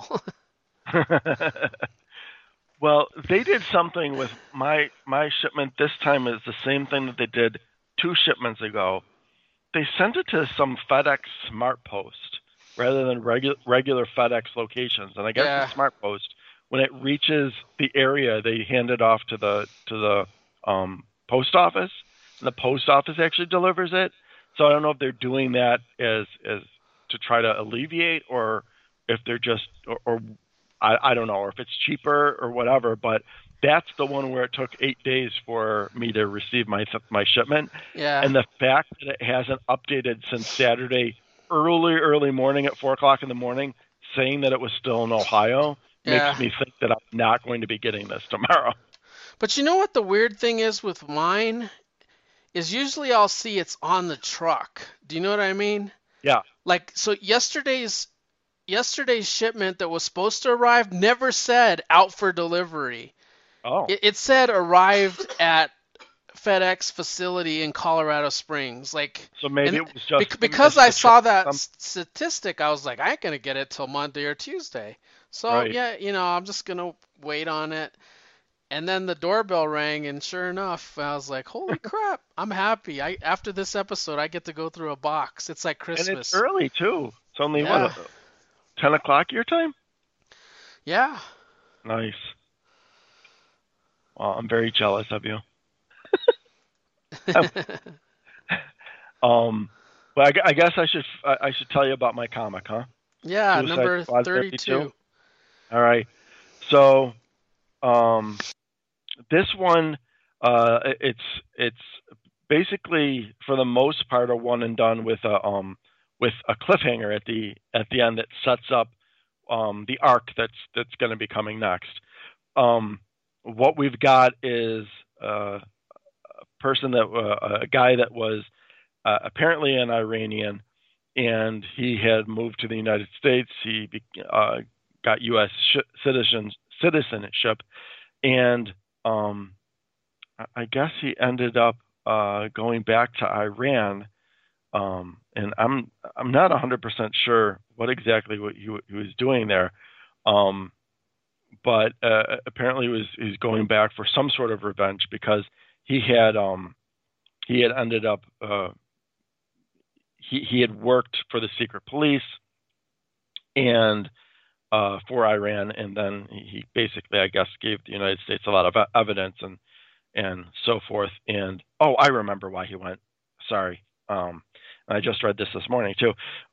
[SPEAKER 1] Well, they did something with my shipment this time is the same thing that they did 2 shipments ago. They sent it to some FedEx Smart Post rather than regular FedEx locations. And I guess the
[SPEAKER 2] Yeah.
[SPEAKER 1] Smart Post, when it reaches the area, they hand it off to the post office, and the post office actually delivers it. So I don't know if they're doing that as to try to alleviate, or if they're just or I don't know, or if it's cheaper or whatever. But that's the one where it took 8 days for me to receive my shipment.
[SPEAKER 2] Yeah.
[SPEAKER 1] And the fact that it hasn't updated since Saturday early morning at 4 o'clock in the morning, saying that it was still in Ohio,
[SPEAKER 2] Yeah.
[SPEAKER 1] makes me think that I'm not going to be getting this tomorrow.
[SPEAKER 2] But you know what the weird thing is with mine is usually I'll see it's on the truck. Do you know what I mean?
[SPEAKER 1] Yeah.
[SPEAKER 2] Like so yesterday's shipment that was supposed to arrive never said out for delivery.
[SPEAKER 1] Oh.
[SPEAKER 2] It said arrived at FedEx facility in Colorado Springs. Like,
[SPEAKER 1] So maybe
[SPEAKER 2] and
[SPEAKER 1] it was just
[SPEAKER 2] because I saw that
[SPEAKER 1] some,
[SPEAKER 2] statistic, I was like, I ain't gonna get it till Monday or Tuesday. So
[SPEAKER 1] right.
[SPEAKER 2] yeah, I'm just gonna wait on it. And then the doorbell rang, and sure enough, I was like, holy crap, I'm happy. After this episode, I get to go through a box. It's like
[SPEAKER 1] And it's
[SPEAKER 2] Christmas.
[SPEAKER 1] early too. It's only
[SPEAKER 2] Yeah,
[SPEAKER 1] 10 o'clock your time?
[SPEAKER 2] yeah.
[SPEAKER 1] Nice. Well, I'm very jealous of you. Um, but I guess I should tell you about my comic, huh?
[SPEAKER 2] Yeah,
[SPEAKER 1] Suicide
[SPEAKER 2] number
[SPEAKER 1] Squad 32.
[SPEAKER 2] 32.
[SPEAKER 1] All right. So um, this one, it's basically for the most part a one and done with a cliffhanger at the end that sets up the arc that's going to be coming next. What we've got is a guy that was apparently an Iranian, and he had moved to the United States. He got U.S. citizenship, and I guess he ended up going back to Iran. And I'm not 100% sure what exactly he was doing there. But apparently he was going back for some sort of revenge because he had ended up he had worked for the secret police and for Iran, and then he basically, I guess, gave the United States a lot of evidence and so forth. And I remember why he went. Sorry, I just read this morning too.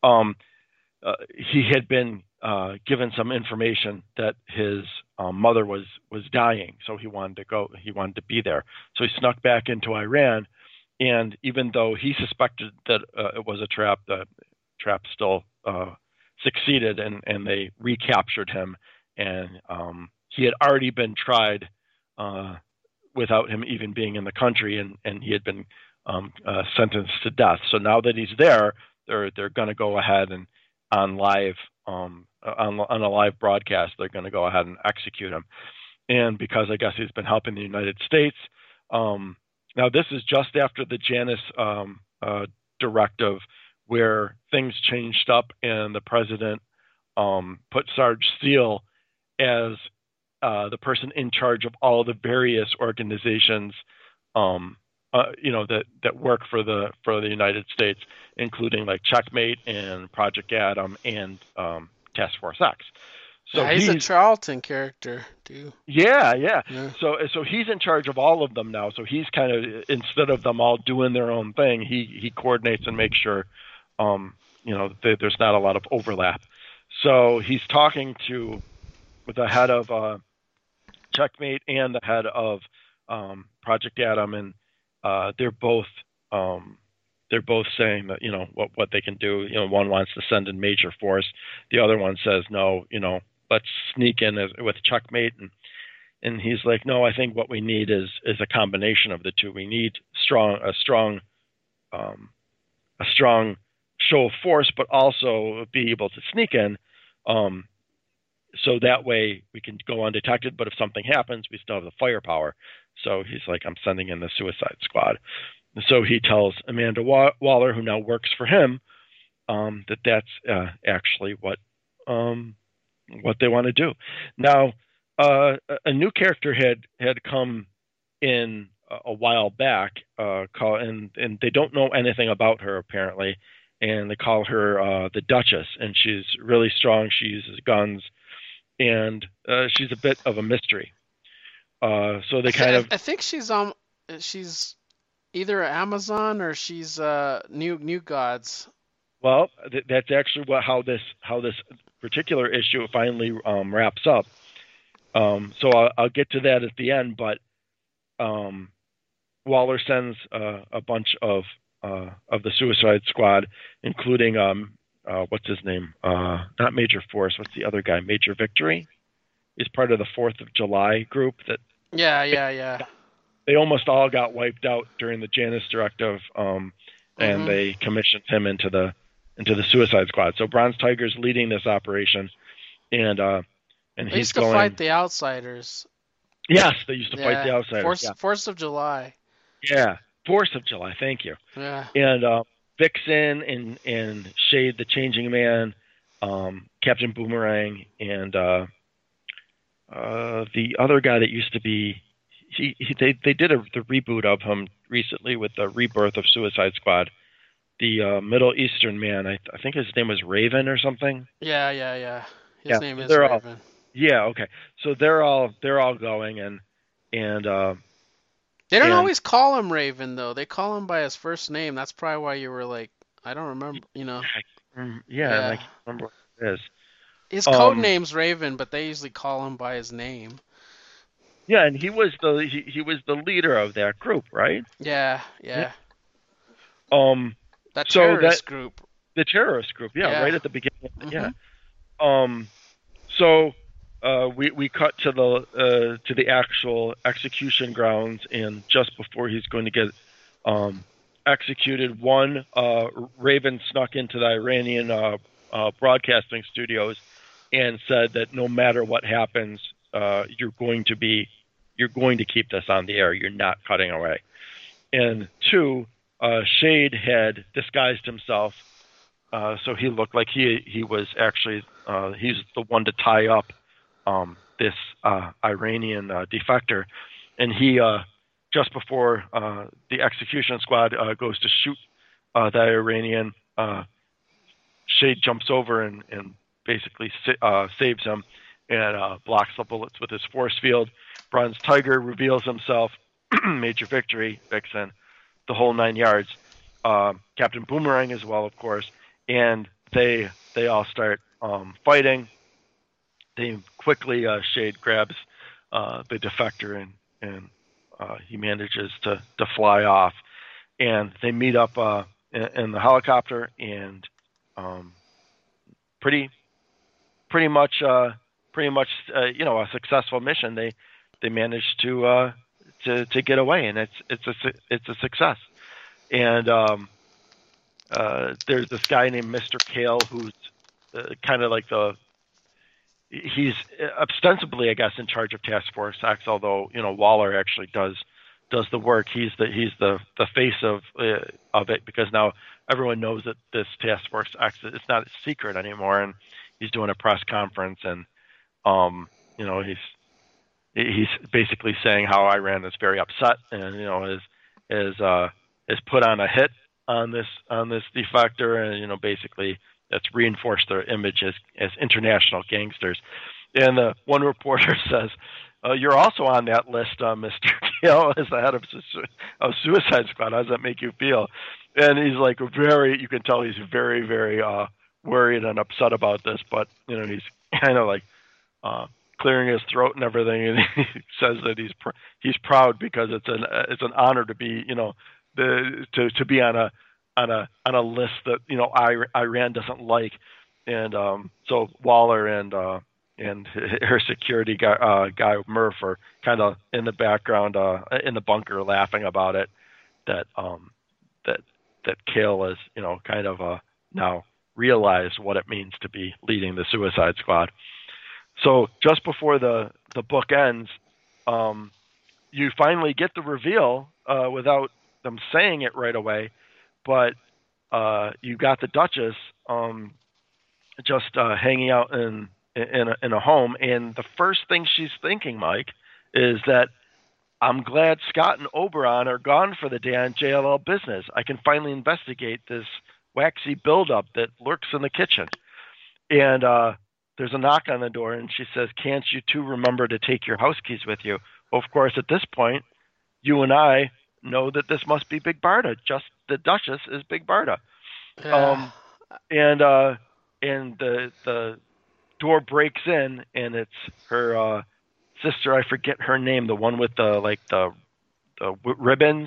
[SPEAKER 1] He had been given some information that his mother was dying, so he wanted to go. He wanted to be there, so he snuck back into Iran. And even though he suspected that it was a trap, the trap still succeeded, and they recaptured him. And he had already been tried without him even being in the country, and he had been sentenced to death. So now that he's there, they're going to go ahead and on a live broadcast, they're going to go ahead and execute him. And because I guess he's been helping the United States. Now, this is just after the Janus directive, where things changed up and the president put Sarge Steele as the person in charge of all the various organizations, that work for the United States, including like Checkmate and Project Adam and Task Force X. So
[SPEAKER 2] yeah, he's a Charlton character too.
[SPEAKER 1] Yeah. So he's in charge of all of them now. So he's kind of, instead of them all doing their own thing, he coordinates and makes sure, there's not a lot of overlap. So he's talking to the head of Checkmate and the head of Project Adam, and they're both saying that what they can do. One wants to send in major force, the other one says no. Let's sneak in with Checkmate, and And he's like, no, I think what we need is a combination of the two. We need a strong show of force, but also be able to sneak in, so that way we can go undetected. But if something happens, we still have the firepower. So he's like, I'm sending in the Suicide Squad. And so he tells Amanda Waller, who now works for him, that's actually what they want to do. Now, a new character had come in a while back, and they don't know anything about her apparently, and they call her the Duchess, and she's really strong. She uses guns, and she's a bit of a mystery. So they
[SPEAKER 2] I think she's either Amazon or she's New Gods.
[SPEAKER 1] Well, that's actually how this particular issue finally wraps up. So I'll get to that at the end, but Waller sends a bunch of the Suicide Squad, including what's his name? Not Major Force. What's the other guy? Major Victory. He's part of the 4th of July group.
[SPEAKER 2] Yeah.
[SPEAKER 1] They almost all got wiped out during the Janus Directive, and they commissioned him into the Suicide Squad. So Bronze Tiger's leading this operation, and
[SPEAKER 2] they used to fight the Outsiders.
[SPEAKER 1] Yes, they used to fight the Outsiders.
[SPEAKER 2] Force of July.
[SPEAKER 1] Yeah, 4th of July. Thank you.
[SPEAKER 2] Yeah.
[SPEAKER 1] And Vixen and Shade, the Changing Man, Captain Boomerang, and the other guy that used to be. They did the reboot of him recently with the rebirth of Suicide Squad. The Middle Eastern man, I think his name was Raven or something.
[SPEAKER 2] Yeah. His name is Raven.
[SPEAKER 1] Okay. So they're all going, and
[SPEAKER 2] they don't always call him Raven though. They call him by his first name. That's probably why you were like, I don't remember.
[SPEAKER 1] I can't remember what it is.
[SPEAKER 2] His code name's Raven, but they usually call him by his name.
[SPEAKER 1] Yeah, and he was the leader of that group, right?
[SPEAKER 2] Yeah.
[SPEAKER 1] That
[SPEAKER 2] terrorist group.
[SPEAKER 1] The terrorist group, right at the beginning.
[SPEAKER 2] Mm-hmm.
[SPEAKER 1] So we cut to the actual execution grounds, and just before he's going to get executed, Raven snuck into the Iranian broadcasting studios and said that no matter what happens, you're going to keep this on the air. You're not cutting away. And 2, Shade had disguised himself, so he looked like he was actually he's the one to tie up this Iranian defector, and he just before the execution squad goes to shoot the Iranian, Shade jumps over and basically saves him and blocks the bullets with his force field. Bronze Tiger reveals himself, Major Victory, Vixen, the whole 9 yards. Captain Boomerang as well, of course, and they all start fighting. They quickly Shade grabs the defector and he manages to fly off, and they meet up in the helicopter, and pretty much a successful mission. They managed to get away, and it's a success. And there's this guy named Mr. Kale who's kind of like he's ostensibly, I guess, in charge of Task Force X, although Waller actually does the work. He's the face of it, because now everyone knows that this Task Force X, it's not a secret anymore, and he's doing a press conference, and he's basically saying how Iran is very upset, and has put on a hit on this defector, and basically that's reinforced their image as international gangsters. And one reporter says, "You're also on that list, Mr. Kale, as the head of Suicide Squad. How does that make you feel?" And he's like you can tell he's very, very worried and upset about this, but he's kind of like clearing his throat and everything, and he says that he's proud because it's an honor to be to be on a list that Iran doesn't like. And so Waller and and her security guy Murph are kind of in the background, in the bunker, laughing about it. That that that Kale is, kind of now realized what it means to be leading the Suicide Squad. So just before the book ends, you finally get the reveal without them saying it right away, but you got the Duchess just hanging out in a home, and the first thing she's thinking, Mike, is that I'm glad Scott and Oberon are gone for the day on JLL business. I can finally investigate this waxy buildup that lurks in the kitchen. And there's a knock on the door, and she says, "Can't you two remember to take your house keys with you?" Well, of course, at this point, you and I know that this must be Big Barda. Just the Duchess is Big Barda.
[SPEAKER 2] Yeah.
[SPEAKER 1] And the door breaks in, and it's her sister. I forget her name. The one with the ribbons.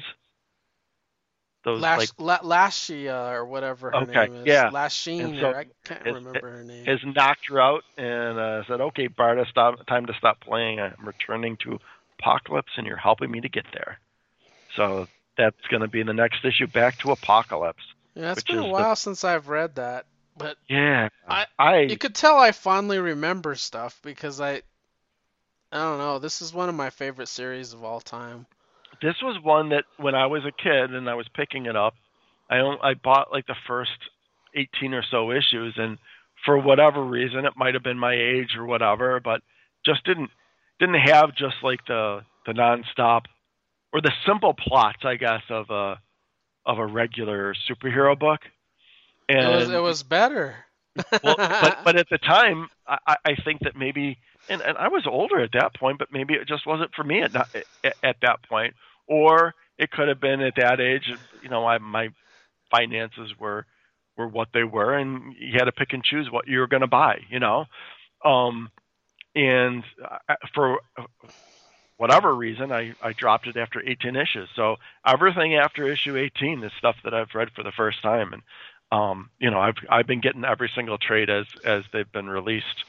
[SPEAKER 1] Those
[SPEAKER 2] Lashia or whatever her
[SPEAKER 1] okay,
[SPEAKER 2] name is.
[SPEAKER 1] yeah.
[SPEAKER 2] Lasheen,
[SPEAKER 1] So
[SPEAKER 2] or I can't remember her name.
[SPEAKER 1] has knocked her out and said, "Okay, Barda, time to stop playing. I'm returning to Apocalypse, and you're helping me to get there." So that's going to be the next issue, Back to Apocalypse.
[SPEAKER 2] Yeah, it's been a while since I've read that, but
[SPEAKER 1] yeah,
[SPEAKER 2] you could tell I fondly remember stuff because I don't know. This is one of my favorite series of all time.
[SPEAKER 1] This was one that when I was a kid and I was picking it up, I bought like the first 18 or so issues, and for whatever reason, it might have been my age or whatever, but just didn't have just like the nonstop or the simple plots, I guess, of a regular superhero book. And
[SPEAKER 2] it was better.
[SPEAKER 1] well, but at the time, I think that maybe, and I was older at that point, but maybe it just wasn't for me at that point, or it could have been at that age. My finances were what they were, and you had to pick and choose what you were going to buy. And for whatever reason, I dropped it after 18 issues. So everything after issue 18 is stuff that I've read for the first time, and I've been getting every single trade as they've been released.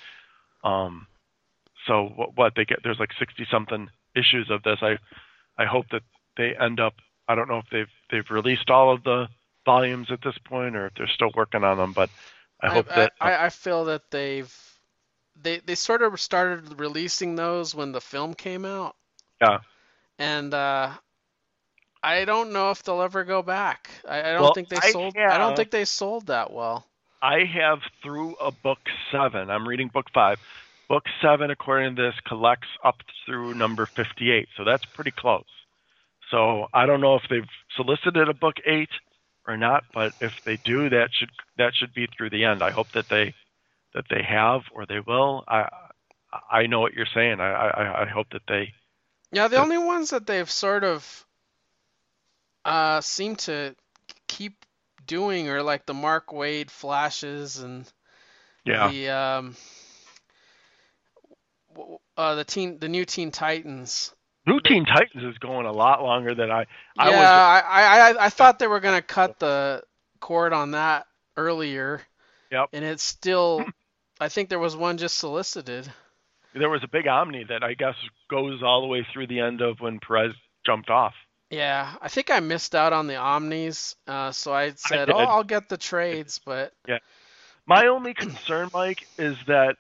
[SPEAKER 1] So what they get, there's like 60 something issues of this. I hope that they end up. I don't know if they've released all of the volumes at this point, or if they're still working on them. But I hope that
[SPEAKER 2] I feel that they sort of started releasing those when the film came out.
[SPEAKER 1] Yeah.
[SPEAKER 2] And I don't know if they'll ever go back. I don't think they sold. I don't think they sold that well.
[SPEAKER 1] I have through a book 7. I'm reading book 5. Book 7, according to this, collects up through number 58. So that's pretty close. So I don't know if they've solicited a book 8 or not, but if they do, that should be through the end. I hope that they have, or they will. I know what you're saying. I hope that they.
[SPEAKER 2] Yeah, the only ones that they've sort of seem to keep doing are like the Mark Waid flashes and the new Teen Titans.
[SPEAKER 1] New Teen Titans is going a lot longer than I
[SPEAKER 2] thought they were gonna cut the cord on that earlier.
[SPEAKER 1] Yep.
[SPEAKER 2] And it's still, I think there was one just solicited.
[SPEAKER 1] There was a big Omni that I guess goes all the way through the end of when Perez jumped off.
[SPEAKER 2] Yeah, I think I missed out on the Omnis, so I said, I'll get the trades, but
[SPEAKER 1] yeah. My only concern, Mike, is that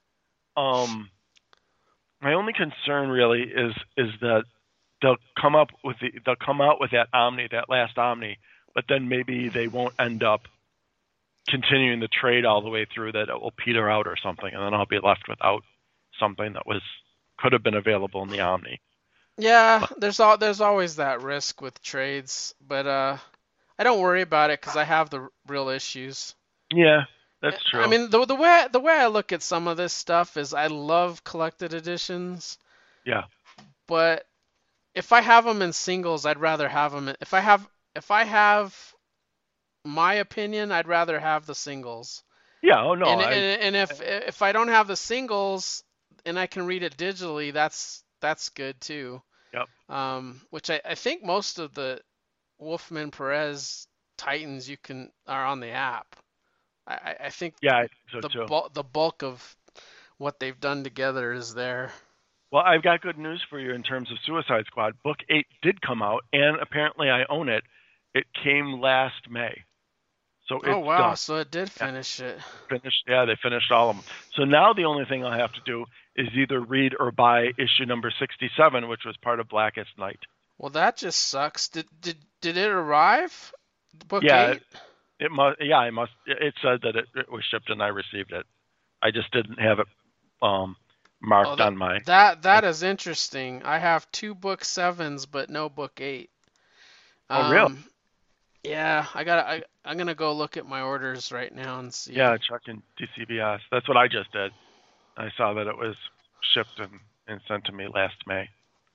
[SPEAKER 1] my only concern really is that they'll come out with that Omni, that last Omni, but then maybe they won't end up continuing the trade all the way through, that it will peter out or something, and then I'll be left without something that could have been available in the Omni.
[SPEAKER 2] Yeah, there's always that risk with trades, but I don't worry about it because I have the real issues.
[SPEAKER 1] Yeah, that's true.
[SPEAKER 2] I mean, the way I look at some of this stuff is I love collected editions.
[SPEAKER 1] Yeah.
[SPEAKER 2] But if I have them in singles, I'd rather have them. If I have my opinion, I'd rather have the singles.
[SPEAKER 1] Yeah. Oh no.
[SPEAKER 2] And if I don't have the singles and I can read it digitally, that's good too.
[SPEAKER 1] Yep.
[SPEAKER 2] Which I think most of the Wolfman Perez Titans are on the app. I think
[SPEAKER 1] so too.
[SPEAKER 2] The bulk of what they've done together is there.
[SPEAKER 1] Well, I've got good news for you in terms of Suicide Squad. Book 8 did come out, and apparently I own it. It came last May, so
[SPEAKER 2] Oh
[SPEAKER 1] it's
[SPEAKER 2] wow,
[SPEAKER 1] done.
[SPEAKER 2] so it did
[SPEAKER 1] Yeah,
[SPEAKER 2] finish it.
[SPEAKER 1] finished. Yeah, they finished all of them. So now the only thing I'll have to do is either read or buy issue number 67, which was part of Blackest Night.
[SPEAKER 2] Well, that just sucks. Did it arrive? Book
[SPEAKER 1] Yeah,
[SPEAKER 2] 8?
[SPEAKER 1] it must. Yeah, I must. It said that it was shipped and I received it. I just didn't have it
[SPEAKER 2] Oh,
[SPEAKER 1] marked
[SPEAKER 2] that
[SPEAKER 1] on my.
[SPEAKER 2] that is interesting. I have 2 book 7s but no book 8.
[SPEAKER 1] Oh, really?
[SPEAKER 2] Um yeah, I'm going to go look at my orders right now and see.
[SPEAKER 1] Yeah, check in DCBS. That's what I just did. I saw that it was shipped and sent to me last May.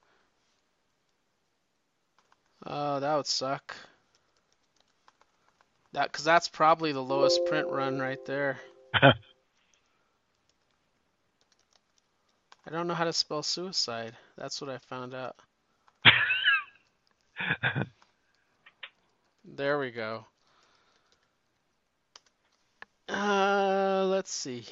[SPEAKER 2] Oh, that would suck. Cuz that's probably the lowest print run right there. I don't know how to spell suicide. That's what I found out. There we go. Let's see.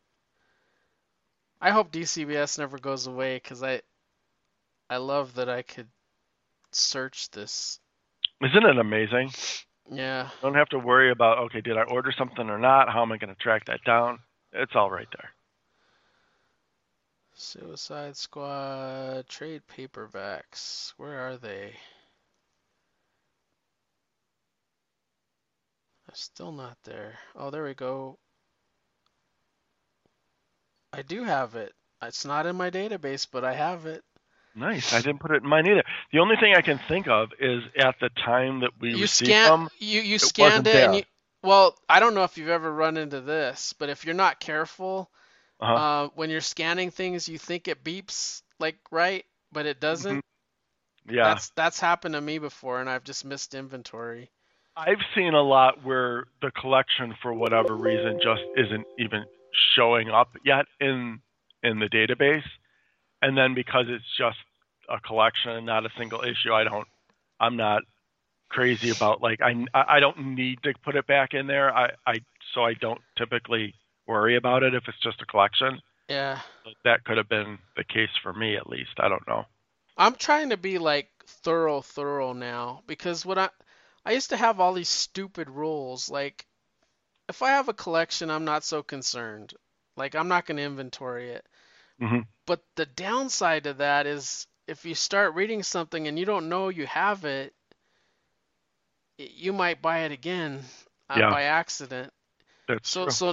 [SPEAKER 2] I hope DCBS never goes away because I love that I could search this.
[SPEAKER 1] Isn't it amazing?
[SPEAKER 2] Yeah.
[SPEAKER 1] Don't have to worry about, okay, did I order something or not? How am I going to track that down? It's all right there.
[SPEAKER 2] Suicide Squad trade paperbacks. Where are they? They're still not there. Oh, there we go. I do have it. It's not in my database, but I have it.
[SPEAKER 1] Nice. I didn't put it in mine either. The only thing I can think of is at the time that we received them,
[SPEAKER 2] you
[SPEAKER 1] it
[SPEAKER 2] scanned
[SPEAKER 1] wasn't
[SPEAKER 2] it and
[SPEAKER 1] there.
[SPEAKER 2] you well, I don't know if you've ever run into this, but if you're not careful,
[SPEAKER 1] Uh-huh.
[SPEAKER 2] when you're scanning things, you think it beeps like right, but it doesn't.
[SPEAKER 1] Yeah.
[SPEAKER 2] That's happened to me before, and I've just missed inventory.
[SPEAKER 1] I've seen a lot where the collection, for whatever reason, just isn't even showing up yet in the database. And then because it's just a collection and not a single issue, I'm not crazy about, like, I don't need to put it back in there. So I don't typically worry about it if it's just a collection.
[SPEAKER 2] Yeah.
[SPEAKER 1] So that could have been the case for me, at least. I don't know.
[SPEAKER 2] I'm trying to be like thorough now because what I used to have all these stupid rules. Like if I have a collection, I'm not so concerned. Like I'm not going to inventory it.
[SPEAKER 1] Hmm.
[SPEAKER 2] But the downside to that is if you start reading something and you don't know you have it, you might buy it again
[SPEAKER 1] Yeah,
[SPEAKER 2] by accident.
[SPEAKER 1] that's
[SPEAKER 2] So
[SPEAKER 1] true.
[SPEAKER 2] so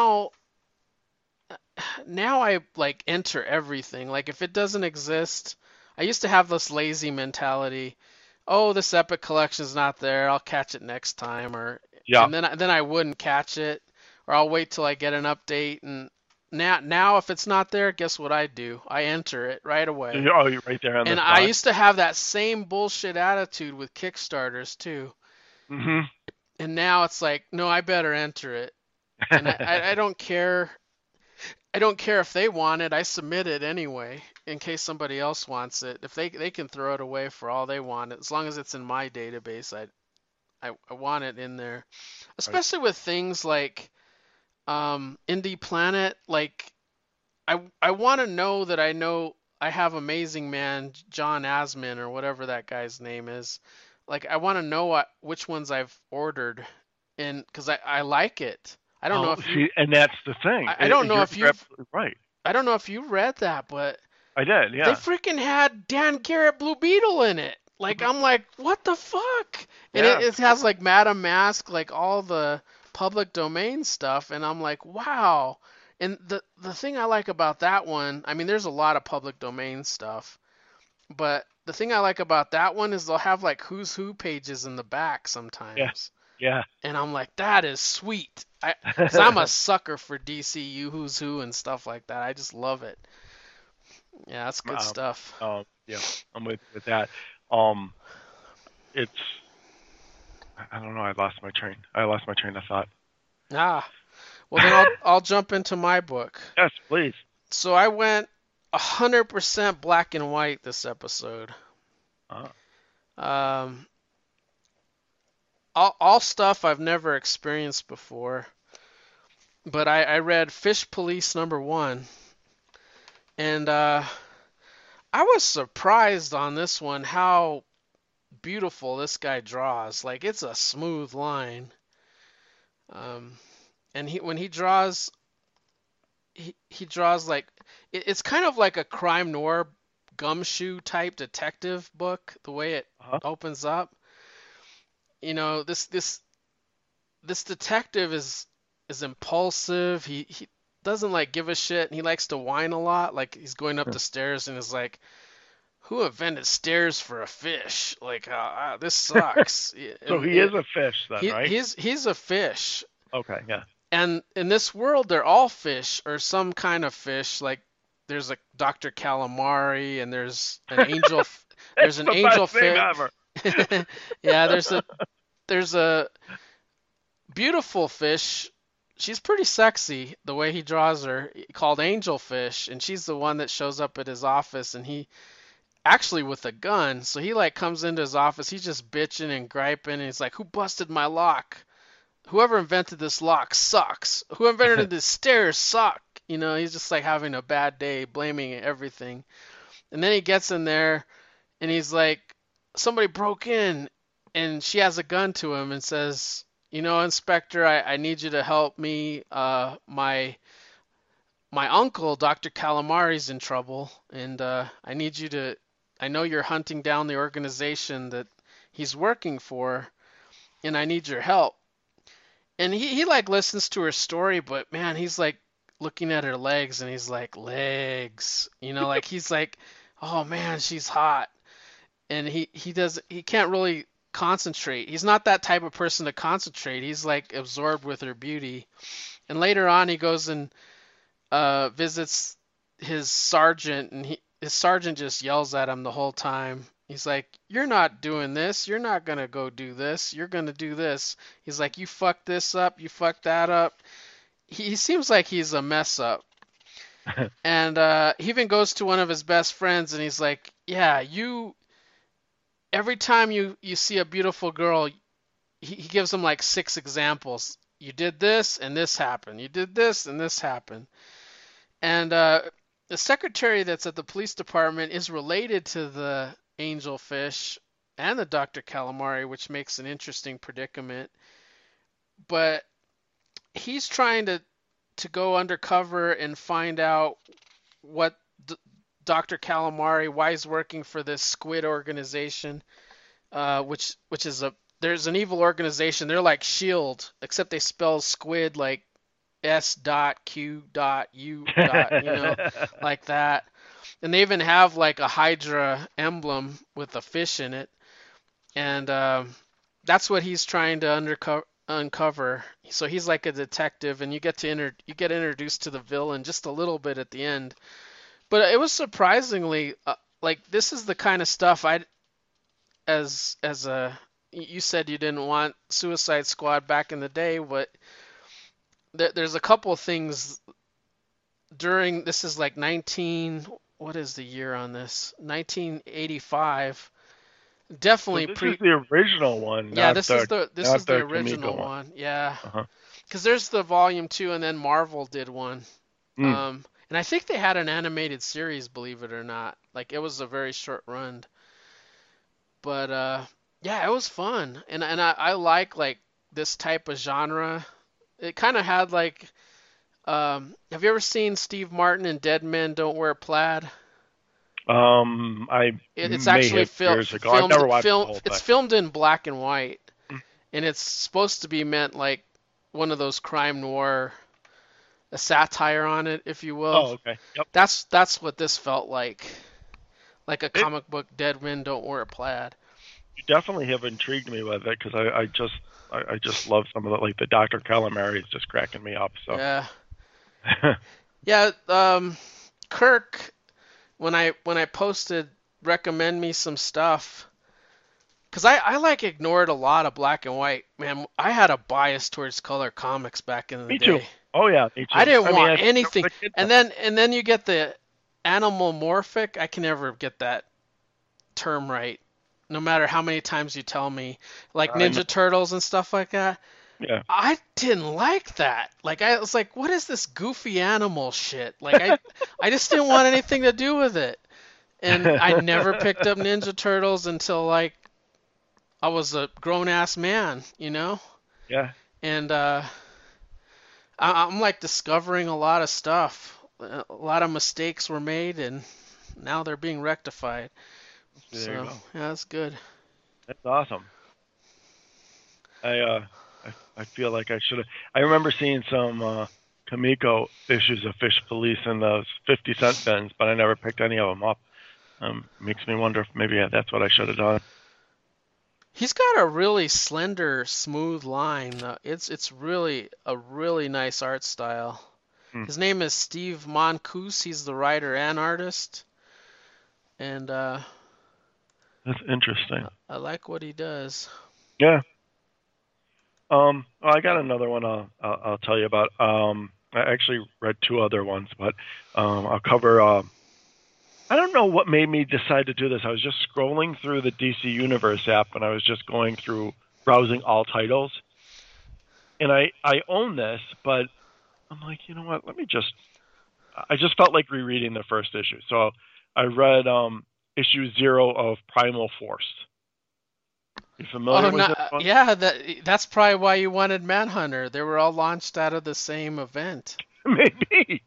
[SPEAKER 2] now I like enter everything. Like if it doesn't exist, I used to have this lazy mentality. Oh, this Epic collection's not there. I'll catch it next time, or
[SPEAKER 1] Yeah.
[SPEAKER 2] and then I wouldn't catch it, or I'll wait till I get an update. And now if it's not there, guess what I do? I enter it right away.
[SPEAKER 1] Oh, you're right there on the
[SPEAKER 2] And I
[SPEAKER 1] spot.
[SPEAKER 2] used to have that same bullshit attitude with Kickstarters too.
[SPEAKER 1] Hmm.
[SPEAKER 2] And now it's like, no, I better enter it. And I don't care. I don't care if they want it. I submit it anyway in case somebody else wants it. If they can throw it away for all they want, as long as it's in my database, I want it in there.
[SPEAKER 1] Right.
[SPEAKER 2] Especially with things like Indie Planet. Like I want to know that I have Amazing Man John Asman or whatever that guy's name is. Like I want to know which ones I've ordered, and because I like it. I don't know
[SPEAKER 1] Oh,
[SPEAKER 2] if you
[SPEAKER 1] see, and that's the thing.
[SPEAKER 2] I don't know
[SPEAKER 1] You're
[SPEAKER 2] if you've
[SPEAKER 1] absolutely right.
[SPEAKER 2] I don't know if you read that, but
[SPEAKER 1] I did,
[SPEAKER 2] they
[SPEAKER 1] yeah.
[SPEAKER 2] freaking had Dan Garrett Blue Beetle in it. Like
[SPEAKER 1] Mhm.
[SPEAKER 2] I'm like, what the fuck? And
[SPEAKER 1] Yeah.
[SPEAKER 2] it has like Madame Mask, like all the public domain stuff, and I'm like, wow. And the thing I like about that one, I mean, there's a lot of public domain stuff, but the thing I like about that one is they'll have like who's who pages in the back
[SPEAKER 1] Yeah.
[SPEAKER 2] sometimes.
[SPEAKER 1] Yeah.
[SPEAKER 2] And I'm like, that is sweet. Cause I'm a sucker for DCU who's who and stuff like that. I just love it. Yeah, that's good
[SPEAKER 1] um,
[SPEAKER 2] stuff.
[SPEAKER 1] yeah, I'm with that. Um, it's I don't know. I lost my train of thought.
[SPEAKER 2] Ah, well then I'll jump into my book.
[SPEAKER 1] Yes, please.
[SPEAKER 2] So I went 100% black and white this episode.
[SPEAKER 1] Uh,
[SPEAKER 2] Um, all stuff I've never experienced before. But I read Fish Police #1, And I was surprised on this one how beautiful this guy draws. Like it's a smooth line. Um, and when he draws, he draws like it's kind of like a crime noir gumshoe type detective book. The way it
[SPEAKER 1] Uh-huh.
[SPEAKER 2] opens up, this detective is impulsive. He doesn't like give a shit. He likes to whine a lot. Like he's going up the stairs and is like, "Who invented stairs for a fish? Like, this sucks."
[SPEAKER 1] So
[SPEAKER 2] And
[SPEAKER 1] he is a fish then, right?
[SPEAKER 2] he's a fish.
[SPEAKER 1] Okay, yeah.
[SPEAKER 2] And in this world, they're all fish or some kind of fish. Like there's a Dr. Calamari and there's an angel.
[SPEAKER 1] It's
[SPEAKER 2] There's an
[SPEAKER 1] the
[SPEAKER 2] angel
[SPEAKER 1] best name
[SPEAKER 2] fish.
[SPEAKER 1] ever.
[SPEAKER 2] Yeah, there's a beautiful fish. She's pretty sexy the way he draws her, called Angelfish, and she's the one that shows up at his office, and he actually with a gun. So he like comes into his office, he's just bitching and griping, and he's like, "Who busted my lock? Whoever invented this lock sucks. Who invented this stairs suck." He's just like having a bad day, blaming everything. And then he gets in there and he's like, somebody broke in, and she has a gun to him and says, Inspector, I need you to help me. My uncle, Dr. Calamari's in trouble, and I need you to. I know you're hunting down the organization that he's working for, and I need your help. And he like listens to her story, but man, he's like looking at her legs, and he's like, legs, like he's like, oh man, she's hot. And he can't really concentrate. He's not that type of person to concentrate. He's like absorbed with her beauty. And later on, he goes and visits his sergeant, and his sergeant just yells at him the whole time. He's like, "You're not doing this. You're not gonna go do this. You're gonna do this." He's like, "You fucked this up. You fucked that up." He seems like he's a mess up. And he even goes to one of his best friends, and he's like, "Yeah, every time you see a beautiful girl, he gives them like 6 examples. You did this and this happened. You did this and this happened." And the secretary that's at the police department is related to the angelfish and the Dr. Calamari, which makes an interesting predicament. But he's trying to go undercover and find out what Dr. Calamari, why he's working for this squid organization, which is there's an evil organization. They're like Shield, except they spell squid like S.Q.U. Like that. And they even have like a Hydra emblem with a fish in it. And that's what he's trying to uncover. So he's like a detective, and you get introduced to the villain just a little bit at the end. But it was surprisingly like this is the kind of stuff you said you didn't want Suicide Squad back in the day, but there's a couple of things this is like what is the year on this? 1985. Definitely
[SPEAKER 1] So this is the original one.
[SPEAKER 2] Yeah, this is the
[SPEAKER 1] Kamiko
[SPEAKER 2] original one. Yeah.
[SPEAKER 1] Uh-huh.
[SPEAKER 2] Because there's the volume 2, and then Marvel did one.
[SPEAKER 1] Mm.
[SPEAKER 2] And I think they had an animated series, believe it or not. Like it was a very short run. But yeah, it was fun. And I like this type of genre. It kind of had like have you ever seen Steve Martin in Dead Men Don't Wear Plaid? It's actually
[SPEAKER 1] years ago. I've never watched the whole thing.
[SPEAKER 2] It's filmed in black and white,
[SPEAKER 1] Mm.
[SPEAKER 2] and it's supposed to be meant like one of those crime noir, a satire on it, if you will.
[SPEAKER 1] Oh, okay. Yep.
[SPEAKER 2] That's what this felt like a comic book. Dead Men Don't Wear Plaid.
[SPEAKER 1] You definitely have intrigued me with it because I just love some of the like the Dr. Calamari is just cracking me up. So
[SPEAKER 2] Yeah. Yeah. Kirk, when I posted recommend me some stuff, because I like ignored a lot of black and white. Man, I had a bias towards color comics back in the
[SPEAKER 1] Me
[SPEAKER 2] day.
[SPEAKER 1] too. Oh yeah, me too.
[SPEAKER 2] I didn't want
[SPEAKER 1] mean,
[SPEAKER 2] anything. And then you get the animal morphic. I can never get that term right, no matter how many times you tell me. Like Ninja Turtles and stuff like that.
[SPEAKER 1] Yeah.
[SPEAKER 2] I didn't like that. Like I was like, what is this goofy animal shit? Like I just didn't want anything to do with it. And I never picked up Ninja Turtles until like I was a grown ass man, you know?
[SPEAKER 1] Yeah.
[SPEAKER 2] And I'm like discovering a lot of stuff. A lot of mistakes were made and now they're being rectified.
[SPEAKER 1] There you
[SPEAKER 2] So,
[SPEAKER 1] go.
[SPEAKER 2] yeah, that's good.
[SPEAKER 1] That's awesome. I I feel like I should have. I remember seeing some Kamiko issues of Fish Police in those 50-cent bins, but I never picked any of them up. Makes me wonder if maybe that's what I should have done.
[SPEAKER 2] He's got a really slender, smooth line. It's really a really nice art style.
[SPEAKER 1] Hmm.
[SPEAKER 2] His name is Steve Moncouse. He's the writer and artist, and
[SPEAKER 1] That's interesting.
[SPEAKER 2] I like what he does.
[SPEAKER 1] Yeah. Well, I got another one I'll tell you about. I actually read two other ones, but I'll cover. I don't know what made me decide to do this. I was just scrolling through the DC Universe app, and I was just going through browsing all titles, and I own this, but I'm like, you know what? Let me just. I just felt like rereading the first issue, so I read issue 0 of Primal Force. You familiar
[SPEAKER 2] Oh,
[SPEAKER 1] with
[SPEAKER 2] no,
[SPEAKER 1] this one?
[SPEAKER 2] yeah, that's probably why you wanted Manhunter. They were all launched out of the same event.
[SPEAKER 1] Maybe.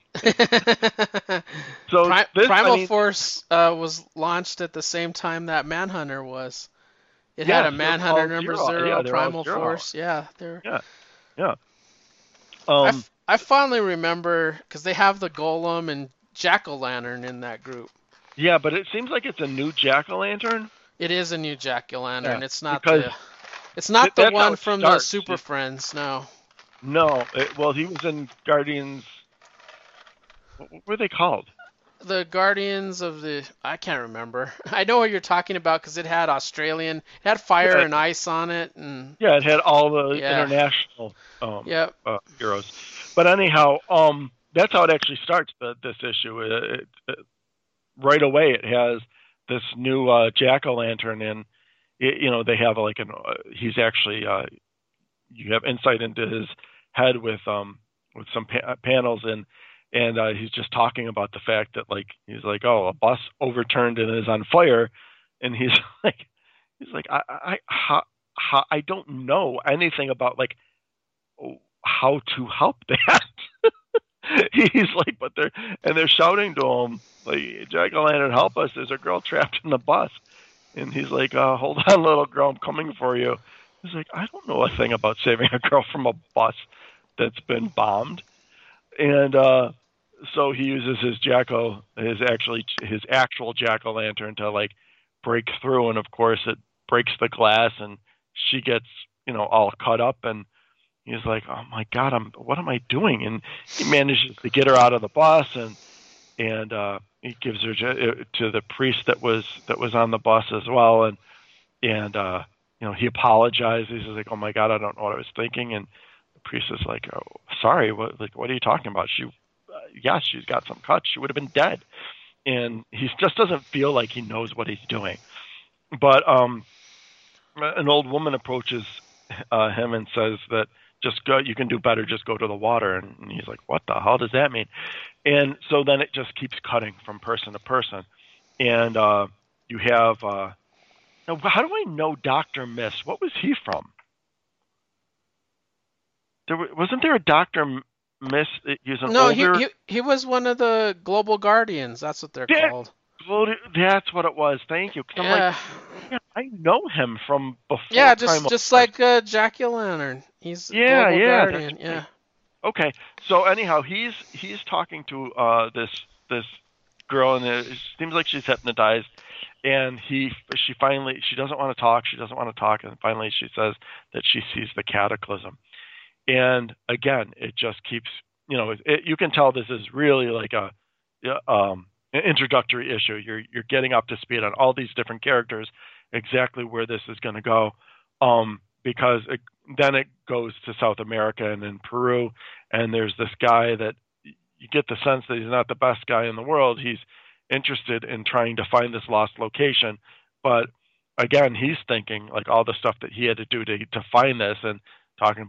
[SPEAKER 1] So this, I
[SPEAKER 2] Primal
[SPEAKER 1] mean,
[SPEAKER 2] Force was launched at the same time that Manhunter was. It had
[SPEAKER 1] yes,
[SPEAKER 2] a
[SPEAKER 1] they're
[SPEAKER 2] Manhunter
[SPEAKER 1] all
[SPEAKER 2] number
[SPEAKER 1] zero. Yeah,
[SPEAKER 2] zero,
[SPEAKER 1] they're all
[SPEAKER 2] Primal
[SPEAKER 1] zero.
[SPEAKER 2] Force. Yeah, they're.
[SPEAKER 1] Yeah, yeah.
[SPEAKER 2] I,
[SPEAKER 1] Um,
[SPEAKER 2] f- I fondly remember because they have the Golem and Jack O' Lantern in that group.
[SPEAKER 1] yeah, but it seems like it's a new Jack-o'-lantern.
[SPEAKER 2] It is a new Jack O'
[SPEAKER 1] Yeah,
[SPEAKER 2] Lantern. It's not
[SPEAKER 1] because
[SPEAKER 2] the. It's not the
[SPEAKER 1] that's how
[SPEAKER 2] one
[SPEAKER 1] it
[SPEAKER 2] from the
[SPEAKER 1] starts.
[SPEAKER 2] Super Friends. No.
[SPEAKER 1] No, well, he was in Guardians. What were they called?
[SPEAKER 2] The Guardians of the I can't remember. I know what you're talking about because it had Australian, it had fire
[SPEAKER 1] Yeah,
[SPEAKER 2] and ice on it, and
[SPEAKER 1] yeah, it had all the
[SPEAKER 2] yeah,
[SPEAKER 1] international
[SPEAKER 2] yep.
[SPEAKER 1] heroes. But anyhow, that's how it actually starts. This issue, right away, it has this new Jack-o'-lantern, and they have like he's actually you have insight into his head with some panels, and he's just talking about the fact that like he's like, oh, a bus overturned and is on fire, and he's like I don't know anything about like how to help that. He's like, but they're shouting to him like, Jack O'Lantern, help us! There's a girl trapped in the bus, and he's like, hold on, little girl, I'm coming for you. He's like, I don't know a thing about saving a girl from a bus that's been bombed, and so he uses his actual Jack O'Lantern to like break through, and of course it breaks the glass, and she gets all cut up, and he's like, oh my god, what am I doing? And he manages to get her out of the bus, and he gives her to the priest that was on the bus as well, and he apologizes. He's like, oh my god, I don't know what I was thinking, and the priest is like, oh, sorry, what are you talking about? Yes, she's got some cuts. She would have been dead, and he just doesn't feel like he knows what he's doing. But an old woman approaches him and says that just go, you can do better, just go to the water. And he's like, what the hell does that mean? And so then it just keeps cutting from person to person. And you have, now how do I know Dr. Miss? What was he from? Wasn't there a Dr. Miss? He was an
[SPEAKER 2] No,
[SPEAKER 1] older.
[SPEAKER 2] he was one of the Global Guardians. That's what they're called.
[SPEAKER 1] That's what it was. Thank you. 'Cause I'm like,
[SPEAKER 2] Yeah,
[SPEAKER 1] yeah, I know him from before
[SPEAKER 2] yeah,
[SPEAKER 1] Primal
[SPEAKER 2] just
[SPEAKER 1] Force.
[SPEAKER 2] like Jack O'Lantern. He's
[SPEAKER 1] Yeah,
[SPEAKER 2] Global
[SPEAKER 1] yeah, that's
[SPEAKER 2] Guardian.
[SPEAKER 1] right.
[SPEAKER 2] Yeah.
[SPEAKER 1] Okay, so anyhow, he's talking to this girl, and it seems like she's hypnotized. And she doesn't want to talk. She doesn't want to talk, and finally she says that she sees the cataclysm. And again, it just keeps you can tell this is really like an introductory issue. You're getting up to speed on all these different characters, exactly where this is going to go, because then it goes to South America and in Peru, and there's this guy that you get the sense that he's not the best guy in the world. He's interested in trying to find this lost location, but again, he's thinking like all the stuff that he had to do to find this, and talking about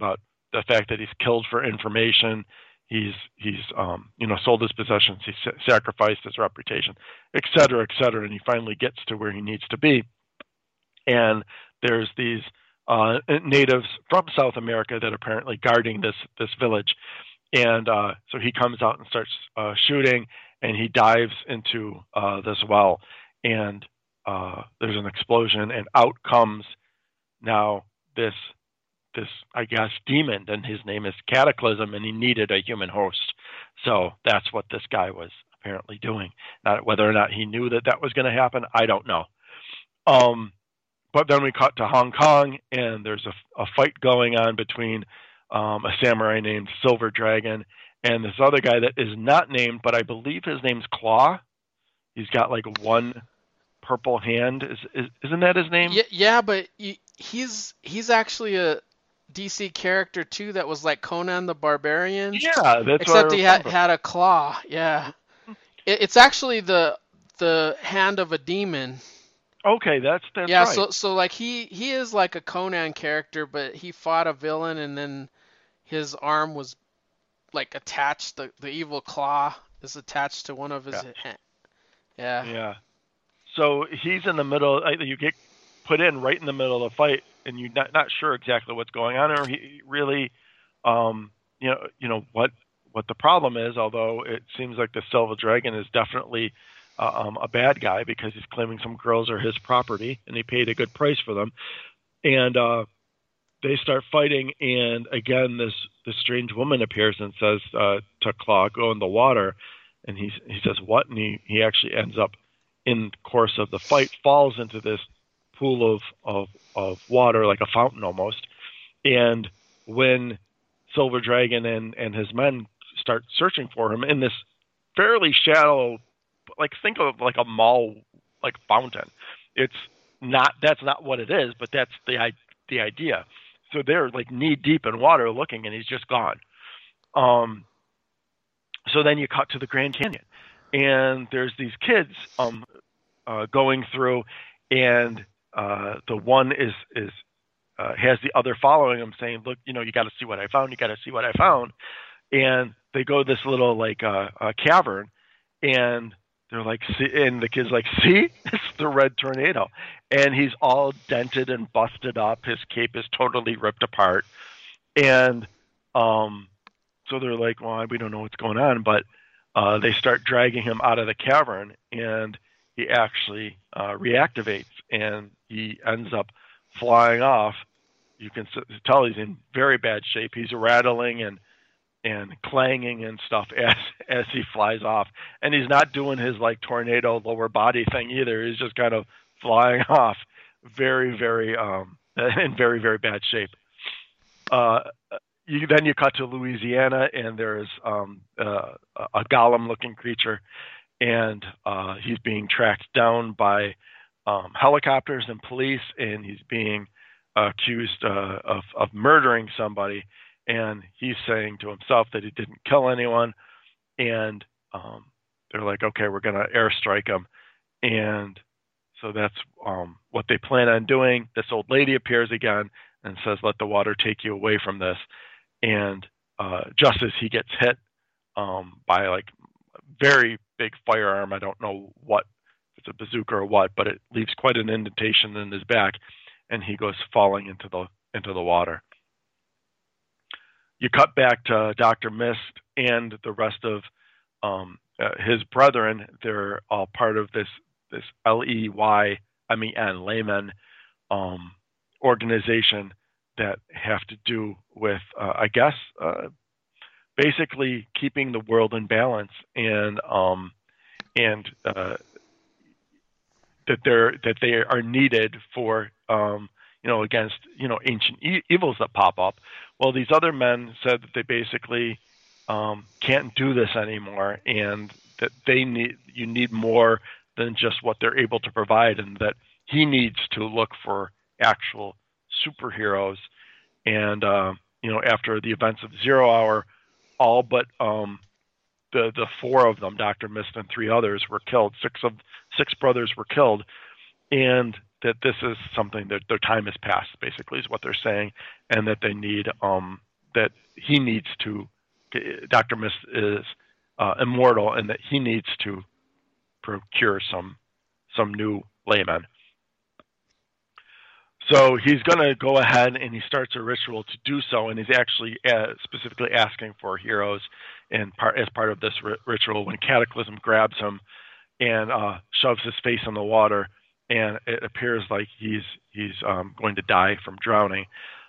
[SPEAKER 1] the fact that he's killed for information. He's sold his possessions. He sacrificed his reputation, et cetera, and he finally gets to where he needs to be. And there's these natives from South America that are apparently guarding this village. And so he comes out and starts shooting, and he dives into this well, and there's an explosion, and out comes now this I guess demon, and his name is Cataclysm, and he needed a human host. So that's what this guy was apparently doing. Not whether or not he knew that was going to happen, I don't know. But then we cut to Hong Kong, and there's a fight going on between a samurai named Silver Dragon and this other guy that is not named, but I believe his name's Claw. He's got like one purple hand. Isn't that his name?
[SPEAKER 2] Yeah, but he's actually a DC character too that was like Conan the Barbarian.
[SPEAKER 1] Yeah, that's
[SPEAKER 2] except he had a claw. Yeah, it's actually the hand of a demon.
[SPEAKER 1] Okay, that's
[SPEAKER 2] yeah.
[SPEAKER 1] Right.
[SPEAKER 2] So like he is like a Conan character, but he fought a villain and then his arm was like attached. The evil claw is attached to one of his. Yeah.
[SPEAKER 1] Yeah. So he's in the middle. You get put in right in the middle of the fight, and you're not sure exactly what's going on, or he really, what the problem is. Although it seems like the Silver Dragon is definitely a bad guy because he's claiming some girls are his property, and he paid a good price for them. And they start fighting, and again, this strange woman appears and says to Claw, "Go in the water," and he says, "What?" And he actually ends up, in the course of the fight, falls into this pool of water, like a fountain almost. And when Silver Dragon and his men start searching for him in this fairly shallow, like think of like a mall like fountain. That's not what it is, but that's the idea. So they're like knee deep in water looking, and he's just gone. So then you cut to the Grand Canyon, and there's these kids going through, and the one is has the other following him, saying, "Look, you got to see what I found. You got to see what I found." And they go to this little like cavern, and they're like, "See," and the kid's like, "See, it's the red tornado," and he's all dented and busted up. His cape is totally ripped apart, and so they're like, "Well, we don't know what's going on," but they start dragging him out of the cavern, and he actually reactivates, and he ends up flying off. You can tell he's in very bad shape. He's rattling and clanging and stuff as he flies off, and he's not doing his like tornado lower body thing either. He's just kind of flying off, very, very in very, very bad shape. Then you cut to Louisiana, and there's a golem-looking creature, and he's being tracked down by helicopters and police, and he's being accused of murdering somebody, and he's saying to himself that he didn't kill anyone, and they're like, okay, we're going to airstrike him, and so that's what they plan on doing. This old lady appears again and says, "Let the water take you away from this," and just as he gets hit by like very big firearm, I don't know what, if it's a bazooka or what, but it leaves quite an indentation in his back, and he goes falling into the water. You cut back to Dr. Mist and the rest of his brethren. They're all part of this layman organization that have to do with, I guess, basically keeping the world in balance, and that they are needed for against ancient evils that pop up. Well, these other men said that they basically can't do this anymore, and that you need more than just what they're able to provide, and that he needs to look for actual superheroes. And after the events of Zero Hour, all but the four of them, Dr. Mist and three others, were killed. Six brothers were killed, and that this is something that their time has passed, basically, is what they're saying, and that they need that he needs to. Dr. Mist is immortal, and that he needs to procure some new laymen. So he's going to go ahead and he starts a ritual to do so, and he's actually specifically asking for heroes as part of this ritual. When Cataclysm grabs him and shoves his face in the water, and it appears like he's going to die from drowning.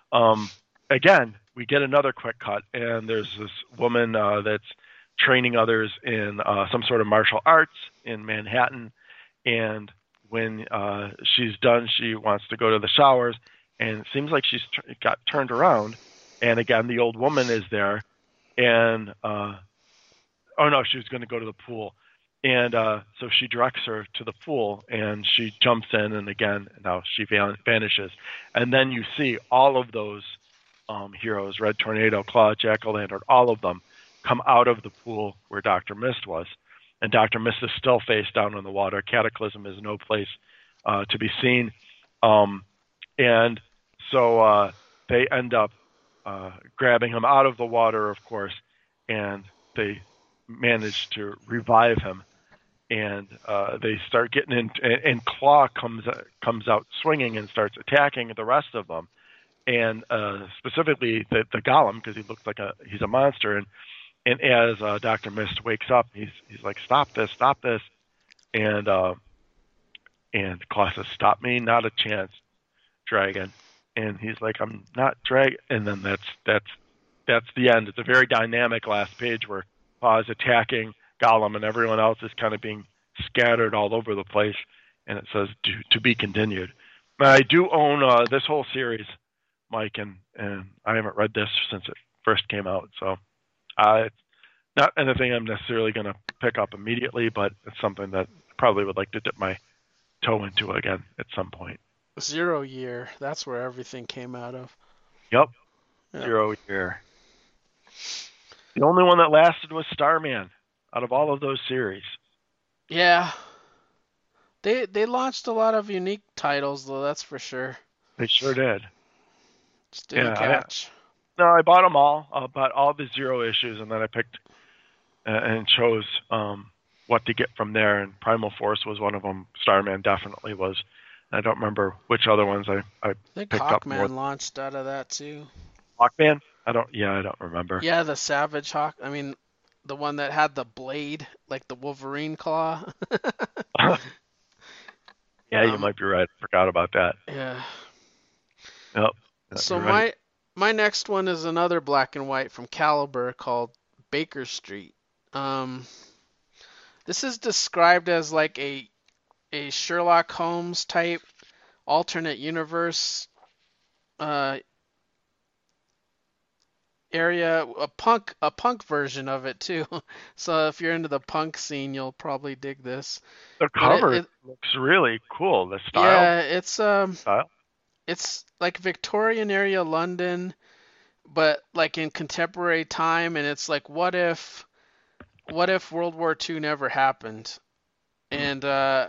[SPEAKER 1] Again, we get another quick cut, and there's this woman that's training others in some sort of martial arts in Manhattan, and when she's done, she wants to go to the showers, and it seems like she's got turned around, and again, the old woman is there, and oh no, she was going to go to the pool, and so she directs her to the pool, and she jumps in, and again, now she vanishes, and then you see all of those heroes, Red Tornado, Claw, Jack-o'-lantern, all of them come out of the pool where Dr. Mist was. And Dr. Mist is still face down in the water. Cataclysm is no place to be seen. And so they end up grabbing him out of the water, of course, and they manage to revive him. And they start getting in, and Claw comes out swinging and starts attacking the rest of them. And specifically the Golem, because he looks like he's a monster. And as Dr. Mist wakes up, he's like, stop this. And Claw says, stop me, not a chance, Dragon. And he's like, I'm not Dragon. And then that's the end. It's a very dynamic last page where Claw is attacking Golem and everyone else is kind of being scattered all over the place. And it says, to be continued. Now, I do own this whole series, Mike, and I haven't read this since it first came out. So it's not anything I'm necessarily going to pick up immediately, but it's something that I probably would like to dip my toe into again at some point.
[SPEAKER 2] 0 Year, that's where everything came out of.
[SPEAKER 1] Yep. 0 Year. The only one that lasted was Starman out of all of those series.
[SPEAKER 2] Yeah. They launched a lot of unique titles, though, that's for sure.
[SPEAKER 1] They sure did.
[SPEAKER 2] Just didn't catch.
[SPEAKER 1] No, I bought them all. I bought all the 0 issues, and then I picked and chose what to get from there. And Primal Force was one of them. Starman definitely was. I don't remember which other ones I
[SPEAKER 2] think
[SPEAKER 1] picked up more.
[SPEAKER 2] Hawkman launched out of that too.
[SPEAKER 1] Hawkman? I don't remember.
[SPEAKER 2] Yeah, the Savage Hawk. I mean, the one that had the blade, like the Wolverine claw.
[SPEAKER 1] Yeah, you might be right. I forgot about that.
[SPEAKER 2] Yeah.
[SPEAKER 1] Yep.
[SPEAKER 2] So
[SPEAKER 1] right.
[SPEAKER 2] my next one is another black and white from Caliber called Baker Street. This is described as like a Sherlock Holmes type alternate universe area, a punk version of it too. So if you're into the punk scene, you'll probably dig this.
[SPEAKER 1] The cover looks really cool. The style.
[SPEAKER 2] Yeah, it's like Victorian era London, but like in contemporary time, and it's like what if World War II never happened? And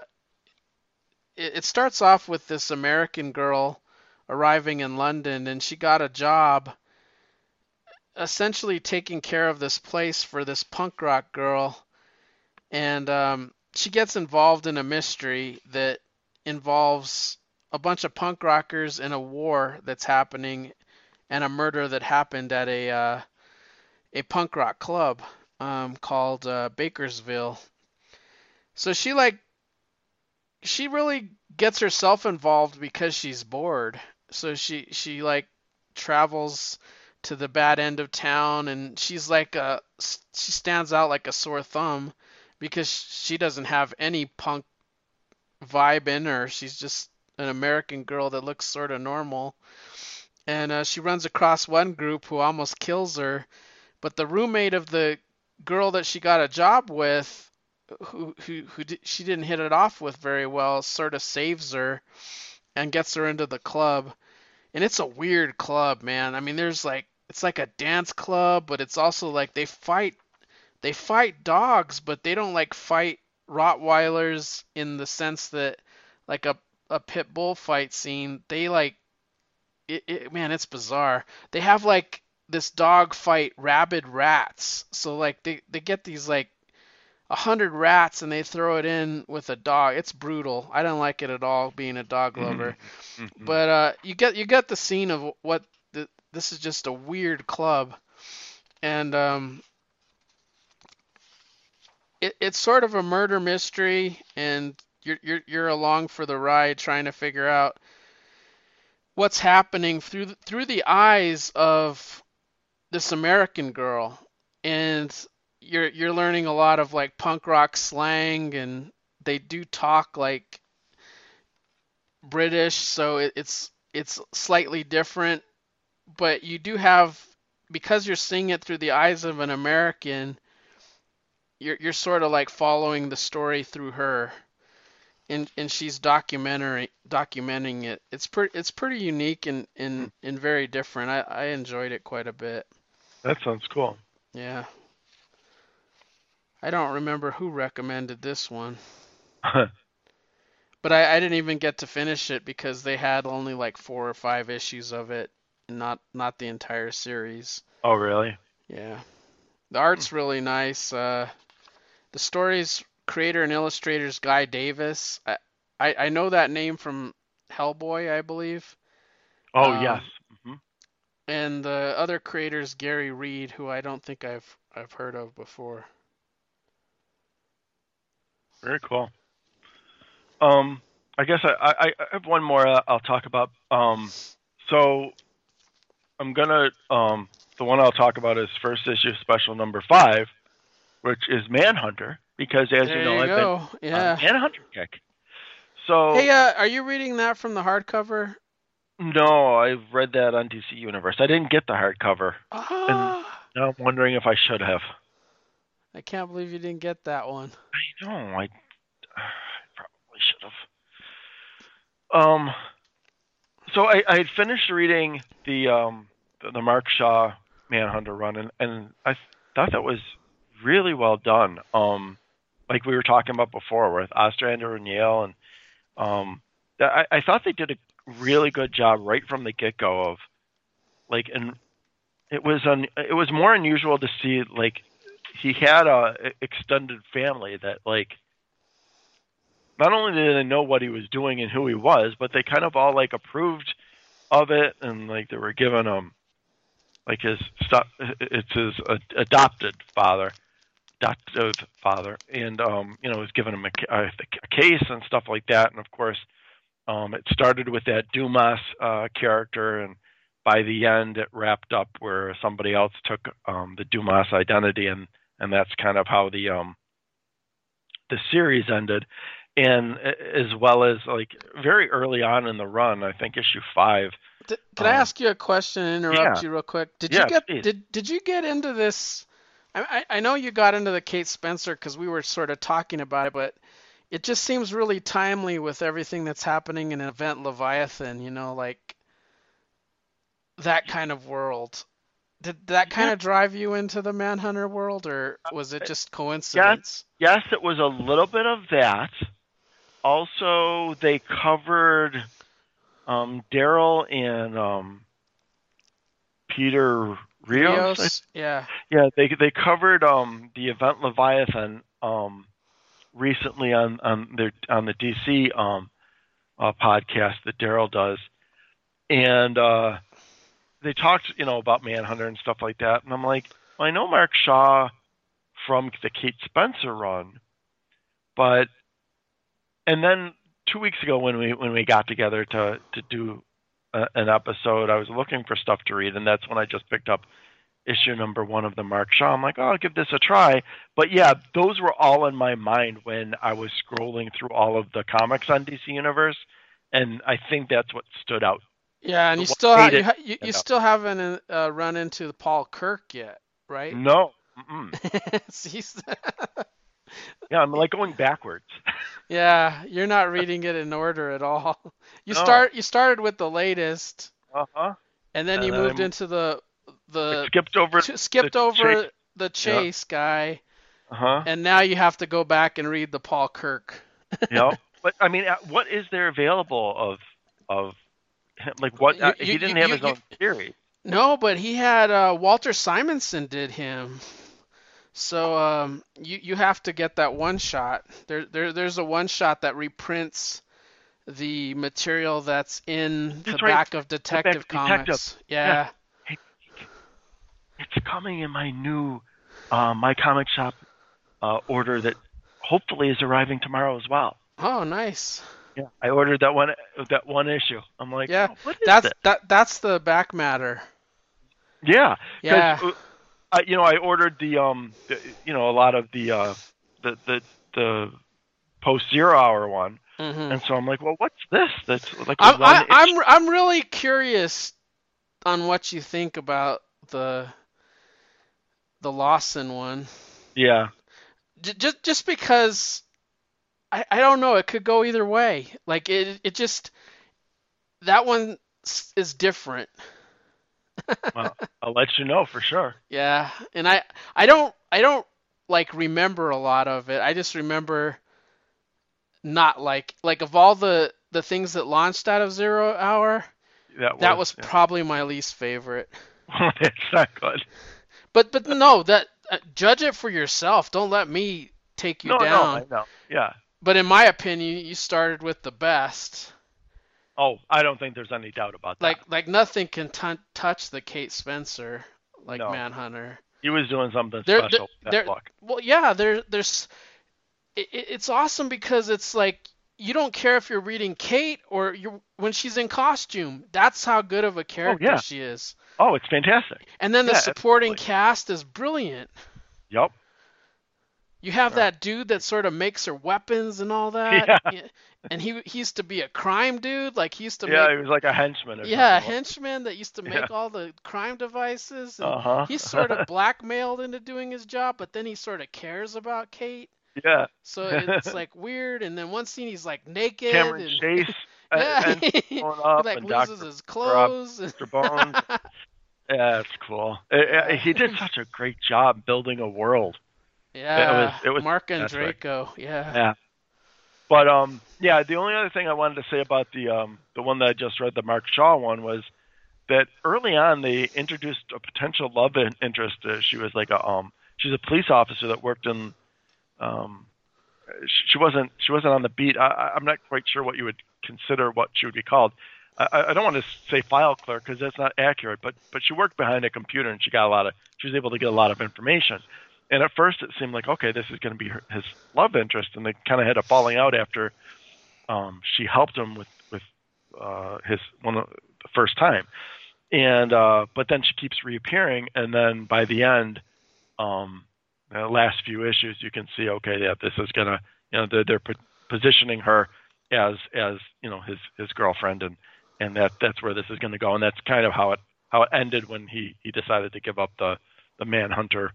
[SPEAKER 2] it starts off with this American girl arriving in London, and she got a job essentially taking care of this place for this punk rock girl, and she gets involved in a mystery that involves a bunch of punk rockers in a war that's happening and a murder that happened at a punk rock club called Bakersville. So she really gets herself involved because she's bored. So she like travels to the bad end of town, and she stands out like a sore thumb because she doesn't have any punk vibe in her. She's just an American girl that looks sort of normal. And she runs across one group who almost kills her, but the roommate of the girl that she got a job with, who she didn't hit it off with very well, sort of saves her and gets her into the club. And it's a weird club, man. I mean, it's like a dance club, but it's also like they fight dogs, but they don't like fight Rottweilers in the sense that like a pit bull fight scene. They like man, it's bizarre. They have like this dog fight rabid rats. So like they get these like 100 rats and they throw it in with a dog. It's brutal. I don't like it at all, being a dog lover.
[SPEAKER 1] Mm-hmm.
[SPEAKER 2] But you get the scene of what this is just a weird club, and it's sort of a murder mystery, and you're along for the ride trying to figure out what's happening through the eyes of this American girl, and you're learning a lot of like punk rock slang, and they do talk like British, so it's slightly different, but you do have, because you're seeing it through the eyes of an American, you're sort of like following the story through her, and she's documenting it. It's pretty unique and very different. I enjoyed it quite a bit.
[SPEAKER 1] That sounds cool.
[SPEAKER 2] Yeah. I don't remember who recommended this one, but I didn't even get to finish it because they had only like 4 or 5 issues of it, not the entire series.
[SPEAKER 1] Oh, really?
[SPEAKER 2] Yeah. The art's really nice. The story's creator and illustrator's Guy Davis. I know that name from Hellboy, I believe.
[SPEAKER 1] Oh, yes. Mm-hmm.
[SPEAKER 2] And the other creator's Gary Reed, who I don't think I've heard of before.
[SPEAKER 1] Very cool. I guess I have one more I'll talk about. So I'm gonna the one I'll talk about is first issue special number 5, which is Manhunter, because as you know, I've been on a Manhunter kick. So
[SPEAKER 2] hey, are you reading that from the hardcover?
[SPEAKER 1] No, I've read that on DC Universe. I didn't get the hardcover,
[SPEAKER 2] and
[SPEAKER 1] now I'm wondering if I should have.
[SPEAKER 2] I can't believe you didn't get that one.
[SPEAKER 1] I know, I probably should have. So I had finished reading the Mark Shaw Manhunter run, and I thought that was really well done. Like we were talking about before with Ostrander and Yale, and I thought they did a really good job right from the get-go of like, and it was more unusual to see, like, he had a extended family that, like, not only did they know what he was doing and who he was, but they kind of all like approved of it, and like they were given like it's his adoptive father, and was giving him a case and stuff like that, and of course, it started with that Dumas character, and by the end, it wrapped up where somebody else took the Dumas identity, and that's kind of how the series ended. And as well as like very early on in the run, I think issue 5.
[SPEAKER 2] Can I ask you a question and interrupt you real quick? Did you get into this? I know you got into the Kate Spencer because we were sort of talking about it, but it just seems really timely with everything that's happening in Event Leviathan, like that kind of world. Did that kind of drive you into the Manhunter world, or was it just coincidence?
[SPEAKER 1] Yes, it was a little bit of that. Also, they covered Daryl and Peter Rios.
[SPEAKER 2] Yeah.
[SPEAKER 1] Yeah, they covered the Event Leviathan recently on the DC podcast that Daryl does, and they talked about Manhunter and stuff like that, and I'm like, well, I know Mark Shaw from the Kate Spencer run, and then 2 weeks ago when we got together to do an episode, I was looking for stuff to read, and that's when I just picked up issue number 1 of the Mark Shaw. I'm like, oh, I'll give this a try. But yeah, those were all in my mind when I was scrolling through all of the comics on DC Universe, and I think that's what stood out.
[SPEAKER 2] Yeah, and you still haven't run into Paul Kirk yet, right?
[SPEAKER 1] No. Yeah, I'm like going backwards.
[SPEAKER 2] Yeah, you're not reading it in order at all. You started with the latest. And then you moved into the
[SPEAKER 1] skipped over
[SPEAKER 2] the Chase guy. And now you have to go back and read the Paul Kirk.
[SPEAKER 1] Yeah. But I mean, what is there available of him? Like what he didn't have his own series.
[SPEAKER 2] No, but he had Walter Simonson did him. So you have to get that one shot. There's a one shot that reprints the material that's in the
[SPEAKER 1] That's right.
[SPEAKER 2] back of
[SPEAKER 1] The back
[SPEAKER 2] Detective
[SPEAKER 1] detective.
[SPEAKER 2] Comics.
[SPEAKER 1] Yeah.
[SPEAKER 2] Yeah.
[SPEAKER 1] Hey, it's coming in my new my comic shop order that hopefully is arriving tomorrow as well.
[SPEAKER 2] Oh, nice.
[SPEAKER 1] Yeah, I ordered that one issue. I'm like,
[SPEAKER 2] Yeah,
[SPEAKER 1] oh, what is this?
[SPEAKER 2] that's the back matter.
[SPEAKER 1] Yeah, because
[SPEAKER 2] Yeah.
[SPEAKER 1] I ordered a lot of the post zero hour one,
[SPEAKER 2] Mhm.
[SPEAKER 1] and so I'm like, well, what's this? That's like a one issue.
[SPEAKER 2] I'm really curious on what you think about the the Lawson one.
[SPEAKER 1] Yeah.
[SPEAKER 2] Just because I don't know, it could go either way. Like it just that one is different.
[SPEAKER 1] Well, I'll let you know for sure.
[SPEAKER 2] Yeah, and I don't like remember a lot of it. I just remember not like of all the things that launched out of Zero Hour,
[SPEAKER 1] That
[SPEAKER 2] that
[SPEAKER 1] was
[SPEAKER 2] was
[SPEAKER 1] yeah.
[SPEAKER 2] probably my least favorite.
[SPEAKER 1] It's not good.
[SPEAKER 2] But no, that judge it for yourself. Don't let me take you
[SPEAKER 1] No, no, I
[SPEAKER 2] down.
[SPEAKER 1] know. Yeah.
[SPEAKER 2] But in my opinion, you started with the best.
[SPEAKER 1] Oh, I don't think there's any doubt about that.
[SPEAKER 2] Like nothing can touch the Kate Spencer like
[SPEAKER 1] No,
[SPEAKER 2] Manhunter.
[SPEAKER 1] he was doing something
[SPEAKER 2] There,
[SPEAKER 1] special with that
[SPEAKER 2] there.
[SPEAKER 1] book.
[SPEAKER 2] Well, yeah, there's. It's awesome because it's like you don't care if you're reading Kate or you when she's in costume. That's how good of a
[SPEAKER 1] Oh
[SPEAKER 2] character
[SPEAKER 1] yeah.
[SPEAKER 2] she is.
[SPEAKER 1] Oh, it's fantastic.
[SPEAKER 2] And then the
[SPEAKER 1] Yeah,
[SPEAKER 2] supporting
[SPEAKER 1] absolutely.
[SPEAKER 2] cast is brilliant.
[SPEAKER 1] Yep.
[SPEAKER 2] You have
[SPEAKER 1] Yeah.
[SPEAKER 2] that dude that sort of makes her weapons and all that.
[SPEAKER 1] Yeah.
[SPEAKER 2] Yeah. And he used to be a crime dude. Like he used to
[SPEAKER 1] Yeah.
[SPEAKER 2] make
[SPEAKER 1] He was like a henchman or
[SPEAKER 2] yeah,
[SPEAKER 1] something.
[SPEAKER 2] a henchman that used to
[SPEAKER 1] Yeah.
[SPEAKER 2] make all the crime devices, and
[SPEAKER 1] Uh
[SPEAKER 2] he's sort of
[SPEAKER 1] huh.
[SPEAKER 2] blackmailed into doing his job, but then he sort of cares about Kate.
[SPEAKER 1] Yeah.
[SPEAKER 2] So it's like weird. And then one scene he's like naked,
[SPEAKER 1] Cameron
[SPEAKER 2] and
[SPEAKER 1] Chase
[SPEAKER 2] yeah,
[SPEAKER 1] and
[SPEAKER 2] he
[SPEAKER 1] going up,
[SPEAKER 2] like
[SPEAKER 1] and
[SPEAKER 2] loses
[SPEAKER 1] Doctor
[SPEAKER 2] his
[SPEAKER 1] Rob,
[SPEAKER 2] clothes.
[SPEAKER 1] Mr. Bones. Yeah, it's cool.
[SPEAKER 2] Yeah,
[SPEAKER 1] He did such a great job building a world.
[SPEAKER 2] yeah,
[SPEAKER 1] It was
[SPEAKER 2] Mark and
[SPEAKER 1] fantastic.
[SPEAKER 2] Draco. Yeah,
[SPEAKER 1] Yeah. But yeah, the only other thing I wanted to say about the one that I just read, the Mark Shaw one, was that early on they introduced a potential love interest. She was like she's a police officer that worked in um, she wasn't on the beat. I'm not quite sure what you would consider what she would be called. I don't want to say file clerk because that's not accurate, but she worked behind a computer and she was able to get a lot of information. And at first it seemed like, okay, this is going to be his love interest, and they kind of had a falling out after she helped him with his one of the first time. And but then she keeps reappearing, and then by the end, um, the last few issues, you can see, okay, yeah, this is gonna, they're positioning her as his girlfriend, and that's where this is going to go, and that's kind of how it ended when he decided to give up the Manhunter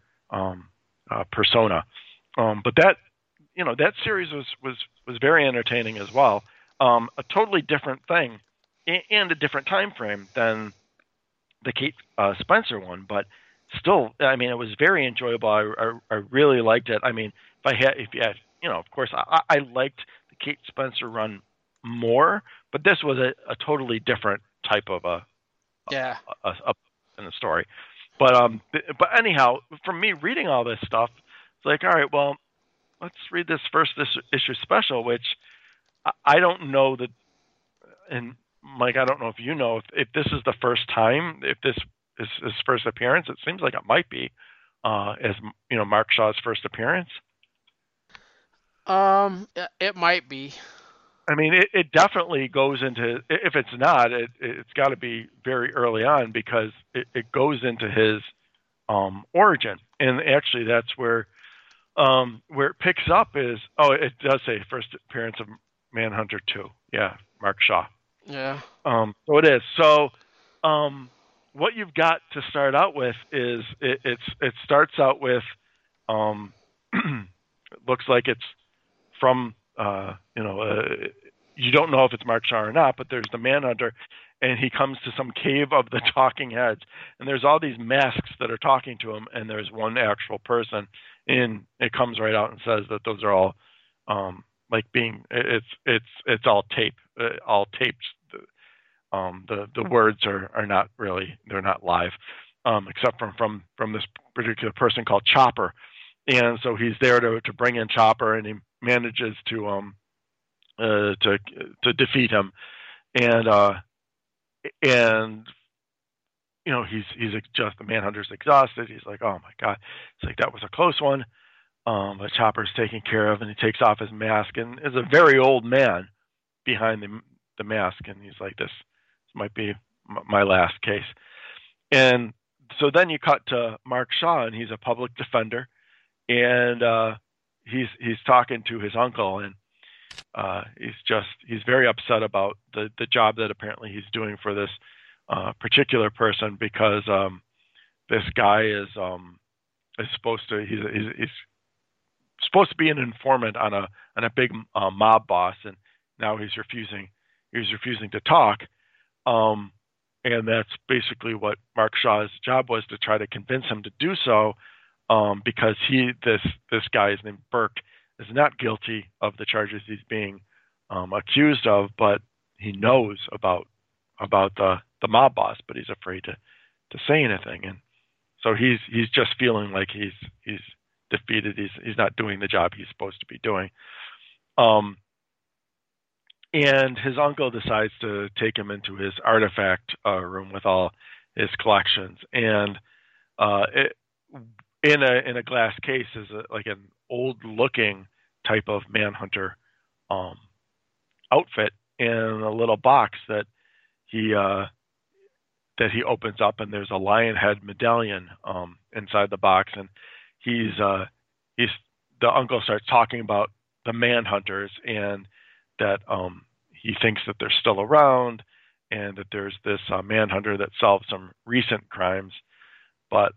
[SPEAKER 1] persona. But that series was very entertaining as well. A totally different thing and a different time frame than the Kate Spencer one, but still, I mean, it was very enjoyable. I really liked it. I mean, if you had, of course, I liked the Kate Spencer run more, but this was a totally different type of
[SPEAKER 2] yeah.
[SPEAKER 1] a in the story. But anyhow, for me reading all this stuff, it's like, all right, well, let's read this issue special, which I don't know that, and Mike, I don't know if you know if this is the first time, if this is his first appearance. It seems like it might be, as Mark Shaw's first appearance.
[SPEAKER 2] It might be.
[SPEAKER 1] I mean, it definitely goes into. If it's not, it's got to be very early on because it goes into his origin, and actually that's where it picks up is. Oh, it does say first appearance of Manhunter 2. Yeah, Mark Shaw.
[SPEAKER 2] Yeah.
[SPEAKER 1] So it is. So, what you've got to start out with is it starts out with, it looks like it's from, you don't know if it's Mark Shaw or not, but there's the Manhunter, and he comes to some cave of the talking heads, and there's all these masks that are talking to him, and there's one actual person, and it comes right out and says that those are all, like being, it's all tape, all taped. The words are not really, they're not live, except from this particular person called Chopper. And so he's there to bring in Chopper, and he manages to defeat him. And he's just, the Manhunter's exhausted. He's like, oh my God, it's like, that was a close one. But Chopper's taken care of, and he takes off his mask, and is a very old man behind the mask, and he's like, this might be my last case. And so then you cut to Mark Shaw, and he's a public defender, and he's talking to his uncle, and he's very upset about the job that apparently he's doing for this particular person, because this guy is supposed to, he's supposed to be an informant on a big mob boss, and now he's refusing to talk. And that's basically what Mark Shaw's job was, to try to convince him to do so, because this guy is named Burke, is not guilty of the charges he's being accused of, but he knows about the mob boss, but he's afraid to say anything. And so he's just feeling like he's defeated. He's not doing the job he's supposed to be doing. And his uncle decides to take him into his artifact room with all his collections. And in a glass case is like an old-looking type of Manhunter outfit in a little box that he opens up, and there's a lion head medallion inside the box. And the uncle starts talking about the Manhunters, and that he thinks that they're still around, and that there's this Manhunter that solved some recent crimes. But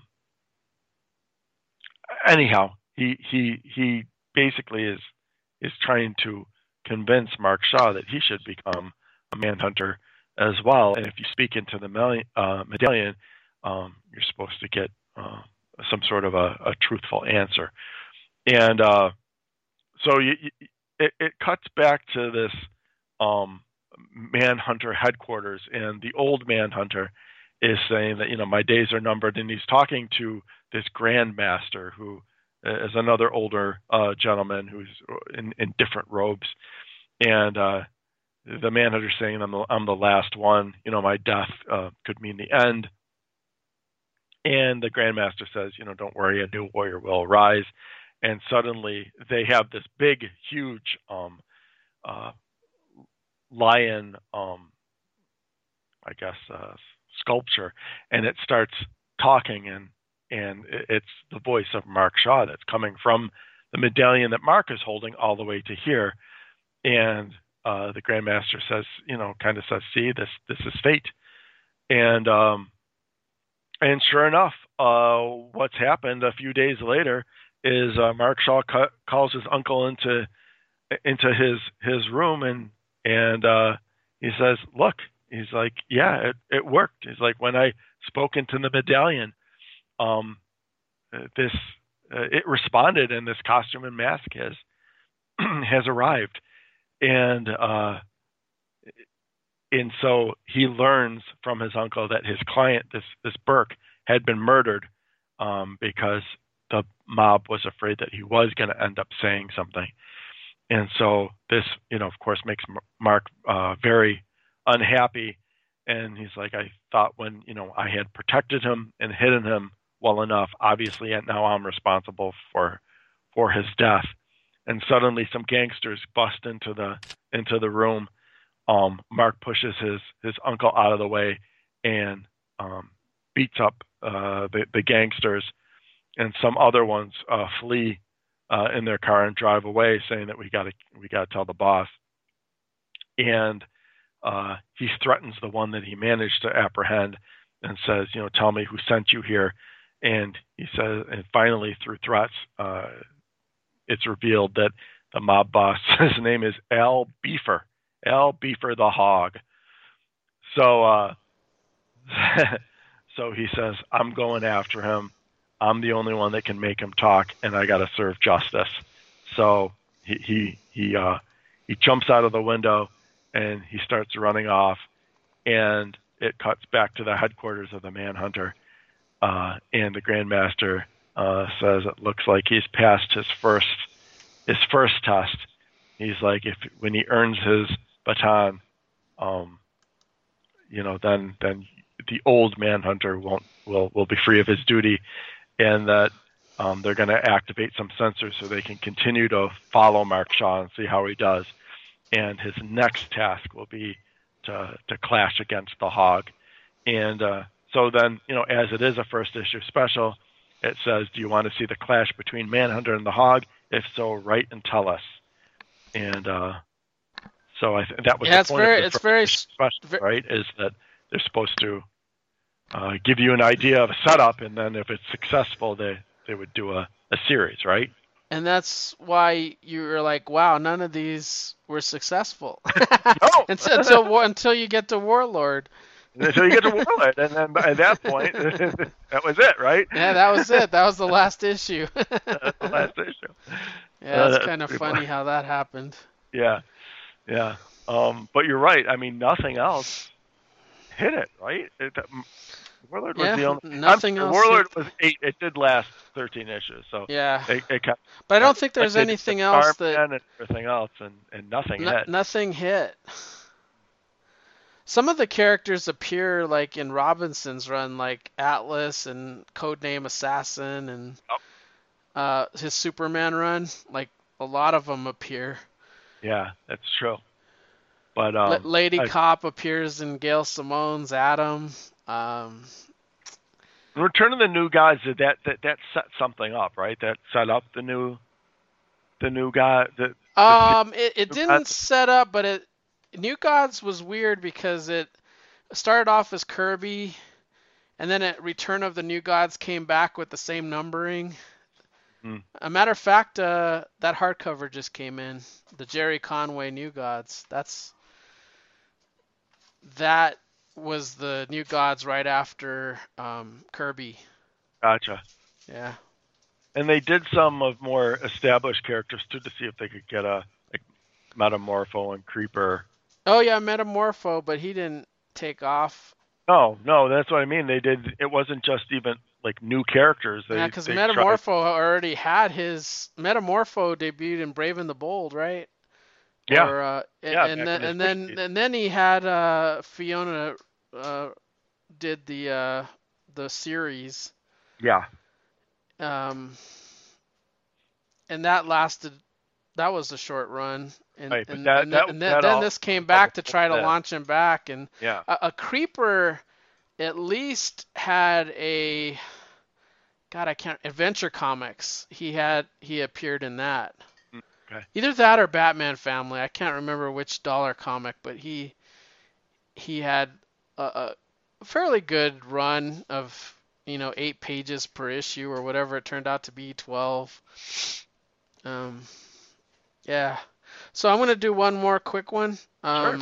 [SPEAKER 1] anyhow, he basically is trying to convince Mark Shaw that he should become a Manhunter as well. And if you speak into the medallion, you're supposed to get some sort of a truthful answer. And so it cuts back to this Manhunter headquarters, and the old Manhunter is saying that, my days are numbered, and he's talking to this Grandmaster, who is another older gentleman who's in different robes. And the Manhunter's saying, I'm the last one, my death could mean the end. And the Grandmaster says, don't worry, a new warrior will arise. And suddenly they have this big, huge lion, sculpture, and it starts talking, and it's the voice of Mark Shaw that's coming from the medallion that Mark is holding all the way to here. And the Grandmaster says, see, this is fate. And sure enough, what's happened a few days later is Mark Shaw calls his uncle into his room, and he says, look, he's like, yeah, it worked. He's like, when I spoke into the medallion, it responded, and this costume and mask has arrived. And so he learns from his uncle that his client, this Burke, had been murdered because the mob was afraid that he was going to end up saying something. And so this, of course, makes Mark very unhappy. And he's like, I thought when, I had protected him and hidden him well enough, obviously, and now I'm responsible for his death. And suddenly some gangsters bust into the room. Mark pushes his uncle out of the way and beats up the gangsters, and some other ones flee in their car and drive away, saying that we got to tell the boss. And he threatens the one that he managed to apprehend and says, tell me who sent you here. And he says, and finally through threats, it's revealed that the mob boss, his name is Al Beefer the Hog. So so he says, I'm going after him. I'm the only one that can make him talk, and I got to serve justice. So he jumps out of the window, and he starts running off. and it cuts back to the headquarters of the Manhunter, and the Grandmaster says it looks like he's passed his first test. He's like, if when he earns his baton, then the old Manhunter will be free of his duty, and that they're going to activate some sensors so they can continue to follow Mark Shaw and see how he does. And his next task will be to clash against the Hog. And so then, as it is a first issue special, it says, do you want to see the clash between Manhunter and the Hog? If so, write and tell us. And so that was the point of the first issue special, right? Is that they're supposed to give you an idea of a setup, and then if it's successful, they would do a series, right?
[SPEAKER 2] And that's why you were like, wow, none of these were successful.
[SPEAKER 1] No.
[SPEAKER 2] until you get to Warlord.
[SPEAKER 1] Until you get to Warlord, and then at that point, that was it, right?
[SPEAKER 2] Yeah, that was it. That was the last issue.
[SPEAKER 1] That's the last issue.
[SPEAKER 2] Yeah, it's kind of funny how that happened.
[SPEAKER 1] Yeah. But you're right. I mean, nothing else hit it, right? Warlord was the only.
[SPEAKER 2] Nothing else.
[SPEAKER 1] Warlord was 8. It did last 13 issues, so
[SPEAKER 2] yeah.
[SPEAKER 1] It kept,
[SPEAKER 2] but I don't think there's anything else that.
[SPEAKER 1] And everything else, and nothing hit.
[SPEAKER 2] Nothing hit. Some of the characters appear like in Robinson's run, like Atlas and Codename Assassin, and his Superman run. Like a lot of them appear.
[SPEAKER 1] Yeah, that's true. But
[SPEAKER 2] Lady Cop appears in Gail Simone's Atom.
[SPEAKER 1] Return of the New Gods, that set something up, right? That set up the new guy.
[SPEAKER 2] It didn't set up, but New Gods was weird because it started off as Kirby, and then at Return of the New Gods came back with the same numbering. A matter of fact, that hardcover just came in, the Jerry Conway New Gods. That was the New Gods right after Kirby.
[SPEAKER 1] Gotcha.
[SPEAKER 2] Yeah.
[SPEAKER 1] And they did some of more established characters too to see if they could get a Metamorpho and Creeper.
[SPEAKER 2] Oh yeah, Metamorpho, but he didn't take off.
[SPEAKER 1] No, that's what I mean. They did. It wasn't just even like new characters.
[SPEAKER 2] Because Metamorpho already had his Metamorpho debuted in Brave and the Bold, right?
[SPEAKER 1] Yeah.
[SPEAKER 2] And then he had Fiona did the series.
[SPEAKER 1] Yeah.
[SPEAKER 2] And that lasted. That was a short run. And,
[SPEAKER 1] right,
[SPEAKER 2] and,
[SPEAKER 1] that,
[SPEAKER 2] and,
[SPEAKER 1] that,
[SPEAKER 2] and
[SPEAKER 1] that
[SPEAKER 2] then this came back to try to launch him back. And
[SPEAKER 1] yeah.
[SPEAKER 2] a Creeper at least had a. God, I can't. Adventure Comics. He appeared in that.
[SPEAKER 1] Okay.
[SPEAKER 2] Either that or Batman Family. I can't remember which dollar comic, but he had a fairly good run of 8 pages per issue or whatever it turned out to be, 12. Yeah. So I'm gonna do one more quick one.
[SPEAKER 1] Sure.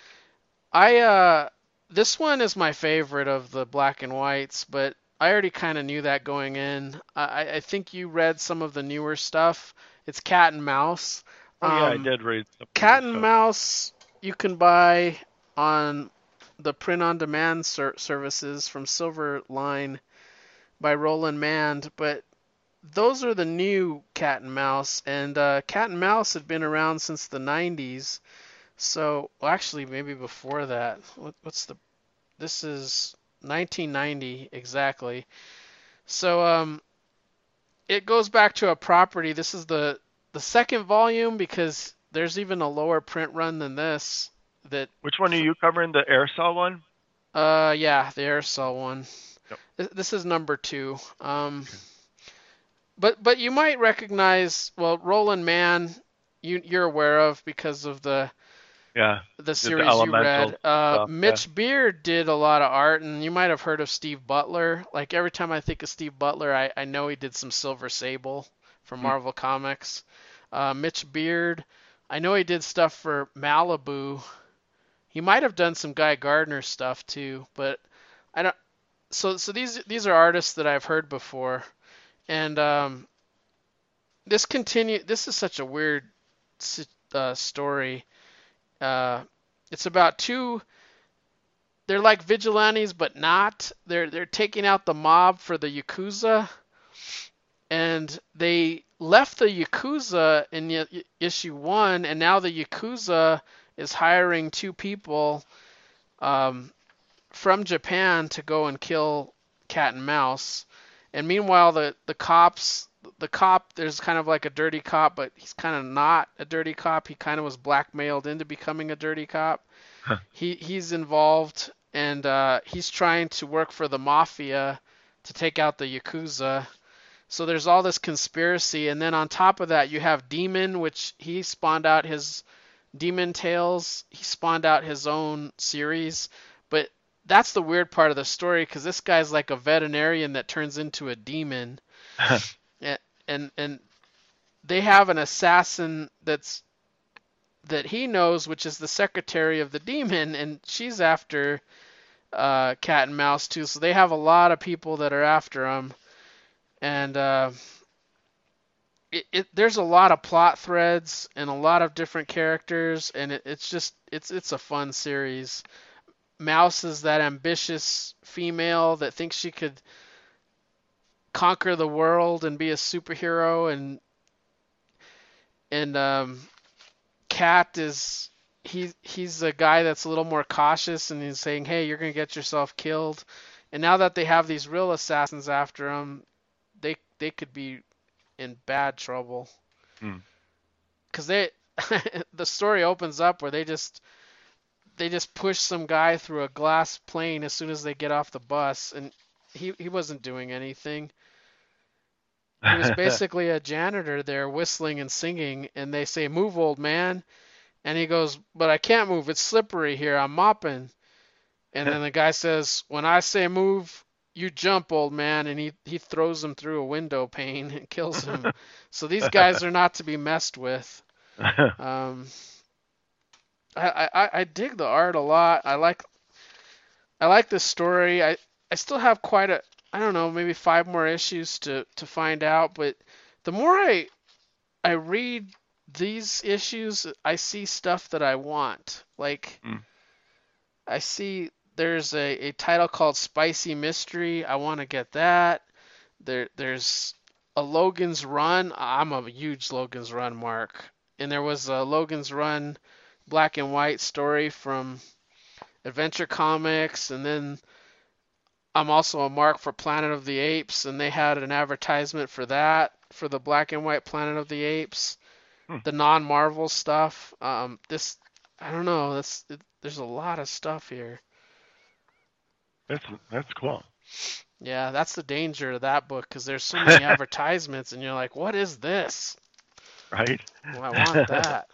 [SPEAKER 2] This one is my favorite of the black and whites, but I already kind of knew that going in. I think you read some of the newer stuff. It's Cat and Mouse.
[SPEAKER 1] Oh, yeah, I did read some
[SPEAKER 2] Cat and Mouse you can buy on the print-on-demand services from Silver Line by Roland Mand, but those are the new Cat and Mouse, and Cat and Mouse had been around since the 90s. So, well, actually, maybe before that. This is 1990 exactly. So it goes back to a property. This is the second volume because there's even a lower print run than this.
[SPEAKER 1] Which one are you covering? The Aircel one?
[SPEAKER 2] Yeah, the Aircel one. Yep. This is number 2. Okay. But you might recognize, Roland Mann, you're aware of because of the series you read. Mitch Beard did a lot of art, and you might have heard of Steve Butler. Like every time I think of Steve Butler, I know he did some Silver Sable for Marvel Comics. Mitch Beard, I know he did stuff for Malibu. He might have done some Guy Gardner stuff too, but I don't. So these are artists that I've heard before, and this is such a weird story. It's about two they're like vigilantes, but not. They're taking out the mob for the Yakuza, and they left the Yakuza in issue 1, and now the Yakuza is hiring 2 people um, from Japan to go and kill Cat and Mouse. And meanwhile, the cop, there's kind of like a dirty cop, but he's kind of not a dirty cop. He kind of was blackmailed into becoming a dirty cop.
[SPEAKER 1] Huh.
[SPEAKER 2] He's involved, and he's trying to work for the mafia to take out the Yakuza. So there's all this conspiracy, and then on top of that, you have Demon, which he spawned out his Demon Tales. He spawned out his own series, but that's the weird part of the story because this guy's like a veterinarian that turns into a demon, and they have an assassin that he knows, which is the secretary of the demon, and she's after Cat and Mouse too. So they have a lot of people that are after him, and there's a lot of plot threads and a lot of different characters, and it's a fun series. Mouse is that ambitious female that thinks she could conquer the world and be a superhero, and Cat is he's a guy that's a little more cautious, and he's saying, "Hey, you're gonna get yourself killed." And now that they have these real assassins after him, they could be in bad trouble. Because the story opens up where they just push some guy through a glass plane as soon as they get off the bus, and he wasn't doing anything. He was basically a janitor there whistling and singing, and they say, "Move, old man." And he goes, "But I can't move. It's slippery here. I'm mopping." And then the guy says, "When I say move, you jump, old man." And he throws him through a window pane and kills him. So these guys are not to be messed with. I dig the art a lot. I like the story. I still have quite a, I don't know, maybe 5 more issues to find out, but the more I read these issues, I see stuff that I want. Like I see there's a title called Spicy Mystery. I want to get that. There's a Logan's Run. I'm a huge Logan's Run mark. And there was a Logan's Run black and white story from Adventure Comics, and then I'm also a mark for Planet of the Apes, and they had an advertisement for that, for the black and white Planet of the Apes, the non-Marvel stuff. I don't know, there's a lot of stuff here.
[SPEAKER 1] That's cool.
[SPEAKER 2] Yeah, that's the danger of that book, because there's so many advertisements, and you're like, what is this?
[SPEAKER 1] Right?
[SPEAKER 2] Well, I want that.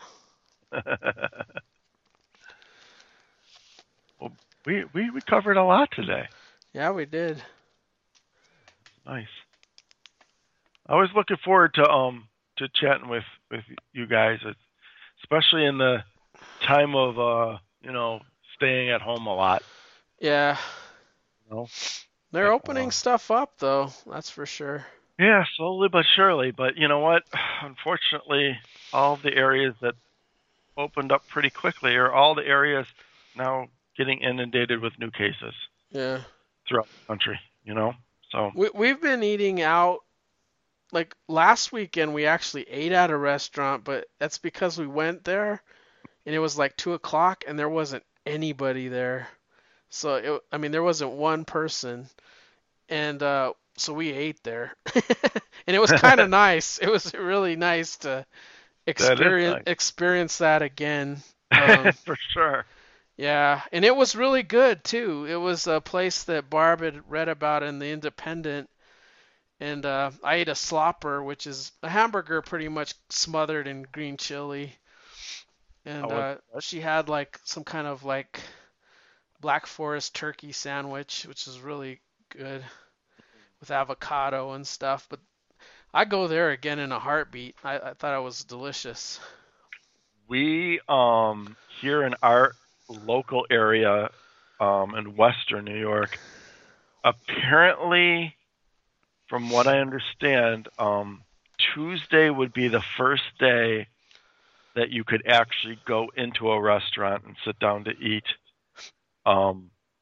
[SPEAKER 1] Well, we covered a lot today.
[SPEAKER 2] Yeah, we did.
[SPEAKER 1] Nice. I was looking forward to chatting with you guys, especially in the time of staying at home a lot.
[SPEAKER 2] Yeah.
[SPEAKER 1] You
[SPEAKER 2] They're opening stuff up, though. That's for sure.
[SPEAKER 1] Yeah, slowly but surely. But you know what? Unfortunately, all the areas that opened up pretty quickly are all the areas now getting inundated with new cases.
[SPEAKER 2] Yeah.
[SPEAKER 1] Throughout the country, So
[SPEAKER 2] we've been eating out. Like last weekend, we actually ate at a restaurant, but that's because we went there, and it was like 2:00, and there wasn't anybody there. So there wasn't one person, and so we ate there, and it was kind of nice. It was really nice to experience that again.
[SPEAKER 1] For sure.
[SPEAKER 2] Yeah, and it was really good too. It was a place that Barb had read about in the Independent, and I ate a slopper, which is a hamburger pretty much smothered in green chili, and she had like some kind of like Black Forest turkey sandwich, which is really good with avocado and stuff. But I go there again in a heartbeat. I thought it was delicious.
[SPEAKER 1] We here in our local area in Western New York, apparently, from what I understand, Tuesday would be the first day that you could actually go into a restaurant and sit down to eat.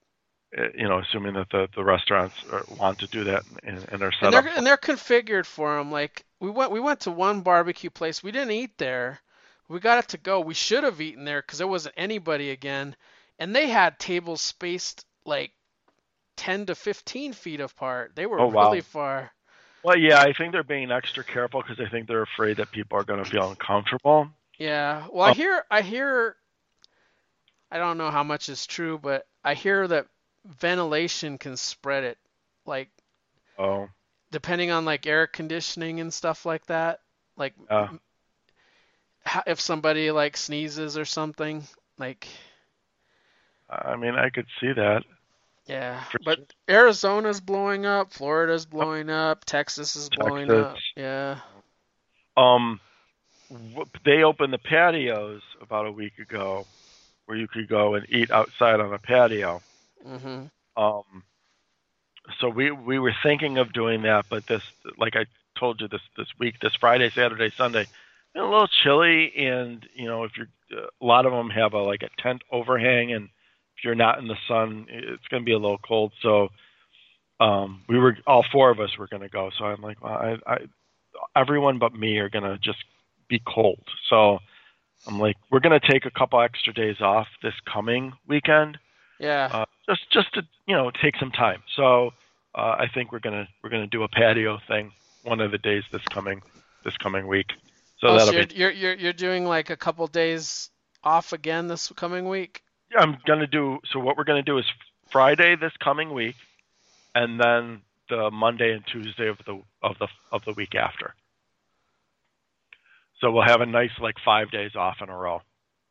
[SPEAKER 1] assuming that the restaurants want to do that and are
[SPEAKER 2] And
[SPEAKER 1] set
[SPEAKER 2] they're
[SPEAKER 1] up
[SPEAKER 2] and
[SPEAKER 1] for.
[SPEAKER 2] they're configured for them. Like we went to one barbecue place. We didn't eat there. We got it to go. We should have eaten there because there wasn't anybody again, and they had tables spaced like 10 to 15 feet apart. They were
[SPEAKER 1] Oh
[SPEAKER 2] really
[SPEAKER 1] wow.
[SPEAKER 2] far.
[SPEAKER 1] Well, yeah, I think they're being extra careful because I think they're afraid that people are going to feel uncomfortable.
[SPEAKER 2] Yeah. Well, I
[SPEAKER 1] Um,
[SPEAKER 2] hear I hear I don't know how much is true, but I hear that ventilation can spread it, like
[SPEAKER 1] oh,
[SPEAKER 2] depending on like air conditioning and stuff like that. Like
[SPEAKER 1] yeah.
[SPEAKER 2] if somebody like sneezes or something, like
[SPEAKER 1] I mean, I could see that
[SPEAKER 2] yeah.
[SPEAKER 1] for
[SPEAKER 2] But
[SPEAKER 1] sure.
[SPEAKER 2] Arizona's blowing up, Florida's blowing up, Texas is blowing
[SPEAKER 1] Texas.
[SPEAKER 2] up. Yeah.
[SPEAKER 1] Um, they opened the patios about a week ago, where you could go and eat outside on a patio.
[SPEAKER 2] Mhm.
[SPEAKER 1] Um, so we were thinking of doing that, but like I told you, this week, this Friday, Saturday, Sunday, a little chilly, and if you're a lot of them have like a tent overhang, and if you're not in the sun, it's going to be a little cold. So we were all four of us were going to go. So I'm like, well, everyone but me are going to just be cold. So I'm like, we're going to take a couple extra days off this coming weekend,
[SPEAKER 2] Yeah.
[SPEAKER 1] just to take some time. So I think we're gonna do a patio thing one of the days this coming week. So
[SPEAKER 2] Oh,
[SPEAKER 1] that'll
[SPEAKER 2] so
[SPEAKER 1] be.
[SPEAKER 2] you're doing like a couple days off again this coming week?
[SPEAKER 1] I'm gonna do. So what we're gonna do is Friday this coming week, and then the Monday and Tuesday of the week after. So we'll have a nice like 5 days off in a row.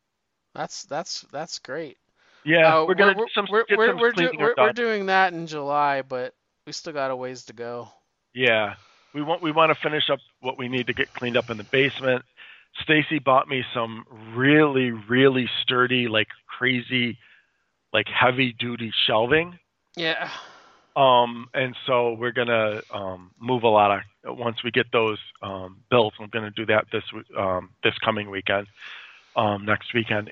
[SPEAKER 2] That's great.
[SPEAKER 1] Yeah, we're
[SPEAKER 2] We're
[SPEAKER 1] gonna do
[SPEAKER 2] we're
[SPEAKER 1] some
[SPEAKER 2] we're
[SPEAKER 1] get
[SPEAKER 2] we're
[SPEAKER 1] some
[SPEAKER 2] we're, do,
[SPEAKER 1] cleaning
[SPEAKER 2] we're
[SPEAKER 1] done.
[SPEAKER 2] doing that in July, but we still got a ways to go.
[SPEAKER 1] Yeah, we want to finish up what we need to get cleaned up in the basement. Stacy bought me some really really sturdy, like crazy, like heavy duty shelving.
[SPEAKER 2] Yeah.
[SPEAKER 1] And so we're gonna move a lot of once we get those built. I'm gonna do that this coming weekend, next weekend,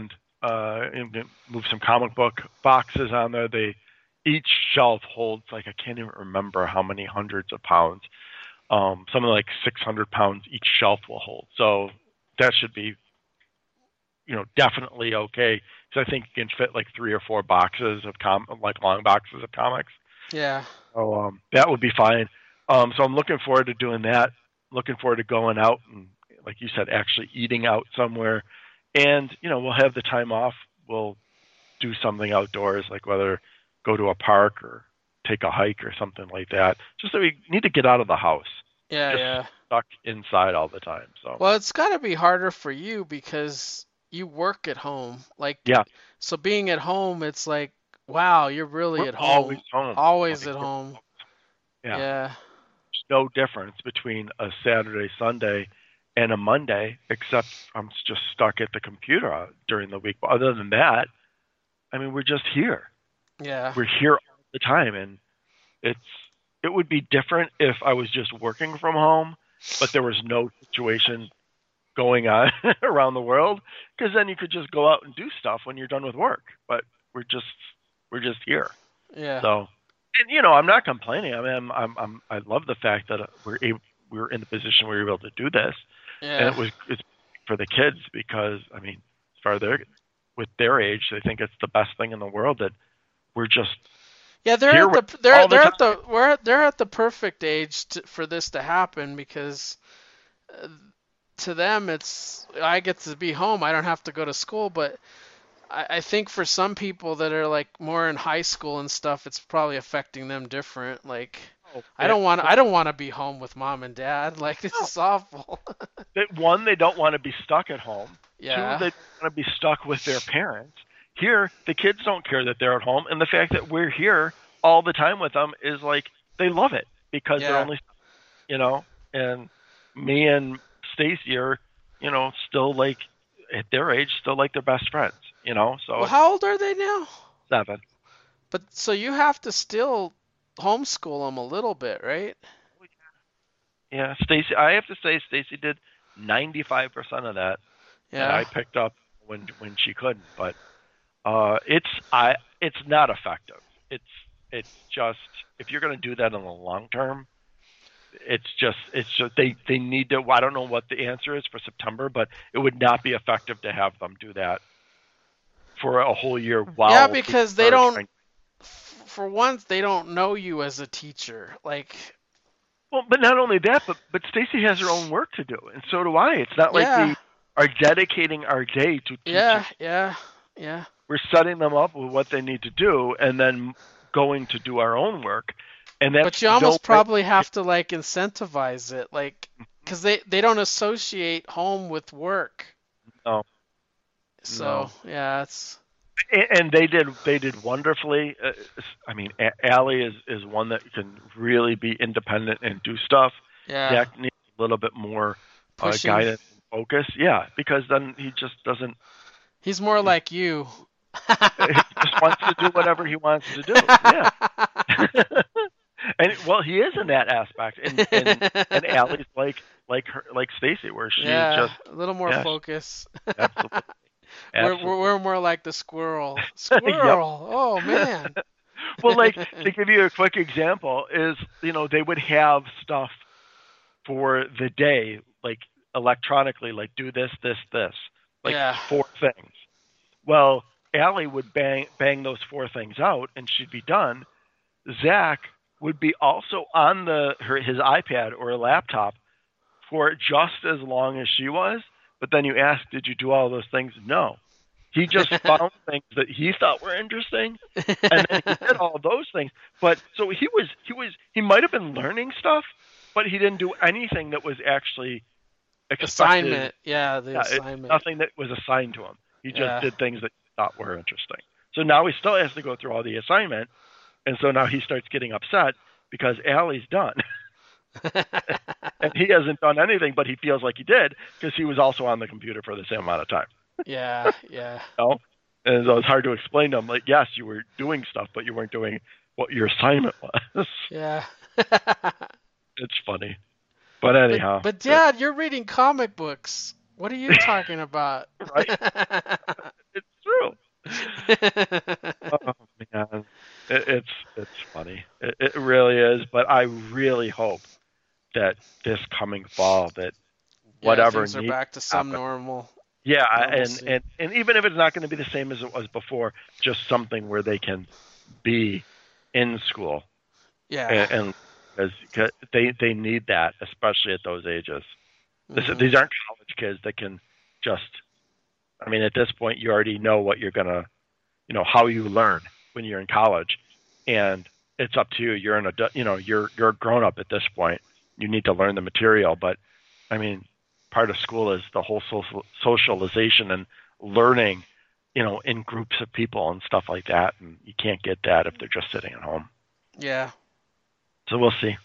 [SPEAKER 1] and move some comic book boxes on there. Each shelf holds like I can't even remember how many hundreds of pounds. Something like 600 pounds each shelf will hold. So that should be, definitely okay. Because I think you can fit like 3 or 4 boxes of like long boxes of comics.
[SPEAKER 2] Yeah.
[SPEAKER 1] So that would be fine. So I'm looking forward to doing that. Looking forward to going out and, like you said, actually eating out somewhere. And we'll have the time off. We'll do something outdoors, like whether go to a park or take a hike or something like that. Just that we need to get out of the house.
[SPEAKER 2] Yeah,
[SPEAKER 1] Just
[SPEAKER 2] yeah.
[SPEAKER 1] stuck inside all the time. So
[SPEAKER 2] Well, it's got to be harder for you because you work at home. Like,
[SPEAKER 1] yeah,
[SPEAKER 2] so being at home, it's like, wow, you're really
[SPEAKER 1] we're
[SPEAKER 2] at
[SPEAKER 1] always
[SPEAKER 2] home.
[SPEAKER 1] home.
[SPEAKER 2] Always
[SPEAKER 1] Like
[SPEAKER 2] at home.
[SPEAKER 1] yeah,
[SPEAKER 2] Yeah.
[SPEAKER 1] there's no difference between a Saturday, Sunday, and a Monday, except I'm just stuck at the computer during the week. But other than that, I mean, we're just here.
[SPEAKER 2] Yeah.
[SPEAKER 1] We're here all the time, and it's it would be different if I was just working from home, but there was no situation going on around the world, because then you could just go out and do stuff when you're done with work. But we're just we're just here.
[SPEAKER 2] Yeah.
[SPEAKER 1] So, and I'm not complaining. I mean, I love the fact that we're in the position where we're able to do this, and
[SPEAKER 2] Yeah.
[SPEAKER 1] it's for the kids because I mean, as far as with their age, they think it's the best thing in the world that we're just
[SPEAKER 2] Yeah,
[SPEAKER 1] here with all the time.
[SPEAKER 2] they're at the perfect age for this to happen because uh, to them it's I get to be home. I don't have to go to school, but I think for some people that are like more in high school and stuff, it's probably affecting them different. Like
[SPEAKER 1] Oh, it,
[SPEAKER 2] I don't want to be home with mom and dad. Like this
[SPEAKER 1] no,
[SPEAKER 2] is awful.
[SPEAKER 1] one, they don't want to be stuck at home. Two,
[SPEAKER 2] Yeah.
[SPEAKER 1] they don't want to be stuck with their parents. Here, the kids don't care that they're at home, and the fact that we're here all the time with them is like they love it because they're
[SPEAKER 2] Yeah.
[SPEAKER 1] only, you know, and me and Stacy are, still like at their age, still like their best friends, so
[SPEAKER 2] Well,
[SPEAKER 1] it's
[SPEAKER 2] how old are they now?
[SPEAKER 1] 7.
[SPEAKER 2] But so you have to still homeschool them a little bit, right?
[SPEAKER 1] Yeah, Stacy, I have to say Stacy did 95% of that, and
[SPEAKER 2] Yeah.
[SPEAKER 1] I picked up when she couldn't, but it's not effective. it's just if you're going to do that in the long term, it's just they need to. I don't know what the answer is for September, but it would not be effective to have them do that for a whole year while
[SPEAKER 2] Yeah, because they
[SPEAKER 1] are
[SPEAKER 2] don't.
[SPEAKER 1] trying.
[SPEAKER 2] For once, they don't know you as a teacher. Like,
[SPEAKER 1] Well, but not only that, but Stacy has her own work to do, and so do I. It's not like
[SPEAKER 2] yeah,
[SPEAKER 1] we are dedicating our day to teaching.
[SPEAKER 2] yeah.
[SPEAKER 1] We're setting them up with what they need to do, and then going to do our own work. And that's
[SPEAKER 2] But you almost probably have to like incentivize it, like, because they don't associate home with work.
[SPEAKER 1] No.
[SPEAKER 2] So yeah, it's.
[SPEAKER 1] And they did wonderfully. I mean, Allie is one that can really be independent and do stuff.
[SPEAKER 2] Yeah.
[SPEAKER 1] Zach needs a little bit more guidance and focus. Yeah, because then he just doesn't.
[SPEAKER 2] He's more like you.
[SPEAKER 1] He just wants to do whatever he wants to do. Yeah. And well, he is in that aspect, and Allie's like Stacy, where she's just
[SPEAKER 2] a little more focus.
[SPEAKER 1] Absolutely.
[SPEAKER 2] We're more like the squirrel. Squirrel. Yep. Oh man.
[SPEAKER 1] Well, like to give you a quick example is they would have stuff for the day like electronically, like do this, like 4 things. Well, Allie would bang those 4 things out, and she'd be done. Zach would be also on his iPad or a laptop for just as long as she was. But then you ask, did you do all those things? No. He just found things that he thought were interesting, and then he did all those things. But so he might have been learning stuff, but he didn't do anything that was actually expected.
[SPEAKER 2] Assignment. Yeah, assignment.
[SPEAKER 1] Nothing that was assigned to him. He just did things that he thought were interesting. So now he still has to go through all the assignment, and so now he starts getting upset because Allie's done. And he hasn't done anything, but he feels like he did because he was also on the computer for the same amount of time.
[SPEAKER 2] Yeah.
[SPEAKER 1] And so it's hard to explain to him, like, yes, you were doing stuff, but you weren't doing what your assignment was.
[SPEAKER 2] Yeah.
[SPEAKER 1] It's funny. But anyhow.
[SPEAKER 2] But Dad, you're reading comic books. What are you talking about?
[SPEAKER 1] Right? It's true. Oh, man. It's funny. It really is. But I really hope that this coming fall that whatever
[SPEAKER 2] things are back to some normal.
[SPEAKER 1] Yeah, and even if it's not going to be the same as it was before, just something where they can be in school.
[SPEAKER 2] Yeah.
[SPEAKER 1] And because they need that, especially at those ages. These aren't college kids that can just. I mean, at this point, you already know what you're gonna, how you learn when you're in college, and it's up to you. You're you're a grown up at this point. You need to learn the material, but I mean, part of school is the whole socialization and learning, in groups of people and stuff like that. And you can't get that if they're just sitting at home.
[SPEAKER 2] Yeah.
[SPEAKER 1] So we'll see.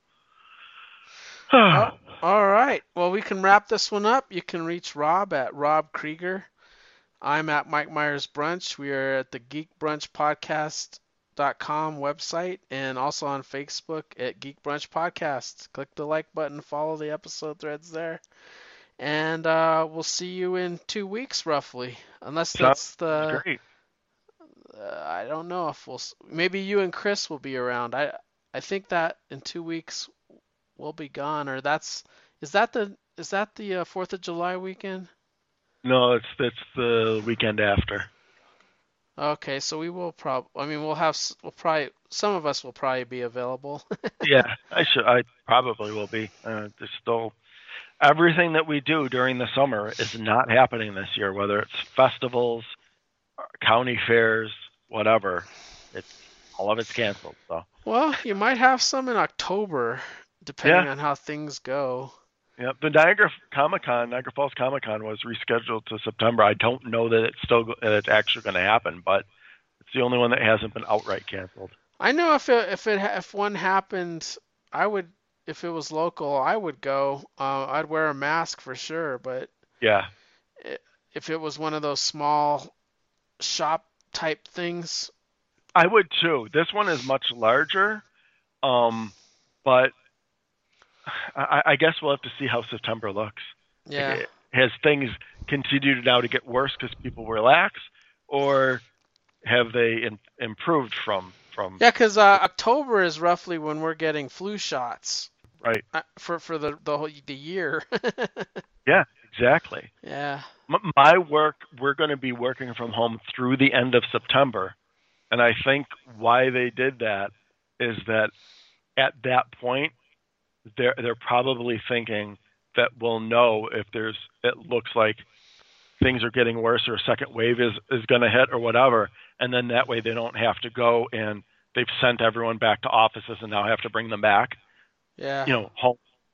[SPEAKER 2] All right. Well, we can wrap this one up. You can reach Rob at Rob Krieger. I'm at Mike Myers Brunch. We are at the Geek Brunch Podcast.com website and also on Facebook at Geek Brunch Podcast. Click the like button, follow the episode threads there. And we'll see you in 2 weeks roughly. Unless that's the...
[SPEAKER 1] Great.
[SPEAKER 2] I don't know if maybe you and Chris will be around. I think that in 2 weeks we'll be gone, or is that the 4th of July weekend?
[SPEAKER 1] No, it's the weekend after.
[SPEAKER 2] Okay, so we will some of us will probably be available.
[SPEAKER 1] Yeah, I probably will be. There's still everything that we do during the summer is not happening this year, whether it's festivals, county fairs, whatever. All of it's canceled. So.
[SPEAKER 2] Well, you might have some in October, depending on how things go.
[SPEAKER 1] Yeah, the Niagara Falls Comic Con was rescheduled to September. I don't know that it's actually going to happen, but it's the only one that hasn't been outright canceled.
[SPEAKER 2] I know if one happened, I would. If it was local, I would go. I'd wear a mask for sure, but
[SPEAKER 1] yeah,
[SPEAKER 2] if it was one of those small shop type things,
[SPEAKER 1] I would too. This one is much larger, but I guess we'll have to see how September looks.
[SPEAKER 2] Yeah.
[SPEAKER 1] Like, has things continued now to get worse because people relax, or have they improved from from.
[SPEAKER 2] Yeah, because October is roughly when we're getting flu shots
[SPEAKER 1] Right.
[SPEAKER 2] for the year.
[SPEAKER 1] Yeah, exactly.
[SPEAKER 2] Yeah.
[SPEAKER 1] My work, we're going to be working from home through the end of September. And I think why they did that is that at that point, they're probably thinking that we'll know if it looks like things are getting worse or a second wave is going to hit or whatever. And then that way they don't have to go and they've sent everyone back to offices and now have to bring them back,
[SPEAKER 2] Yeah.
[SPEAKER 1] home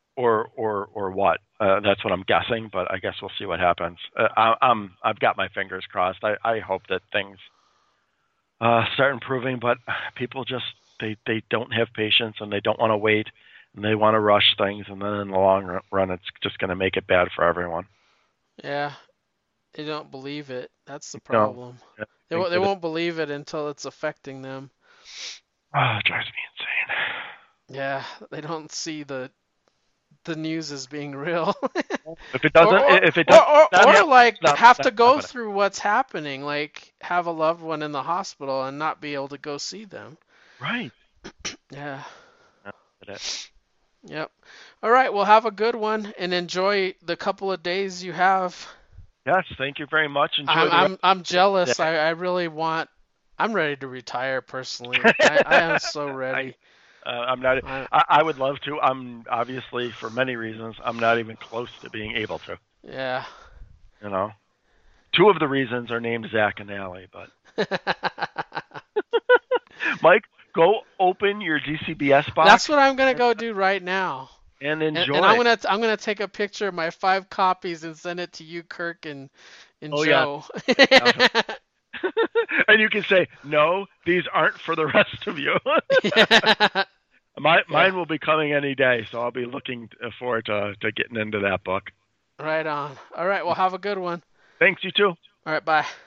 [SPEAKER 1] or what. That's what I'm guessing, but I guess we'll see what happens. I've got my fingers crossed. I hope that things start improving, but people just they don't have patience and they don't want to wait and they want to rush things, and then in the long run, it's just going to make it bad for everyone.
[SPEAKER 2] Yeah. They don't believe it. That's the
[SPEAKER 1] No.
[SPEAKER 2] problem.
[SPEAKER 1] I
[SPEAKER 2] They
[SPEAKER 1] think
[SPEAKER 2] they
[SPEAKER 1] that
[SPEAKER 2] won't believe it until it's affecting them.
[SPEAKER 1] it drives me insane.
[SPEAKER 2] Yeah, they don't see the news as being real.
[SPEAKER 1] If it doesn't,
[SPEAKER 2] or,
[SPEAKER 1] if it doesn't,
[SPEAKER 2] or like have to go
[SPEAKER 1] happening.
[SPEAKER 2] through what's happening, like have a loved one in the hospital and not be able to go see them.
[SPEAKER 1] Right.
[SPEAKER 2] Yeah.
[SPEAKER 1] It.
[SPEAKER 2] Yep. All right. Well, have a good one and enjoy the couple of days you have.
[SPEAKER 1] Yes. Thank you very much. Enjoy
[SPEAKER 2] I'm jealous. I really want. I'm ready to retire personally. I am so ready.
[SPEAKER 1] I'm not. I would love to. I'm obviously, for many reasons, I'm not even close to being able to.
[SPEAKER 2] Yeah.
[SPEAKER 1] Two of the reasons are named Zach and Allie, but Mike, go open your DCBS box.
[SPEAKER 2] That's what I'm gonna go do right now.
[SPEAKER 1] And enjoy.
[SPEAKER 2] And I'm gonna take a picture of my 5 copies and send it to you, Kirk, and Joe.
[SPEAKER 1] Yeah. And you can say, no, these aren't for the rest of you. Mine will be coming any day, so I'll be looking forward to getting into that book.
[SPEAKER 2] Right on. All right, well, have a good one.
[SPEAKER 1] Thanks, you too.
[SPEAKER 2] All right, bye.